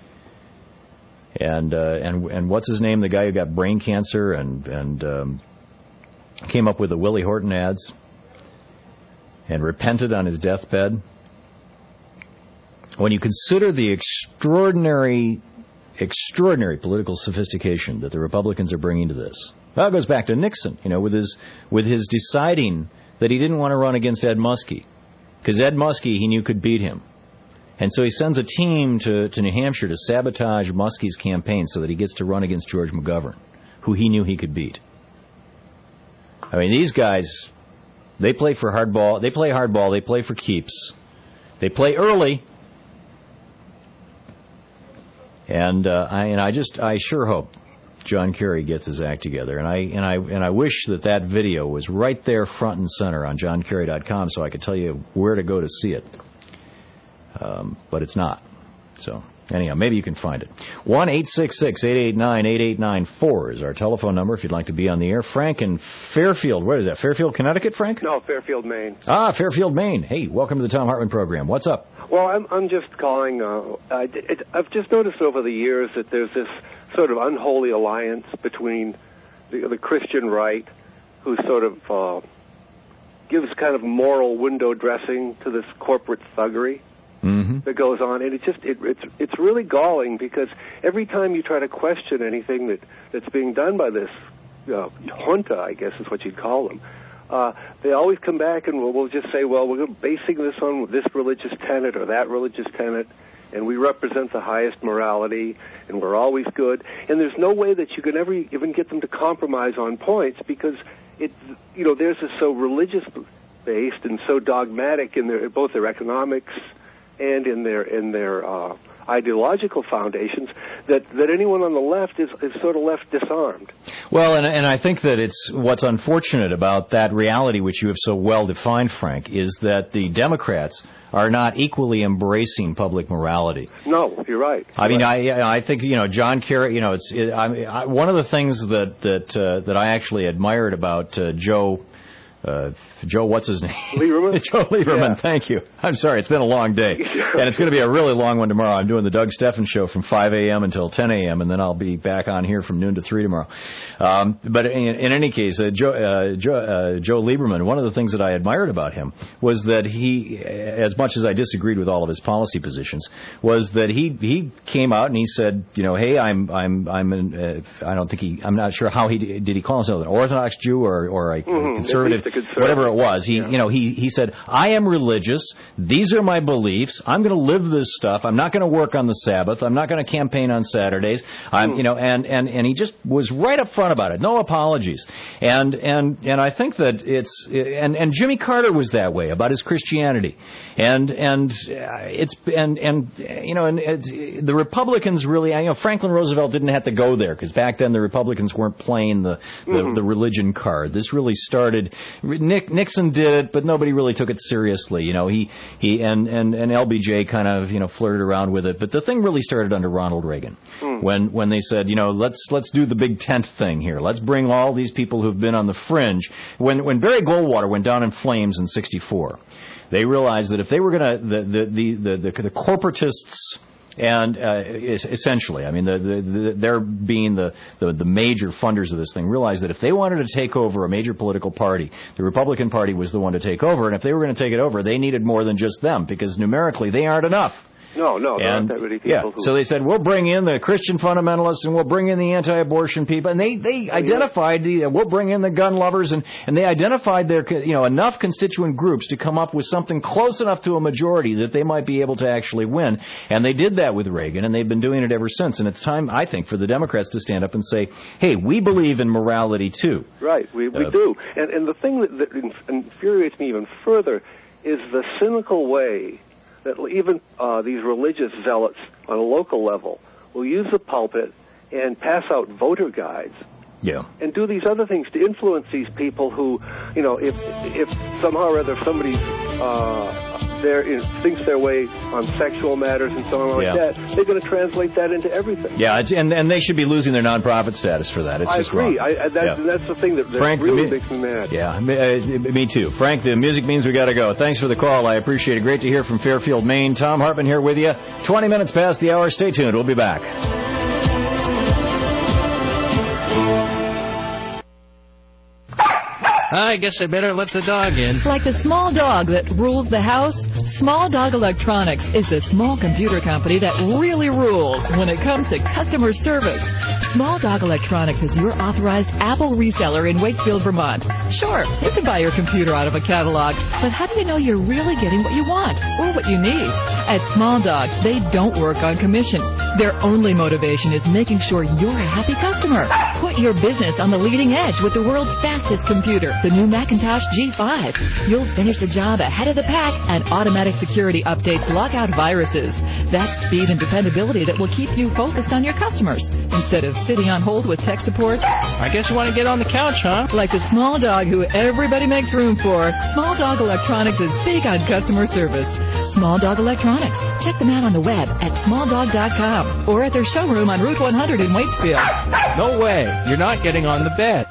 and uh, and and what's his name, the guy who got brain cancer and and um, came up with the Willie Horton ads and repented on his deathbed. When you consider the extraordinary, extraordinary political sophistication that the Republicans are bringing to this. Well, it goes back to Nixon, you know, with his with his deciding that he didn't want to run against Ed Muskie, because Ed Muskie he knew could beat him, and so he sends a team to, to New Hampshire to sabotage Muskie's campaign so that he gets to run against George McGovern, who he knew he could beat. I mean, these guys, they play for hardball, they play hardball, they play for keeps, they play early, and uh, I and I just I sure hope John Kerry gets his act together, and I and I and I wish that that video was right there, front and center, on john kerry dot com, so I could tell you where to go to see it. Um, but it's not. So anyhow, maybe you can find it. One eight six six eight eight nine eight eight nine four is our telephone number if you'd like to be on the air. Frank in Fairfield. What is that? Fairfield, Connecticut, Frank? No, Fairfield, Maine. Ah, Fairfield, Maine. Hey, welcome to the Thom Hartmann program. What's up? Well, I'm I'm just calling. Uh, I, it, I've just noticed over the years that there's this sort of unholy alliance between the, the Christian right, who sort of uh, gives kind of moral window dressing to this corporate thuggery mm-hmm. that goes on, and it just it, it's it's really galling, because every time you try to question anything that that's being done by this uh, junta, I guess is what you'd call them, uh, they always come back and we'll, we'll just say, well, we're basing this on this religious tenet or that religious tenet, and we represent the highest morality, and we're always good. And there's no way that you can ever even get them to compromise on points, because it, you know, theirs is so religious-based and so dogmatic in their both their economics and in their in their uh, ideological foundations that, that anyone on the left is, is sort of left disarmed. Well, and, and I think that it's what's unfortunate about that reality, which you have so well defined, Frank, is that the Democrats are not equally embracing public morality. No, you're right. You're I mean, right. I I think you know John Kerry. You know, it's it, I, I, one of the things that that uh, that I actually admired about uh, Joe. Uh, Joe, what's his name? Lieberman? Joe Lieberman, yeah. Thank you. I'm sorry, it's been a long day. And it's going to be a really long one tomorrow. I'm doing the Doug Steffen Show from five a.m. until ten a.m., and then I'll be back on here from noon to three tomorrow. Um, but in, in any case, uh, Joe, uh, Joe, uh, Joe Lieberman, one of the things that I admired about him was that he, as much as I disagreed with all of his policy positions, was that he he came out and he said, you know, hey, I'm I'm I'm an, uh, I don't think he, I'm not sure how he did he call himself an Orthodox Jew or or a mm-hmm. conservative. Whatever it was, he, yeah. you know, he, he said, I am religious. These are my beliefs. I'm going to live this stuff. I'm not going to work on the Sabbath. I'm not going to campaign on Saturdays. I'm, mm. you know, and, and, and he just was right up front about it. No apologies. And, and, and I think that it's, and, and Jimmy Carter was that way about his Christianity. And, and it's, and, and, you know, and it's, the Republicans really, you know, Franklin Roosevelt didn't have to go there, because back then the Republicans weren't playing the, the, mm-hmm. the religion card. This really started, Nick, Nixon did it, but nobody really took it seriously. You know, he, he and, and, and L B J kind of, you know, flirted around with it. But the thing really started under Ronald Reagan, mm. when, when they said, you know, let's, let's do the big tent thing here. Let's bring all these people who've been on the fringe. When, when Barry Goldwater went down in flames in sixty-four, they realized that if they were going to, the, the, the, the, the, the corporatists, and uh, essentially, I mean, the, the, the, they're being the, the, the major funders of this thing, realized that if they wanted to take over a major political party, the Republican Party was the one to take over, and if they were going to take it over, they needed more than just them, because numerically they aren't enough. No, no, there aren't And, that many people yeah, who... so they said, we'll bring in the Christian fundamentalists and we'll bring in the anti-abortion people. And they, they Oh, identified the, uh, we'll bring in the gun lovers, and, and they identified their, you know, enough constituent groups to come up with something close enough to a majority that they might be able to actually win. And they did that with Reagan, and they've been doing it ever since. And it's time, I think, for the Democrats to stand up and say, hey, we believe in morality, too. Right, we, we Uh, do. And, and the thing that, that inf- infuriates me even further is the cynical way that even uh, these religious zealots on a local level will use the pulpit and pass out voter guides. Yeah. And do these other things to influence these people who, you know, if if somehow or other somebody uh, there is, thinks their way on sexual matters and so on like Yeah. that, they're going to translate that into everything. Yeah, it's, and and they should be losing their nonprofit status for that. It's I just agree. wrong. I, I, that, Yeah. That's the thing that, that Frank, really me- makes me mad. Yeah, me, uh, me too. Frank, the music means we got to go. Thanks for the call. I appreciate it. Great to hear from Fairfield, Maine. Tom Hartman here with you. twenty minutes past the hour. Stay tuned. We'll be back. I guess I better let the dog in. Like the small dog that rules the house, Small Dog Electronics is the small computer company that really rules when it comes to customer service. Small Dog Electronics is your authorized Apple reseller in Wakefield, Vermont. Sure, you can buy your computer out of a catalog, but how do you know you're really getting what you want or what you need? At Small Dog, they don't work on commission. Their only motivation is making sure you're a happy customer. Put your business on the leading edge with the world's fastest computer, the new Macintosh G five. You'll finish the job ahead of the pack, and automatic security updates lock out viruses. That's speed and dependability that will keep you focused on your customers instead of sitting on hold with tech support. I guess you want to get on the couch, huh? Like the small dog who everybody makes room for, Small Dog Electronics is big on customer service. Small Dog Electronics. Check them out on the web at small dog dot com or at their showroom on Route one hundred in Waitsfield. No way. You're not getting on the bed.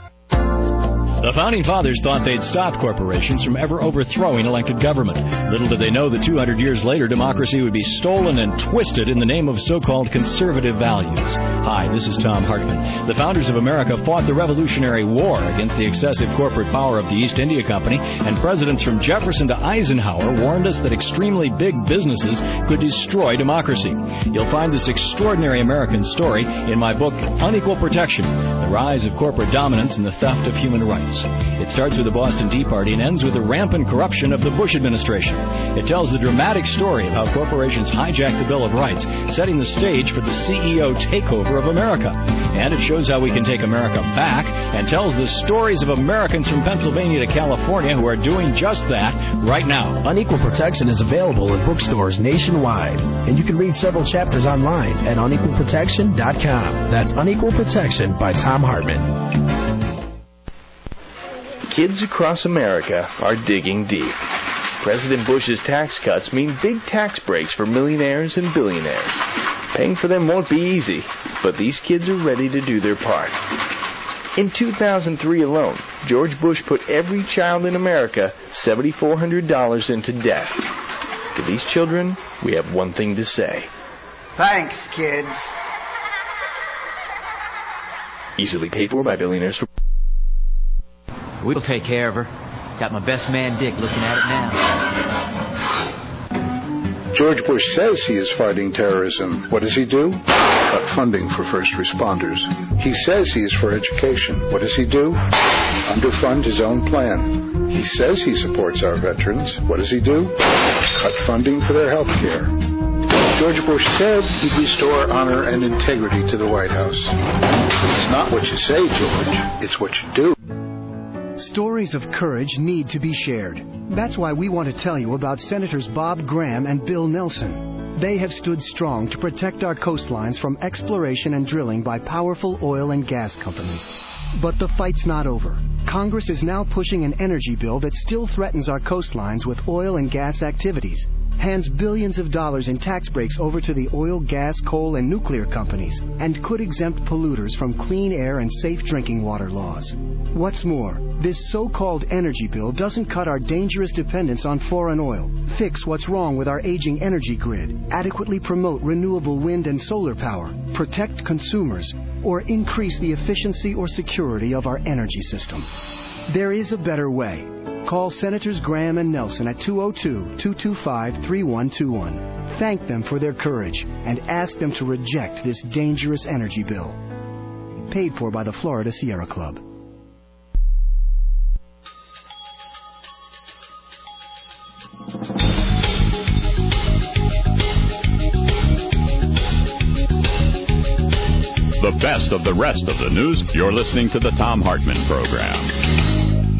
The Founding Fathers thought they'd stop corporations from ever overthrowing elected government. Little did they know that two hundred years later, democracy would be stolen and twisted in the name of so-called conservative values. Hi, this is Tom Hartman. The founders of America fought the Revolutionary War against the excessive corporate power of the East India Company, and presidents from Jefferson to Eisenhower warned us that extremely big businesses could destroy democracy. You'll find this extraordinary American story in my book, Unequal Protection, The Rise of Corporate Dominance and the Theft of Human Rights. It starts with the Boston Tea Party and ends with the rampant corruption of the Bush administration. It tells the dramatic story of how corporations hijacked the Bill of Rights, setting the stage for the C E O takeover of America. And it shows how we can take America back and tells the stories of Americans from Pennsylvania to California who are doing just that right now. Unequal Protection is available in bookstores nationwide, and you can read several chapters online at unequal protection dot com. That's Unequal Protection by Tom Hartman. Kids across America are digging deep. President Bush's tax cuts mean big tax breaks for millionaires and billionaires. Paying for them won't be easy, but these kids are ready to do their part. In two thousand three alone, George Bush put every child in America seven thousand four hundred dollars into debt. To these children, we have one thing to say. Thanks, kids. Easily paid for by billionaires for... We'll take care of her. Got my best man Dick looking at it now. George Bush says he is fighting terrorism. What does he do? Cut funding for first responders. He says he is for education. What does he do? Underfund his own plan. He says he supports our veterans. What does he do? Cut funding for their health care. George Bush said he'd restore honor and integrity to the White House. It's not what you say, George. It's what you do. Stories of courage need to be shared. That's why we want to tell you about Senators Bob Graham and Bill Nelson. They have stood strong to protect our coastlines from exploration and drilling by powerful oil and gas companies. But the fight's not over. Congress is now pushing an energy bill that still threatens our coastlines with oil and gas activities, hands billions of dollars in tax breaks over to the oil, gas, coal, and nuclear companies, and could exempt polluters from clean air and safe drinking water laws. What's more, this so-called energy bill doesn't cut our dangerous dependence on foreign oil, fix what's wrong with our aging energy grid, adequately promote renewable wind and solar power, protect consumers, or increase the efficiency or security of our energy system. There is a better way. Call Senators Graham and Nelson at two oh two, two two five, three one two one. Thank them for their courage and ask them to reject this dangerous energy bill. Paid for by the Florida Sierra Club. The best of the rest of the news. You're listening to the Thom Hartmann Program.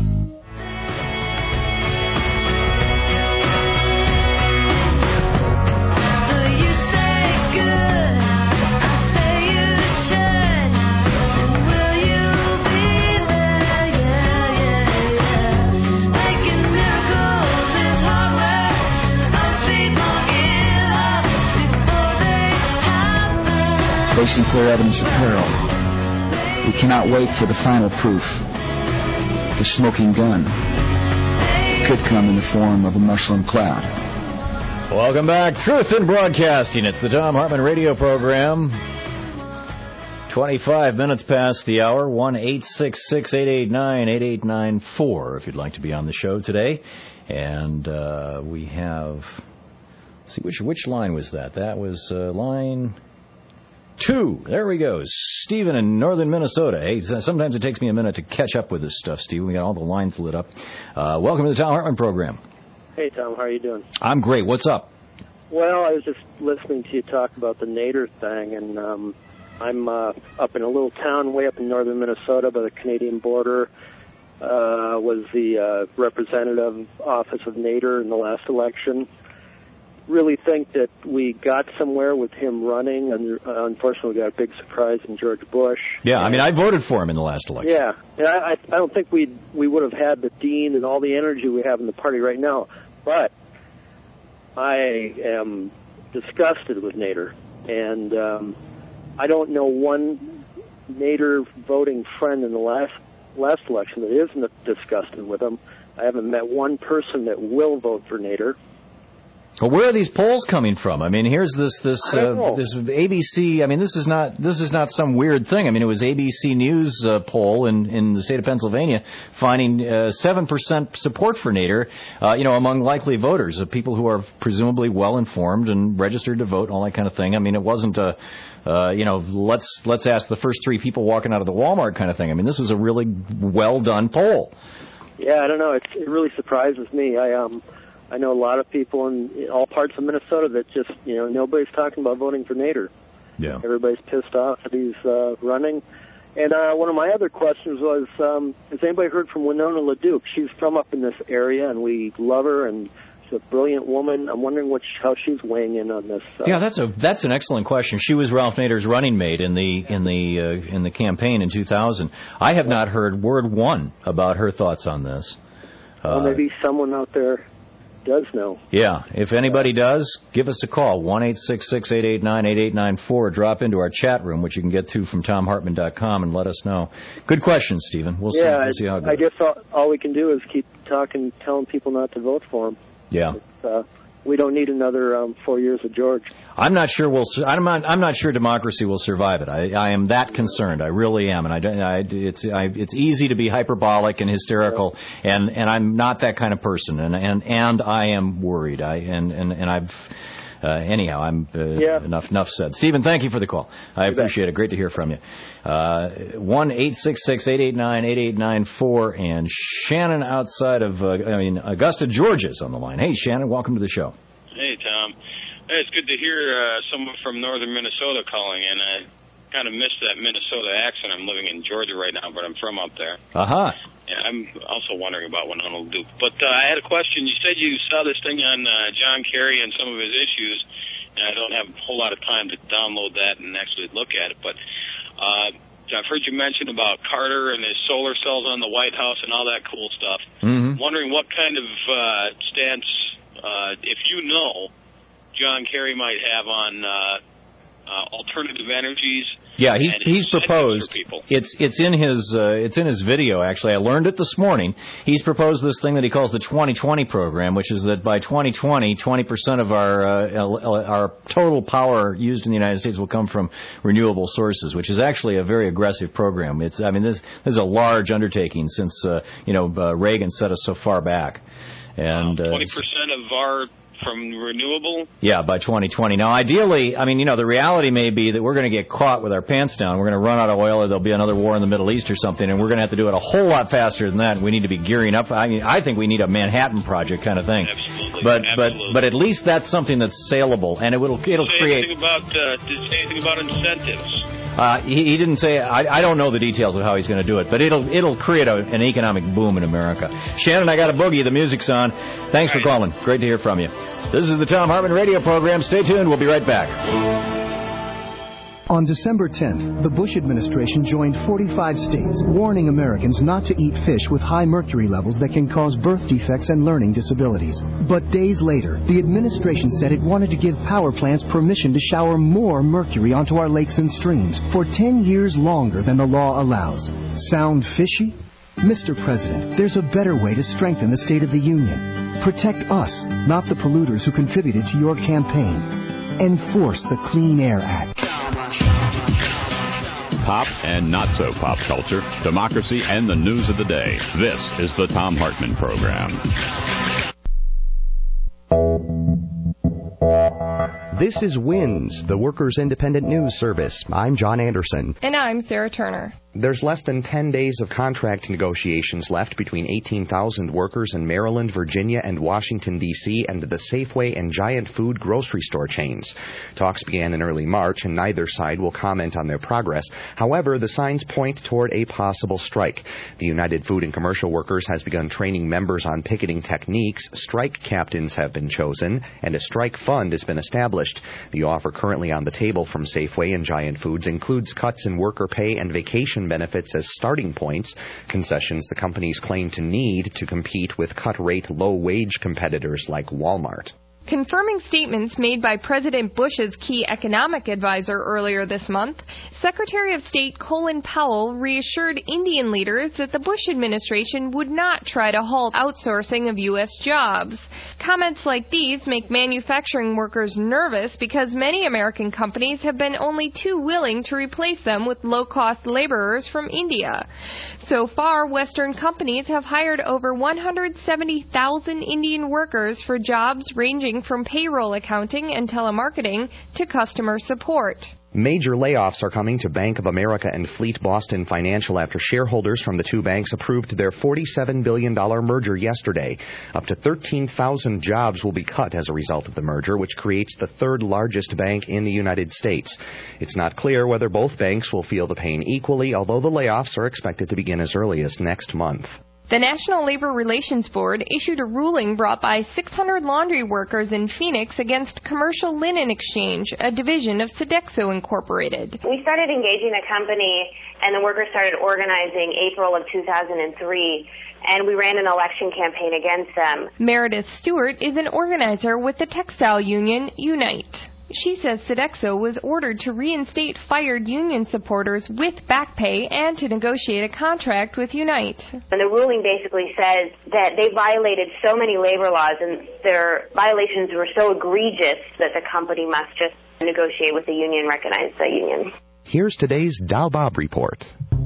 Facing clear evidence of peril. We cannot wait for the final proof. The smoking gun could come in the form of a mushroom cloud. Welcome back. Truth in Broadcasting. It's the Thom Hartmann radio program. twenty-five minutes past the hour. one eight six six, eight eight nine, eight eight nine four if you'd like to be on the show today. And uh, we have... Let's see, which, which line was that? That was uh, line... Two. There we go. Stephen in northern Minnesota. Hey, sometimes it takes me a minute to catch up with this stuff, Stephen. We got all the lines lit up. Uh, welcome to the Thom Hartmann program. Hey, Tom. How are you doing? I'm great. What's up? Well, I was just listening to you talk about the Nader thing, and um, I'm uh, up in a little town way up in northern Minnesota by the Canadian border. Uh, was the uh, representative office of Nader in the last election. Really think that we got somewhere with him running, and uh, unfortunately we got a big surprise in George Bush. Yeah, I mean, I voted for him in the last election. Yeah, and I, I don't think we we would have had the Dean and all the energy we have in the party right now. But I am disgusted with Nader, and um, I don't know one Nader voting friend in the last last election that isn't disgusted with him. I haven't met one person that will vote for Nader. Well, where are these polls coming from? I mean, here's this this uh, this A B C. I mean, this is not this is not some weird thing. I mean, it was A B C News uh, poll in, in the state of Pennsylvania finding uh, seven percent support for Nader. Uh, you know, among likely voters, of people who are presumably well informed and registered to vote, all that kind of thing. I mean, it wasn't a uh, you know let's let's ask the first three people walking out of the Walmart kind of thing. I mean, this was a really well done poll. Yeah, I don't know. It's, it really surprises me. I um. I know a lot of people in all parts of Minnesota that just, you know, nobody's talking about voting for Nader. Yeah. Everybody's pissed off that he's uh, running. And uh, one of my other questions was, um, has anybody heard from Winona LaDuke? She's from up in this area, and we love her, and she's a brilliant woman. I'm wondering which, how she's weighing in on this. Uh, yeah, that's a that's an excellent question. She was Ralph Nader's running mate in the in the uh, in the campaign in two thousand. I have not heard word one about her thoughts on this. Uh, well, maybe someone out there does know. Yeah, if anybody does, give us a call, one eight six six, eight eight nine, eight eight nine four. Drop into our chat room, which you can get to from Thom Hartmann dot com, and let us know. Good question, Stephen. We'll see, yeah, we'll see how it goes. I guess all, all we can do is keep talking, telling people not to vote for him. Yeah. Uh, we don't need another um, four years of George. I'm not sure we'll. I'm not. I'm not sure democracy will survive it. I, I am that concerned. I really am, and I. don't- I it's. I, it's easy to be hyperbolic and hysterical, and, and I'm not that kind of person, and and, and I am worried. I and and, and I've. Uh, anyhow, I'm uh, Yeah. enough enough said. Stephen, thank you for the call. I You bet. appreciate it. Great to hear from you. Uh, one eight six six, eight eight nine, eight eight nine four, and Shannon outside of uh, I mean Augusta, Georgia is on the line. Hey, Shannon, welcome to the show. Hey, Tom. Hey, it's good to hear uh, someone from northern Minnesota calling in. I kind of missed that Minnesota accent. I'm living in Georgia right now, but I'm from up there. Aha. Yeah, I'm also wondering about Winona LaDuke. But uh, I had a question. You said you saw this thing on uh, John Kerry and some of his issues, and I don't have a whole lot of time to download that and actually look at it. But uh, I've heard you mention about Carter and his solar cells on the White House and all that cool stuff. Mm-hmm. Wondering what kind of uh, stance, uh, if you know, John Kerry might have on uh, uh, alternative energies. Yeah, he's and he's incentives proposed. for people. It's it's in his uh, it's in his video. Actually, I learned it this morning. He's proposed this thing that he calls the twenty twenty program, which is that by twenty twenty, twenty percent of our uh, our total power used in the United States will come from renewable sources, which is actually a very aggressive program. It's I mean this, this is a large undertaking since uh, you know uh, Reagan set us so far back. And twenty percent of our from renewable? Yeah, by twenty twenty. Now, ideally, I mean, you know, the reality may be that we're going to get caught with our pants down. We're going to run out of oil, or there'll be another war in the Middle East or something, and we're going to have to do it a whole lot faster than that. And we need to be gearing up. I mean, I think we need a Manhattan Project kind of thing. Absolutely. But Absolutely. but but at least that's something that's saleable, and it will it'll say create. Anything about, uh, did it say anything about incentives? Uh, he, he didn't say. I, I don't know the details of how he's going to do it, but it'll it'll create a, an economic boom in America. Shannon, I got a boogie. The music's on. Thanks for calling. Great to hear from you. This is the Tom Hartman Radio Program. Stay tuned. We'll be right back. On December tenth, the Bush administration joined forty-five states, warning Americans not to eat fish with high mercury levels that can cause birth defects and learning disabilities. But days later, the administration said it wanted to give power plants permission to shower more mercury onto our lakes and streams for ten years longer than the law allows. Sound fishy? Mister President, there's a better way to strengthen the State of the Union. Protect us, not the polluters who contributed to your campaign. Enforce the Clean Air Act. Pop and not so pop culture, democracy, and the news of the day. This is the Tom Hartman Program. This is WINS, the Workers' Independent News Service. I'm John Anderson. And I'm Sarah Turner. There's less than ten days of contract negotiations left between eighteen thousand workers in Maryland, Virginia, and Washington, D C, and the Safeway and Giant Food grocery store chains. Talks began in early March, and neither side will comment on their progress. However, the signs point toward a possible strike. The United Food and Commercial Workers has begun training members on picketing techniques, strike captains have been chosen, and a strike fund has been established. The offer currently on the table from Safeway and Giant Foods includes cuts in worker pay and vacation benefits as starting points, concessions the companies claim to need to compete with cut-rate, low-wage competitors like Walmart. Confirming statements made by President Bush's key economic advisor earlier this month, Secretary of State Colin Powell reassured Indian leaders that the Bush administration would not try to halt outsourcing of U S jobs. Comments like these make manufacturing workers nervous because many American companies have been only too willing to replace them with low-cost laborers from India. So far, Western companies have hired over one hundred seventy thousand Indian workers for jobs ranging from payroll accounting and telemarketing to customer support. Major layoffs are coming to Bank of America and Fleet Boston Financial after shareholders from the two banks approved their forty-seven billion dollars merger yesterday. Up to thirteen thousand jobs will be cut as a result of the merger, which creates the third largest bank in the United States. It's not clear whether both banks will feel the pain equally, although the layoffs are expected to begin as early as next month. The National Labor Relations Board issued a ruling brought by six hundred laundry workers in Phoenix against Commercial Linen Exchange, a division of Sodexo Incorporated. We started engaging the company, and the workers started organizing April of two thousand three, and we ran an election campaign against them. Meredith Stewart is an organizer with the textile union Unite. She says Sodexo was ordered to reinstate fired union supporters with back pay and to negotiate a contract with Unite. And the ruling basically says that they violated so many labor laws and their violations were so egregious that the company must just negotiate with the union, recognize the union. Here's today's Dow Bob Report.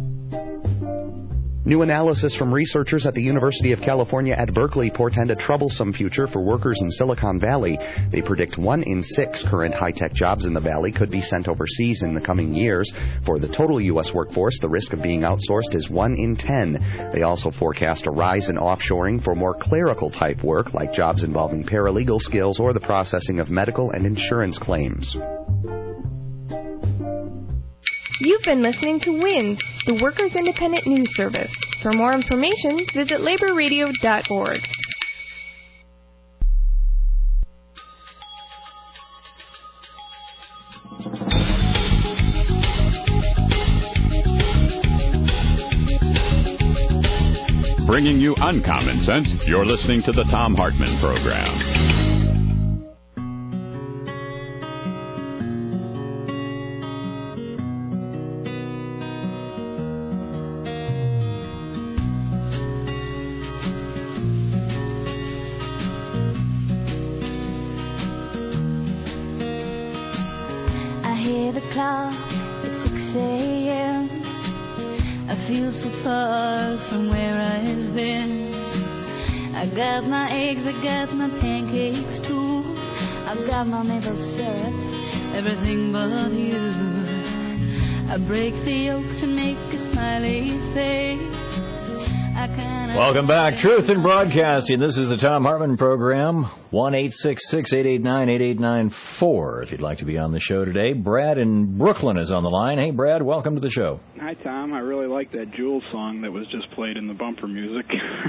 New analysis from researchers at the University of California at Berkeley portend a troublesome future for workers in Silicon Valley. They predict one in six current high-tech jobs in the valley could be sent overseas in the coming years. For the total U S workforce, the risk of being outsourced is one in ten. They also forecast a rise in offshoring for more clerical-type work, like jobs involving paralegal skills or the processing of medical and insurance claims. You've been listening to WINS, the Workers' Independent News Service. For more information, visit labor radio dot org. Bringing you uncommon sense, you're listening to the Tom Hartman Program. clock at six a.m. I feel so far from where I've been. I got my eggs, I got my pancakes too. I got my maple syrup, everything but you. I break the yolks and make a smiley face. Welcome back. Truth in Broadcasting. This is the Tom Hartman Program. one eight six six, eight eight nine, eight eight nine four if you'd like to be on the show today. Brad in Brooklyn is on the line. Hey, Brad, welcome to the show. Hi, Tom. I really like that Jewel song that was just played in the bumper music.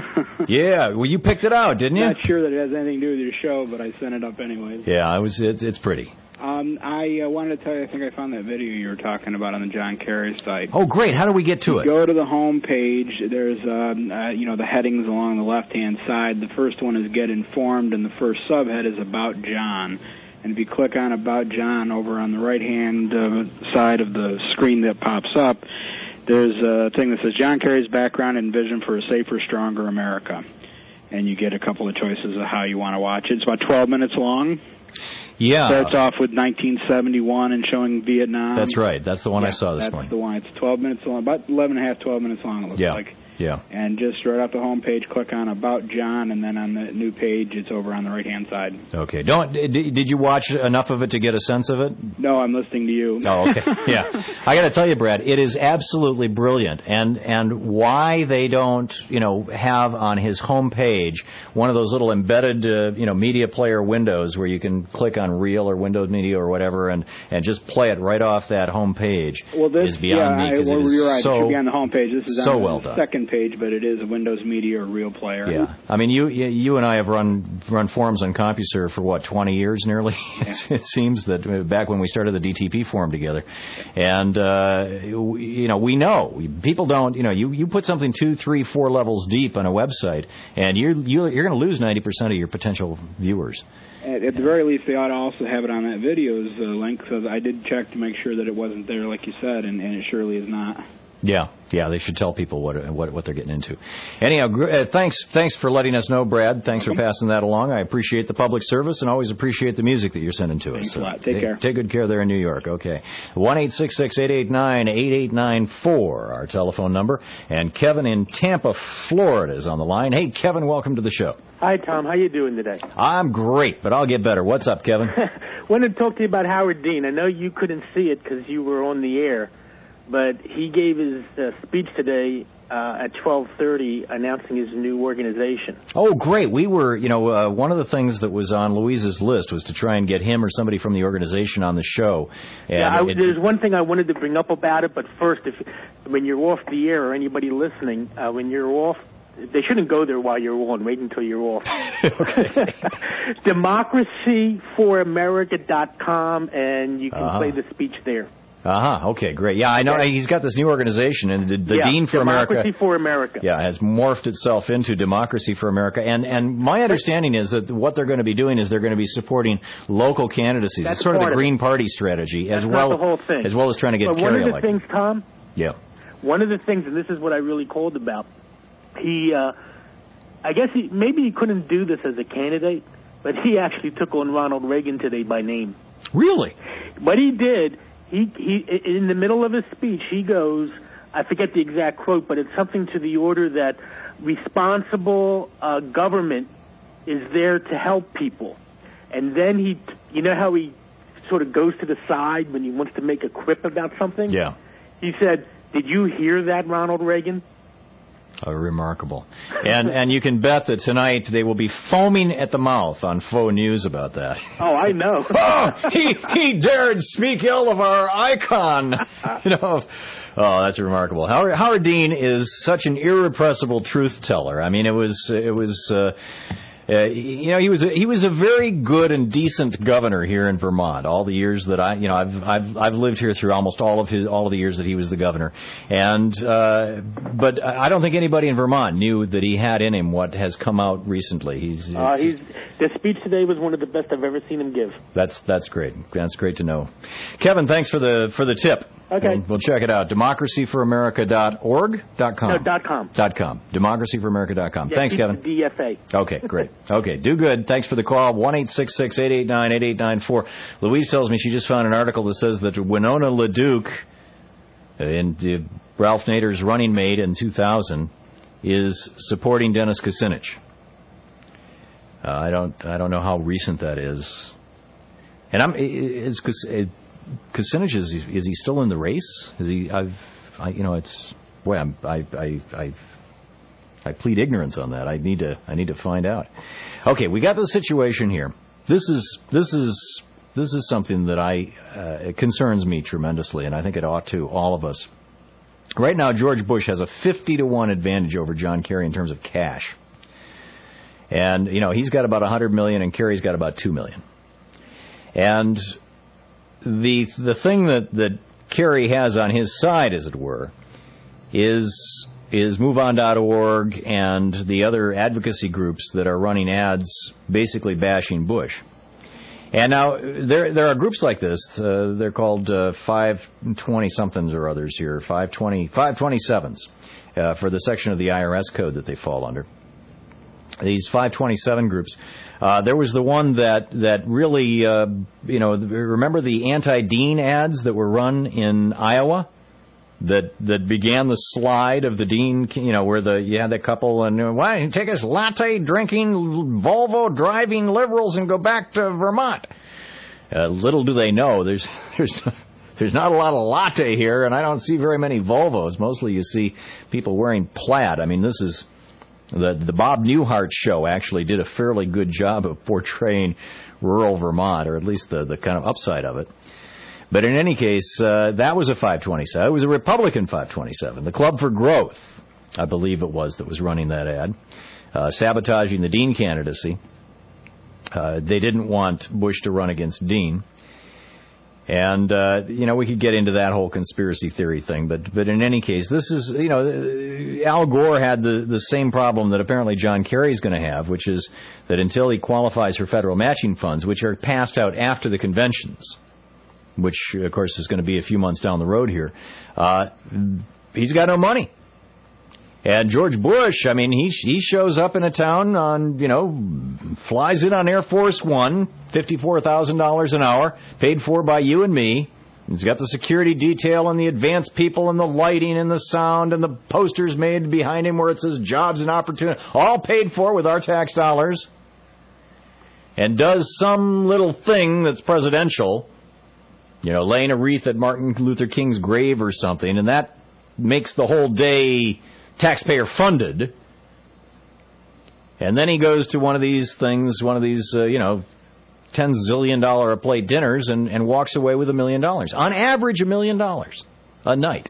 Yeah, well, you picked it out, didn't you? Not sure that it has anything to do with your show, but I sent it up anyways. Yeah, I was. It's, it's pretty. Um, I uh, wanted to tell you, I think I found that video you were talking about on the John Kerry site. Oh, great. How do we get to you it? Go to the home page. There's, um, uh, you know, the headings along the left-hand side. The first one is Get Informed, and the first subhead is About John. And if you click on About John over on the right-hand uh, side of the screen that pops up, there's a thing that says John Kerry's background and vision for a safer, stronger America. And you get a couple of choices of how you want to watch it. It's about twelve minutes long. Yeah. Starts off with nineteen seventy-one and showing Vietnam. That's right. That's the one yeah, I saw this that's morning. That's the one. It's twelve minutes long, about eleven and a half, twelve minutes long, it looks yeah. like. Yeah. And just right off the home page, click on About John, and then on the new page, it's over on the right-hand side. Okay. Don't. Did you watch enough of it to get a sense of it? No, I'm listening to you. Oh, okay. Yeah. I got to tell you, Brad, it is absolutely brilliant. And and why they don't, you know, have on his home page one of those little embedded, uh, you know, media player windows where you can click on Reel or Windows Media or whatever and, and just play it right off that home page well, this, is beyond yeah, me because I, well, it is you're right. so, it should be on the home page. This is so on well the done. second page, but it is a Windows Media or Reel player. Yeah, I mean, you you and I have run run forums on CompuServe for what, twenty years nearly. Yeah. It seems that back when we started the D T P forum together, and uh, you know, we know people don't. You know, you, you put something two, three, four levels deep on a website, and you're you're, you're going to lose ninety percent of your potential viewers. At, at the very least, they ought to also have it on that video's uh, link. So I did check to make sure that it wasn't there, like you said, and, and it surely is not. Yeah, yeah, they should tell people what what what they're getting into. Anyhow, uh, thanks thanks for letting us know, Brad. Thanks for passing that along. I appreciate the public service and always appreciate the music that you're sending to Thanks us. a lot. Take take, care. Take good care there in New York. Okay, one eight six six eight eight nine eight eight nine four our telephone number. And Kevin in Tampa, Florida is on the line. Hey, Kevin, welcome to the show. Hi, Tom. How you doing today? I'm great, but I'll get better. What's up, Kevin? Wanted to talk to you about Howard Dean. I know you couldn't see it because you were on the air. But he gave his uh, speech today uh, at twelve thirty announcing his new organization. Oh, great. We were, you know, uh, one of the things that was on Louise's list was to try and get him or somebody from the organization on the show. And yeah, I, it, there's one thing I wanted to bring up about it, but first, if when you're off the air or anybody listening, uh, when you're off, they shouldn't go there while you're on. Wait until you're off. democracy for america dot com, and you can uh-huh. play the speech there. Uh-huh. Okay, great. Yeah, I know okay. He's got this new organization, and the, the yeah, Dean for Democracy America... Democracy for America. Yeah, has morphed itself into Democracy for America. And and my understanding is that what they're going to be doing is they're going to be supporting local candidacies. That's it's sort of the of Green it. Party strategy, That's as well not the whole thing. as well as trying to get but Kerry one of the elected. things, Tom... Yeah. One of the things, and this is what I really called about, he... Uh, I guess he maybe he couldn't do this as a candidate, but he actually took on Ronald Reagan today by name. Really? What he did... He, he, in the middle of his speech, he goes, I forget the exact quote, but it's something to the order that responsible uh, government is there to help people. And then he, you know how he sort of goes to the side when he wants to make a quip about something? Yeah. He said, did you hear that, Ronald Reagan? Oh, remarkable. And and you can bet that tonight they will be foaming at the mouth on Faux News about that. Oh, I know. oh, he he dared speak ill of our icon. You know. Oh, that's remarkable. Howard, Howard Dean is such an irrepressible truth teller. I mean, it was it was. Uh, Uh, you know, he was a, he was a very good and decent governor here in Vermont. All the years that I, you know, I've I've I've lived here through almost all of his all of the years that he was the governor. And uh, but I don't think anybody in Vermont knew that he had in him what has come out recently. He's, uh, he's the speech today was one of the best I've ever seen him give. That's that's great. That's great to know. Kevin, thanks for the for the tip. Okay. We'll, we'll check it out. democracy for america dot org? Dot com. No, dot com. Dot com. democracy for america dot com. Yeah, Thanks, Kevin. D F A. Okay, great. Okay, do good. Thanks for the call. one eight six six, eight eight nine, eight eight nine four. Louise tells me she just found an article that says that Winona LaDuke, in uh, Ralph Nader's running mate in two thousand, is supporting Dennis Kucinich. Uh, I don't I don't know how recent that is. And I'm is Kucinich, is he, is he still in the race? Is he? I've, I, you know, it's boy, I'm, I, I, I, I plead ignorance on that. I need to, I need to find out. Okay, we got the situation here. This is, this is, this is something that I uh, it concerns me tremendously, and I think it ought to all of us. Right now, George Bush has a fifty to one advantage over John Kerry in terms of cash, and you know he's got about a hundred million, and Kerry's got about two million, and The the thing that, that Kerry has on his side, as it were, is is move on dot org and the other advocacy groups that are running ads basically bashing Bush. And now there there are groups like this. Uh, they're called uh, five twenty somethings or others here, five twenty, five twenty-sevens uh, for the section of the I R S code that they fall under. These five twenty-seven groups. Uh, there was the one that that really, uh, you know, remember the anti-Dean ads that were run in Iowa, that that began the slide of the Dean, you know, where the you had that couple and why don't you take us latte drinking, Volvo driving liberals and go back to Vermont. Uh, little do they know, there's there's there's not a lot of latte here, and I don't see very many Volvos. Mostly you see people wearing plaid. I mean, this is. The the Bob Newhart show actually did a fairly good job of portraying rural Vermont, or at least the, the kind of upside of it. But in any case, uh, that was a five twenty-seven. It was a Republican five twenty-seven. The Club for Growth, I believe it was, that was running that ad, uh, sabotaging the Dean candidacy. Uh, they didn't want Bush to run against Dean. And, uh, you know, we could get into that whole conspiracy theory thing, but but in any case, this is, you know, Al Gore had the, the same problem that apparently John Kerry is going to have, which is that until he qualifies for federal matching funds, which are passed out after the conventions, which, of course, is going to be a few months down the road here, uh, he's got no money. And George Bush, I mean, he he shows up in a town on, you know, flies in on Air Force One, fifty-four thousand dollars an hour, paid for by you and me. He's got the security detail and the advanced people and the lighting and the sound and the posters made behind him where it says jobs and opportunity, all paid for with our tax dollars. And does some little thing that's presidential, you know, laying a wreath at Martin Luther King's grave or something, and that makes the whole day taxpayer funded, and then he goes to one of these things, one of these, uh, you know, ten zillion dollar a plate dinners and, and walks away with a million dollars. On average, a million dollars a night.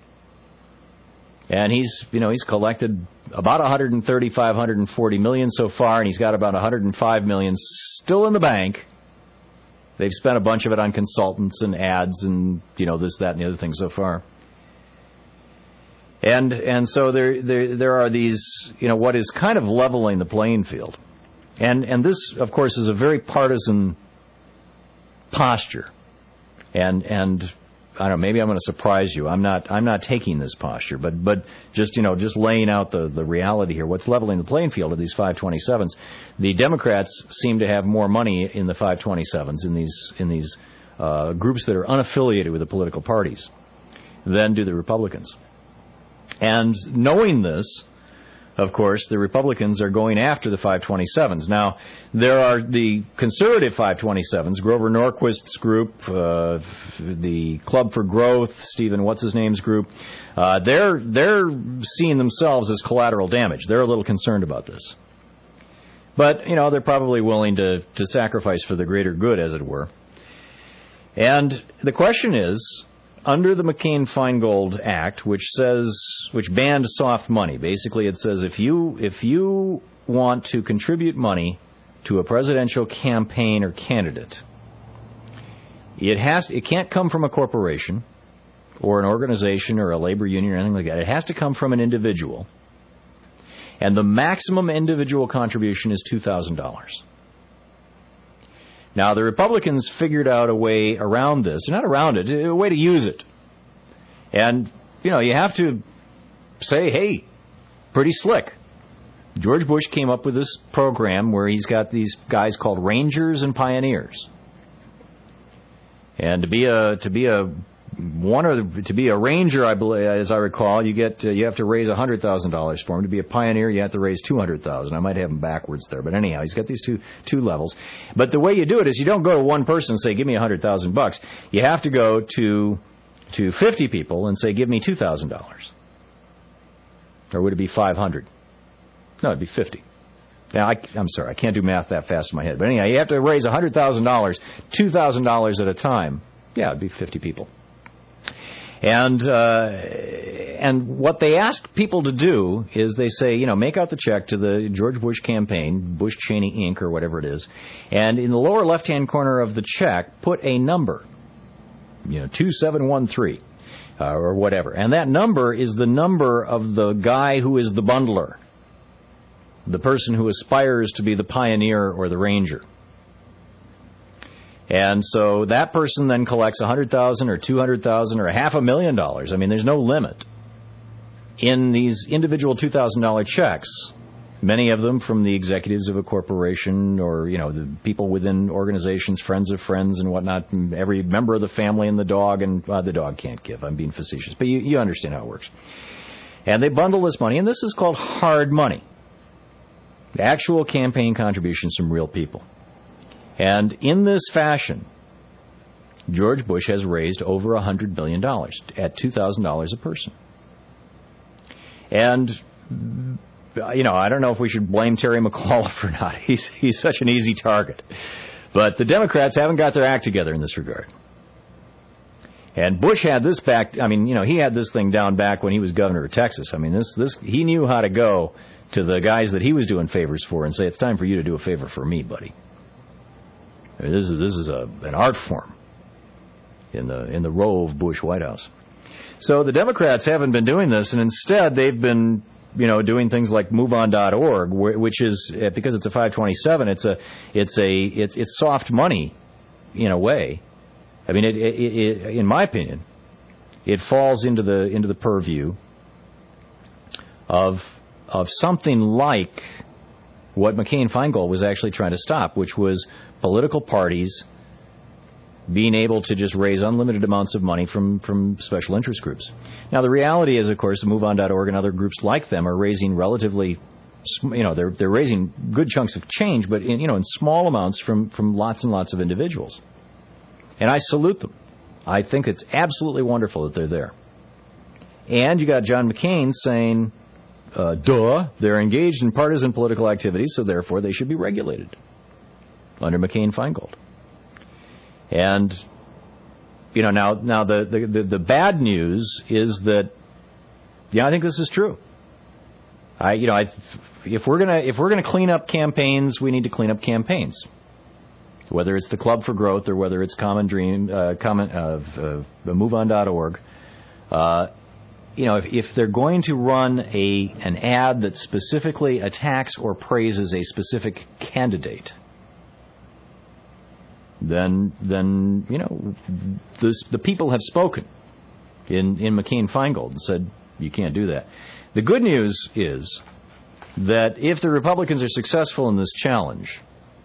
And he's, you know, he's collected about one hundred thirty-five, one hundred forty million so far, and he's got about one hundred five million still in the bank. They've spent a bunch of it on consultants and ads and, you know, this, that, and the other thing so far. And and so there, there there are these, you know, what is kind of leveling the playing field. And and this, of course, is a very partisan posture. And and I don't know, maybe I'm going to surprise you. I'm not I'm not taking this posture, but but just, you know, just laying out the, the reality here. What's leveling the playing field of these five twenty-sevens? The Democrats seem to have more money in the five twenty-sevens, in these in these uh, groups that are unaffiliated with the political parties, than do the Republicans. And knowing this, of course, the Republicans are going after the five twenty-sevens. Now, there are the conservative five twenty-sevens, Grover Norquist's group, uh, the Club for Growth, Stephen What's-His-Name's group. Uh, they're, they're seeing themselves as collateral damage. They're a little concerned about this. But, you know, they're probably willing to, to sacrifice for the greater good, as it were. And the question is, under the McCain-Feingold Act, which says, which banned soft money, basically it says if you if you want to contribute money to a presidential campaign or candidate, it has it can't come from a corporation or an organization or a labor union or anything like that. It has to come from an individual, and the maximum individual contribution is two thousand dollars. Now, the Republicans figured out a way around this, not around it, a way to use it. And, you know, you have to say, hey, pretty slick. George Bush came up with this program where he's got these guys called Rangers and Pioneers. And to be a to be a one or to be a Ranger, I believe, as I recall, you get uh, you have to raise a hundred thousand dollars for him. To be a Pioneer, you have to raise two hundred thousand. I might have him backwards there, but anyhow, he's got these two two levels. But the way you do it is you don't go to one person and say, "Give me a hundred thousand bucks." You have to go to to fifty people and say, "Give me two thousand dollars." Or would it be five hundred? No, it'd be fifty. Now, I, I'm sorry, I can't do math that fast in my head. But anyhow, you have to raise one hundred thousand dollars, two thousand dollars at a time. Yeah, it'd be fifty people. And uh, and what they ask people to do is they say, you know, make out the check to the George Bush campaign, Bush Cheney Incorporated or whatever it is, and in the lower left-hand corner of the check, put a number, you know, two seven one three uh, or whatever. And that number is the number of the guy who is the bundler, the person who aspires to be the pioneer or the ranger. And so that person then collects one hundred thousand dollars or two hundred thousand dollars or half a million dollars. I mean, there's no limit in these individual two thousand dollars checks, many of them from the executives of a corporation or, you know, the people within organizations, friends of friends and whatnot, and every member of the family and the dog. And uh, the dog can't give. I'm being facetious. But you, you understand how it works. And they bundle this money, and this is called hard money. Actual campaign contributions from real people. And in this fashion, George Bush has raised over one hundred billion dollars at two thousand dollars a person. And, you know, I don't know if we should blame Terry McAuliffe or not. He's, he's such an easy target. But the Democrats haven't got their act together in this regard. And Bush had this back, I mean, you know, he had this thing down back when he was governor of Texas. I mean, this, this, he knew how to go to the guys that he was doing favors for and say, it's time for you to do a favor for me, buddy. I mean, this is this is a an art form in the in the Rove Bush White House. So the Democrats haven't been doing this, and instead they've been, you know, doing things like move on dot org, which is, because it's a five twenty-seven, it's a it's a it's it's soft money in a way. I mean, it, it, it, in my opinion, it falls into the into the purview of of something like what McCain-Feingold was actually trying to stop, which was political parties being able to just raise unlimited amounts of money from, from special interest groups. Now, the reality is, of course, the move on dot org and other groups like them are raising relatively, you know, they're they're raising good chunks of change, but in, you know, in small amounts from, from lots and lots of individuals. And I salute them. I think it's absolutely wonderful that they're there. And you got John McCain saying, Uh, duh, they're engaged in partisan political activities, so therefore they should be regulated under McCain-Feingold. And, you know, now now the, the, the, the bad news is that, yeah, I think this is true. I, you know, I, if we're gonna if we're gonna clean up campaigns, we need to clean up campaigns. Whether it's the Club for Growth or whether it's Common Dream, uh, Common, uh, uh, move on dot org. Uh, You know, if, if they're going to run a an ad that specifically attacks or praises a specific candidate, then then you know this, the people have spoken in in McCain-Feingold and said you can't do that. The good news is that if the Republicans are successful in this challenge,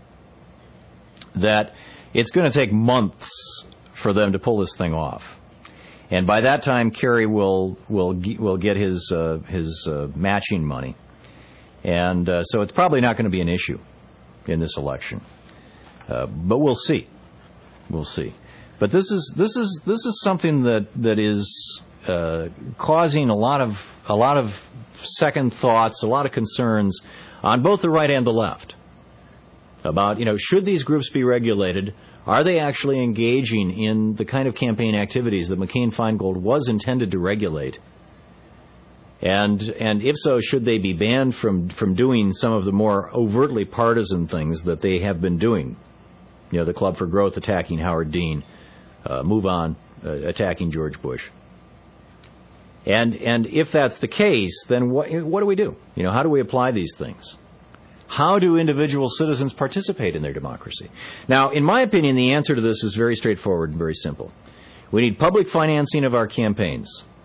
that it's going to take months for them to pull this thing off. And by that time, Kerry will will will get his uh, his uh, matching money, and uh, so it's probably not going to be an issue in this election. Uh, but we'll see, we'll see. But this is this is this is something that that is uh, causing a lot of a lot of second thoughts, a lot of concerns on both the right and the left about, you know, should these groups be regulated? Are they actually engaging in the kind of campaign activities that McCain-Feingold was intended to regulate? And and if so, should they be banned from, from doing some of the more overtly partisan things that they have been doing? You know, the Club for Growth attacking Howard Dean, uh, Move On uh, attacking George Bush. And and if that's the case, then what what do we do? You know, how do we apply these things? How do individual citizens participate in their democracy? Now, in my opinion, the answer to this is very straightforward and very simple. We need public financing of our campaigns.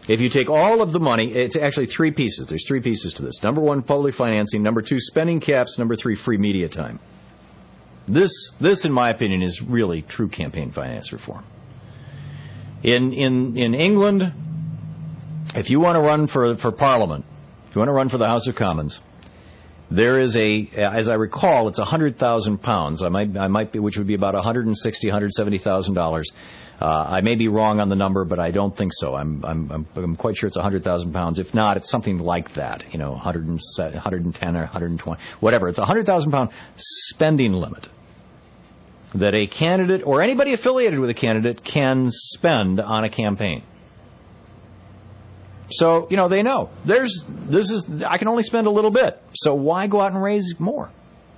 If you take all of the money, it's actually three pieces. There's three pieces to this. Number one, public financing. Number two, spending caps. Number three, free media time. This, this, in my opinion, is really true campaign finance reform. In in in England, if you want to run for for Parliament, if you want to run for the House of Commons, there is a, as I recall, it's a hundred thousand pounds. I might I might be, which would be about one hundred and sixty, one hundred seventy thousand dollars. Uh, I may be wrong on the number, but I don't think so. I'm I'm I'm, I'm quite sure it's one hundred thousand pounds. If not, it's something like that. You know, one hundred ten or one hundred twenty, whatever. It's a one hundred thousand pound spending limit that a candidate or anybody affiliated with a candidate can spend on a campaign. So, you know, they know there's this is I can only spend a little bit. So why go out and raise more?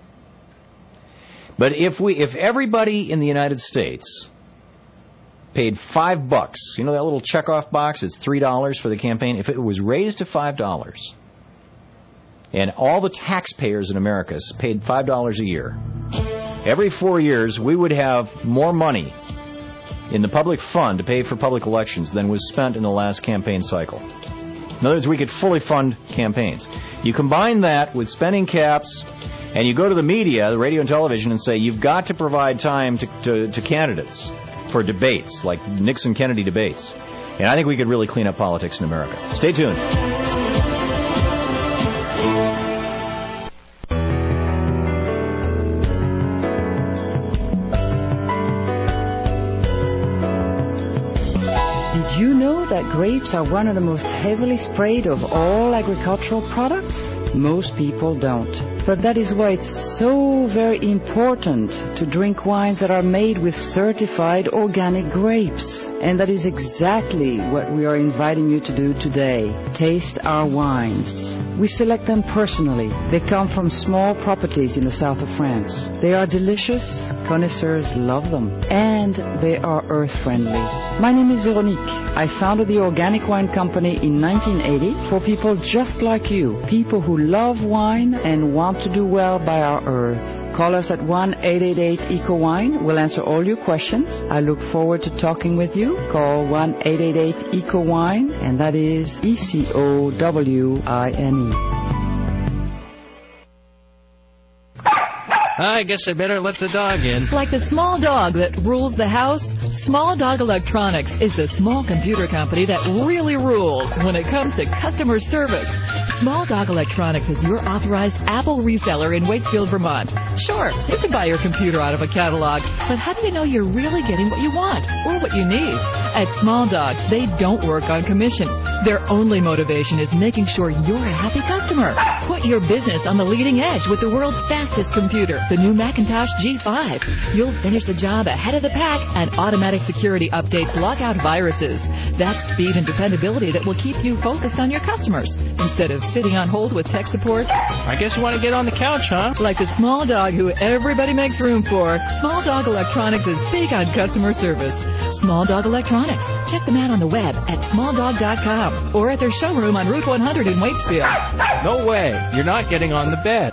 But if we if everybody in the United States paid five bucks, you know that little checkoff box, it's three dollars for the campaign. If it was raised to five dollars, and all the taxpayers in America paid five dollars a year, every four years we would have more money in the public fund to pay for public elections than was spent in the last campaign cycle. In other words, we could fully fund campaigns. You combine that with spending caps, and you go to the media, the radio and television, and say you've got to provide time to, to, to candidates for debates, like Nixon-Kennedy debates. And I think we could really clean up politics in America. Stay tuned. Did you know that grapes are one of the most heavily sprayed of all agricultural products? Most people don't. But that is why it's so very important to drink wines that are made with certified organic grapes. And that is exactly what we are inviting you to do today. Taste our wines. We select them personally. They come from small properties in the south of France. They are delicious. Connoisseurs love them. And they are earth-friendly. My name is Veronique. I founded the Organic Wine Company in nineteen eighty for people just like you. People who love wine and want to do well by our earth. Call us at one eight eight eight EcoWine. We'll answer all your questions. I look forward to talking with you. Call one eight eight eight EcoWine, and that is E C O W I N E. I guess I better let the dog in. Like the small dog that rules the house, Small Dog Electronics is the small computer company that really rules when it comes to customer service. Small Dog Electronics is your authorized Apple reseller in Waitsfield, Vermont. Sure, you can buy your computer out of a catalog, but how do you know you're really getting what you want or what you need? At Small Dog, they don't work on commission. Their only motivation is making sure you're a happy customer. Put your business on the leading edge with the world's fastest computer, the new Macintosh G five. You'll finish the job ahead of the pack, and automatic security updates lock out viruses. That's speed and dependability that will keep you focused on your customers instead of sitting on hold with tech support. I guess you want to get on the couch, huh? Like the small dog who everybody makes room for, Small Dog Electronics is big on customer service. Small Dog Electronics. Check them out on the web at small dog dot com or at their showroom on Route one hundred in Waitsfield. No way. You're not getting on the bed.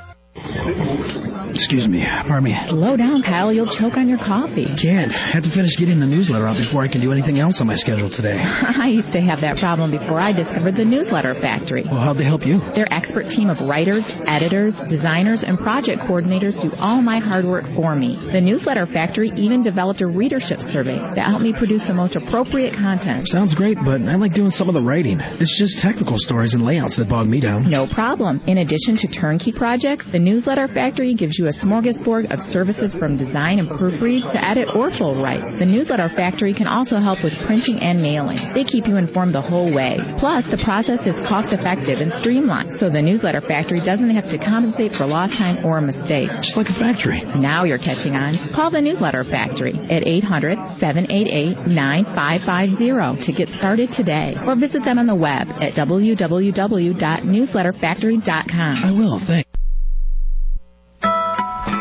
Excuse me. Pardon me. Slow down, Kyle. You'll choke on your coffee. Can't. I have to finish getting the newsletter out before I can do anything else on my schedule today. I used to have that problem before I discovered the Newsletter Factory. Well, how'd they help you? Their expert team of writers, editors, designers, and project coordinators do all my hard work for me. The Newsletter Factory even developed a readership survey that helped me produce the most appropriate content. Sounds great, but I like doing some of the writing. It's just technical stories and layouts that bog me down. No problem. In addition to turnkey projects, the Newsletter Factory gives you a smorgasbord of services from design and proofread to edit or full write. The Newsletter Factory can also help with printing and mailing. They keep you informed the whole way. Plus, the process is cost-effective and streamlined, so the Newsletter Factory doesn't have to compensate for lost time or a mistake. Just like a factory. Now you're catching on. Call the Newsletter Factory at eight hundred, seven eight eight, nine five five zero to get started today, or visit them on the web at w w w dot newsletter factory dot com. I will, thanks. Humans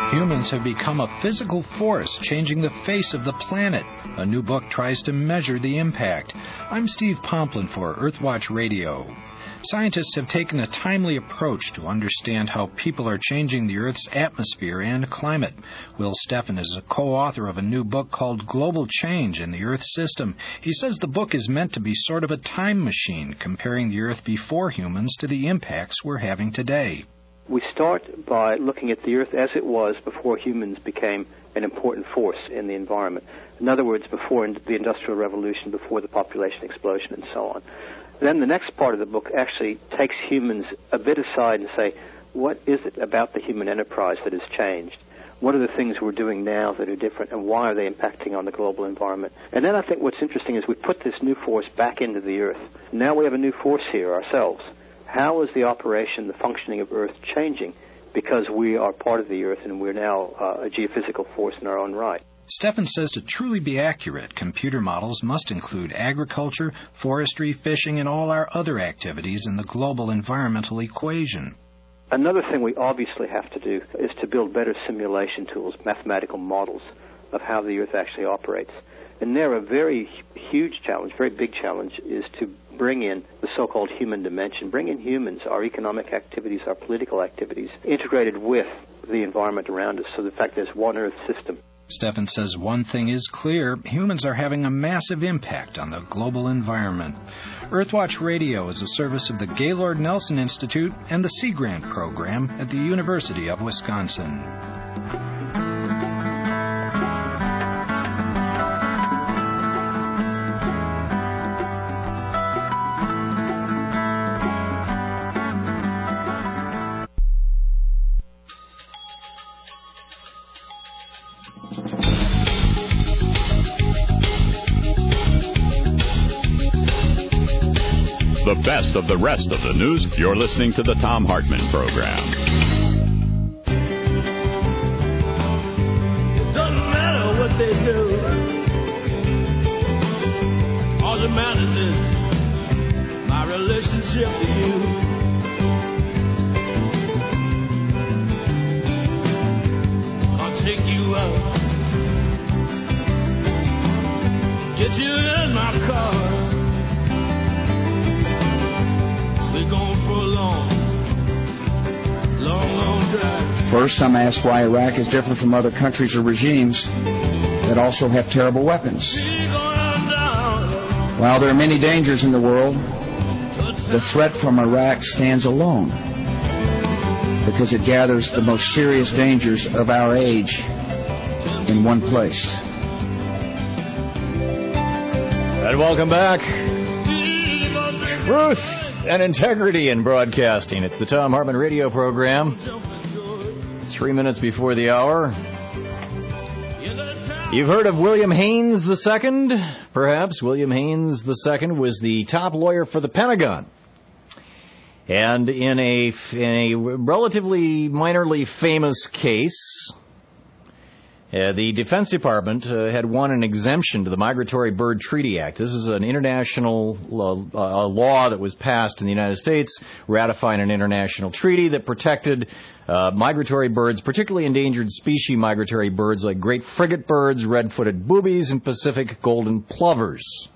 humans have become a physical force changing the face of the planet. A new book tries to measure the impact. I'm Steve Pomplin for Earthwatch Radio. Scientists have taken a timely approach to understand how people are changing the Earth's atmosphere and climate. Will Steffen is a co-author of a new book called Global Change in the Earth System. He says the book is meant to be sort of a time machine, comparing the Earth before humans to the impacts we're having today. We start by looking at the Earth as it was before humans became an important force in the environment. In other words, before the Industrial Revolution, before the population explosion, and so on. Then the next part of the book actually takes humans a bit aside and say, what is it about the human enterprise that has changed? What are the things we're doing now that are different, and why are they impacting on the global environment? And then I think what's interesting is we put this new force back into the Earth. Now we have a new force here ourselves. How is the operation, the functioning of Earth changing? Because we are part of the Earth and we're now uh, a geophysical force in our own right. Steffen says to truly be accurate, computer models must include agriculture, forestry, fishing, and all our other activities in the global environmental equation. Another thing we obviously have to do is to build better simulation tools, mathematical models of how the Earth actually operates. And there, a very huge challenge, very big challenge, is to bring in the so-called human dimension, bring in humans, our economic activities, our political activities, integrated with the environment around us, so the fact there's one Earth system. Steffen says one thing is clear, humans are having a massive impact on the global environment. Earthwatch Radio is a service of the Gaylord Nelson Institute and the Sea Grant Program at the University of Wisconsin. The best of the rest of the news. You're listening to the Thom Hartmann Program. It doesn't matter what they do. All that matters is my relationship to you. I'll take you out, get you in my car. We're going for a long, long, long drive. First, I'm asked why Iraq is different from other countries or regimes that also have terrible weapons. While there are many dangers in the world, the threat from Iraq stands alone because it gathers the most serious dangers of our age in one place. And welcome back. Truth and integrity in broadcasting. It's the Thom Hartmann Radio Program. Three minutes before the hour. You've heard of William Haines the Second? Perhaps. William Haines the Second was the top lawyer for the Pentagon. And in a, in a relatively minorly famous case, Uh, the Defense Department uh, had won an exemption to the Migratory Bird Treaty Act. This is an international law, uh, law that was passed in the United States, ratifying an international treaty that protected uh, migratory birds, particularly endangered species migratory birds like great frigate birds, red-footed boobies, and Pacific golden plovers.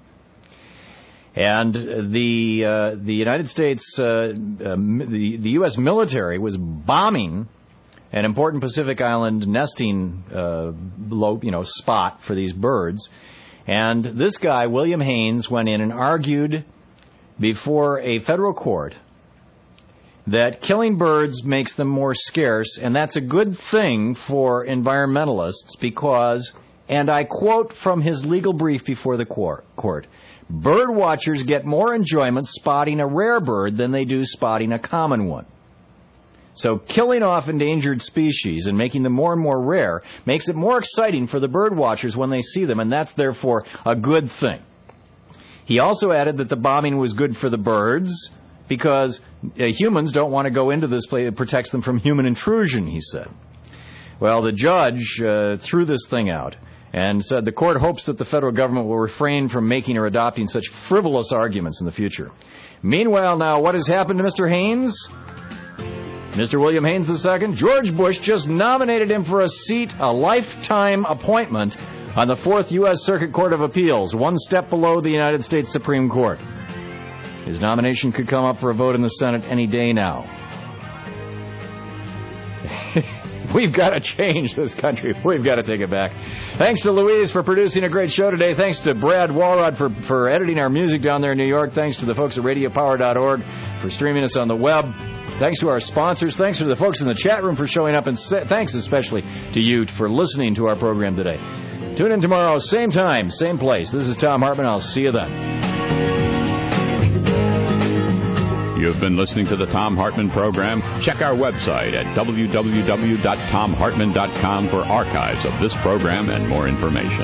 And the uh, the United States, uh, um, the, the U S military was bombing an important Pacific Island nesting, uh, low, you know, spot for these birds. And this guy, William Haines, went in and argued before a federal court that killing birds makes them more scarce, and that's a good thing for environmentalists because, and I quote from his legal brief before the court, bird watchers get more enjoyment spotting a rare bird than they do spotting a common one. So killing off endangered species and making them more and more rare makes it more exciting for the bird watchers when they see them, and that's therefore a good thing. He also added that the bombing was good for the birds because uh, humans don't want to go into this place. It protects them from human intrusion, he said. Well, the judge uh, threw this thing out and said the court hopes that the federal government will refrain from making or adopting such frivolous arguments in the future. Meanwhile, now, what has happened to Mister Haines? Mister William Haynes the Second, George Bush just nominated him for a seat, a lifetime appointment on the Fourth U S Circuit Court of Appeals, one step below the United States Supreme Court. His nomination could come up for a vote in the Senate any day now. We've got to change this country. We've got to take it back. Thanks to Louise for producing a great show today. Thanks to Brad Walrod for, for editing our music down there in New York. Thanks to the folks at radio power dot org for streaming us on the web. Thanks to our sponsors. Thanks to the folks in the chat room for showing up. And thanks especially to you for listening to our program today. Tune in tomorrow, same time, same place. This is Thom Hartmann. I'll see you then. You've been listening to the Thom Hartmann program. Check our website at w w w dot thom hartmann dot com for archives of this program and more information.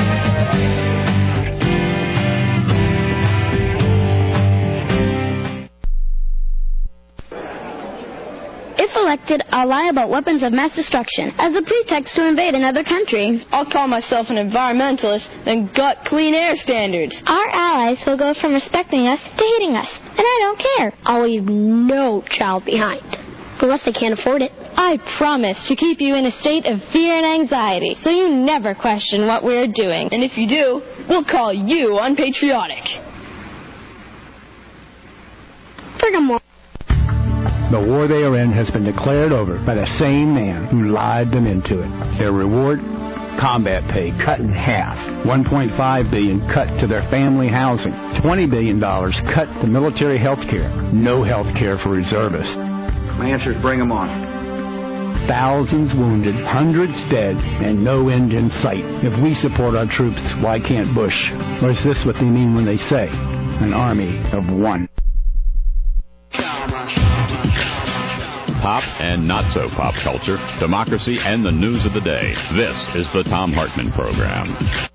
If elected, I'll lie about weapons of mass destruction as a pretext to invade another country. I'll call myself an environmentalist and gut clean air standards. Our allies will go from respecting us to hating us, and I don't care. I'll leave no child behind, unless they can't afford it. I promise to keep you in a state of fear and anxiety, so you never question what we're doing. And if you do, we'll call you unpatriotic. Furthermore, the war they are in has been declared over by the same man who lied them into it. Their reward? Combat pay cut in half. one point five billion dollars cut to their family housing. twenty billion dollars cut to military health care. No health care for reservists. My answer is bring them on. Thousands wounded, hundreds dead, and no end in sight. If we support our troops, why can't Bush? Or is this what they mean when they say, an army of one? Pop and not so pop culture, democracy, and the news of the day. This is the Thom Hartmann Program.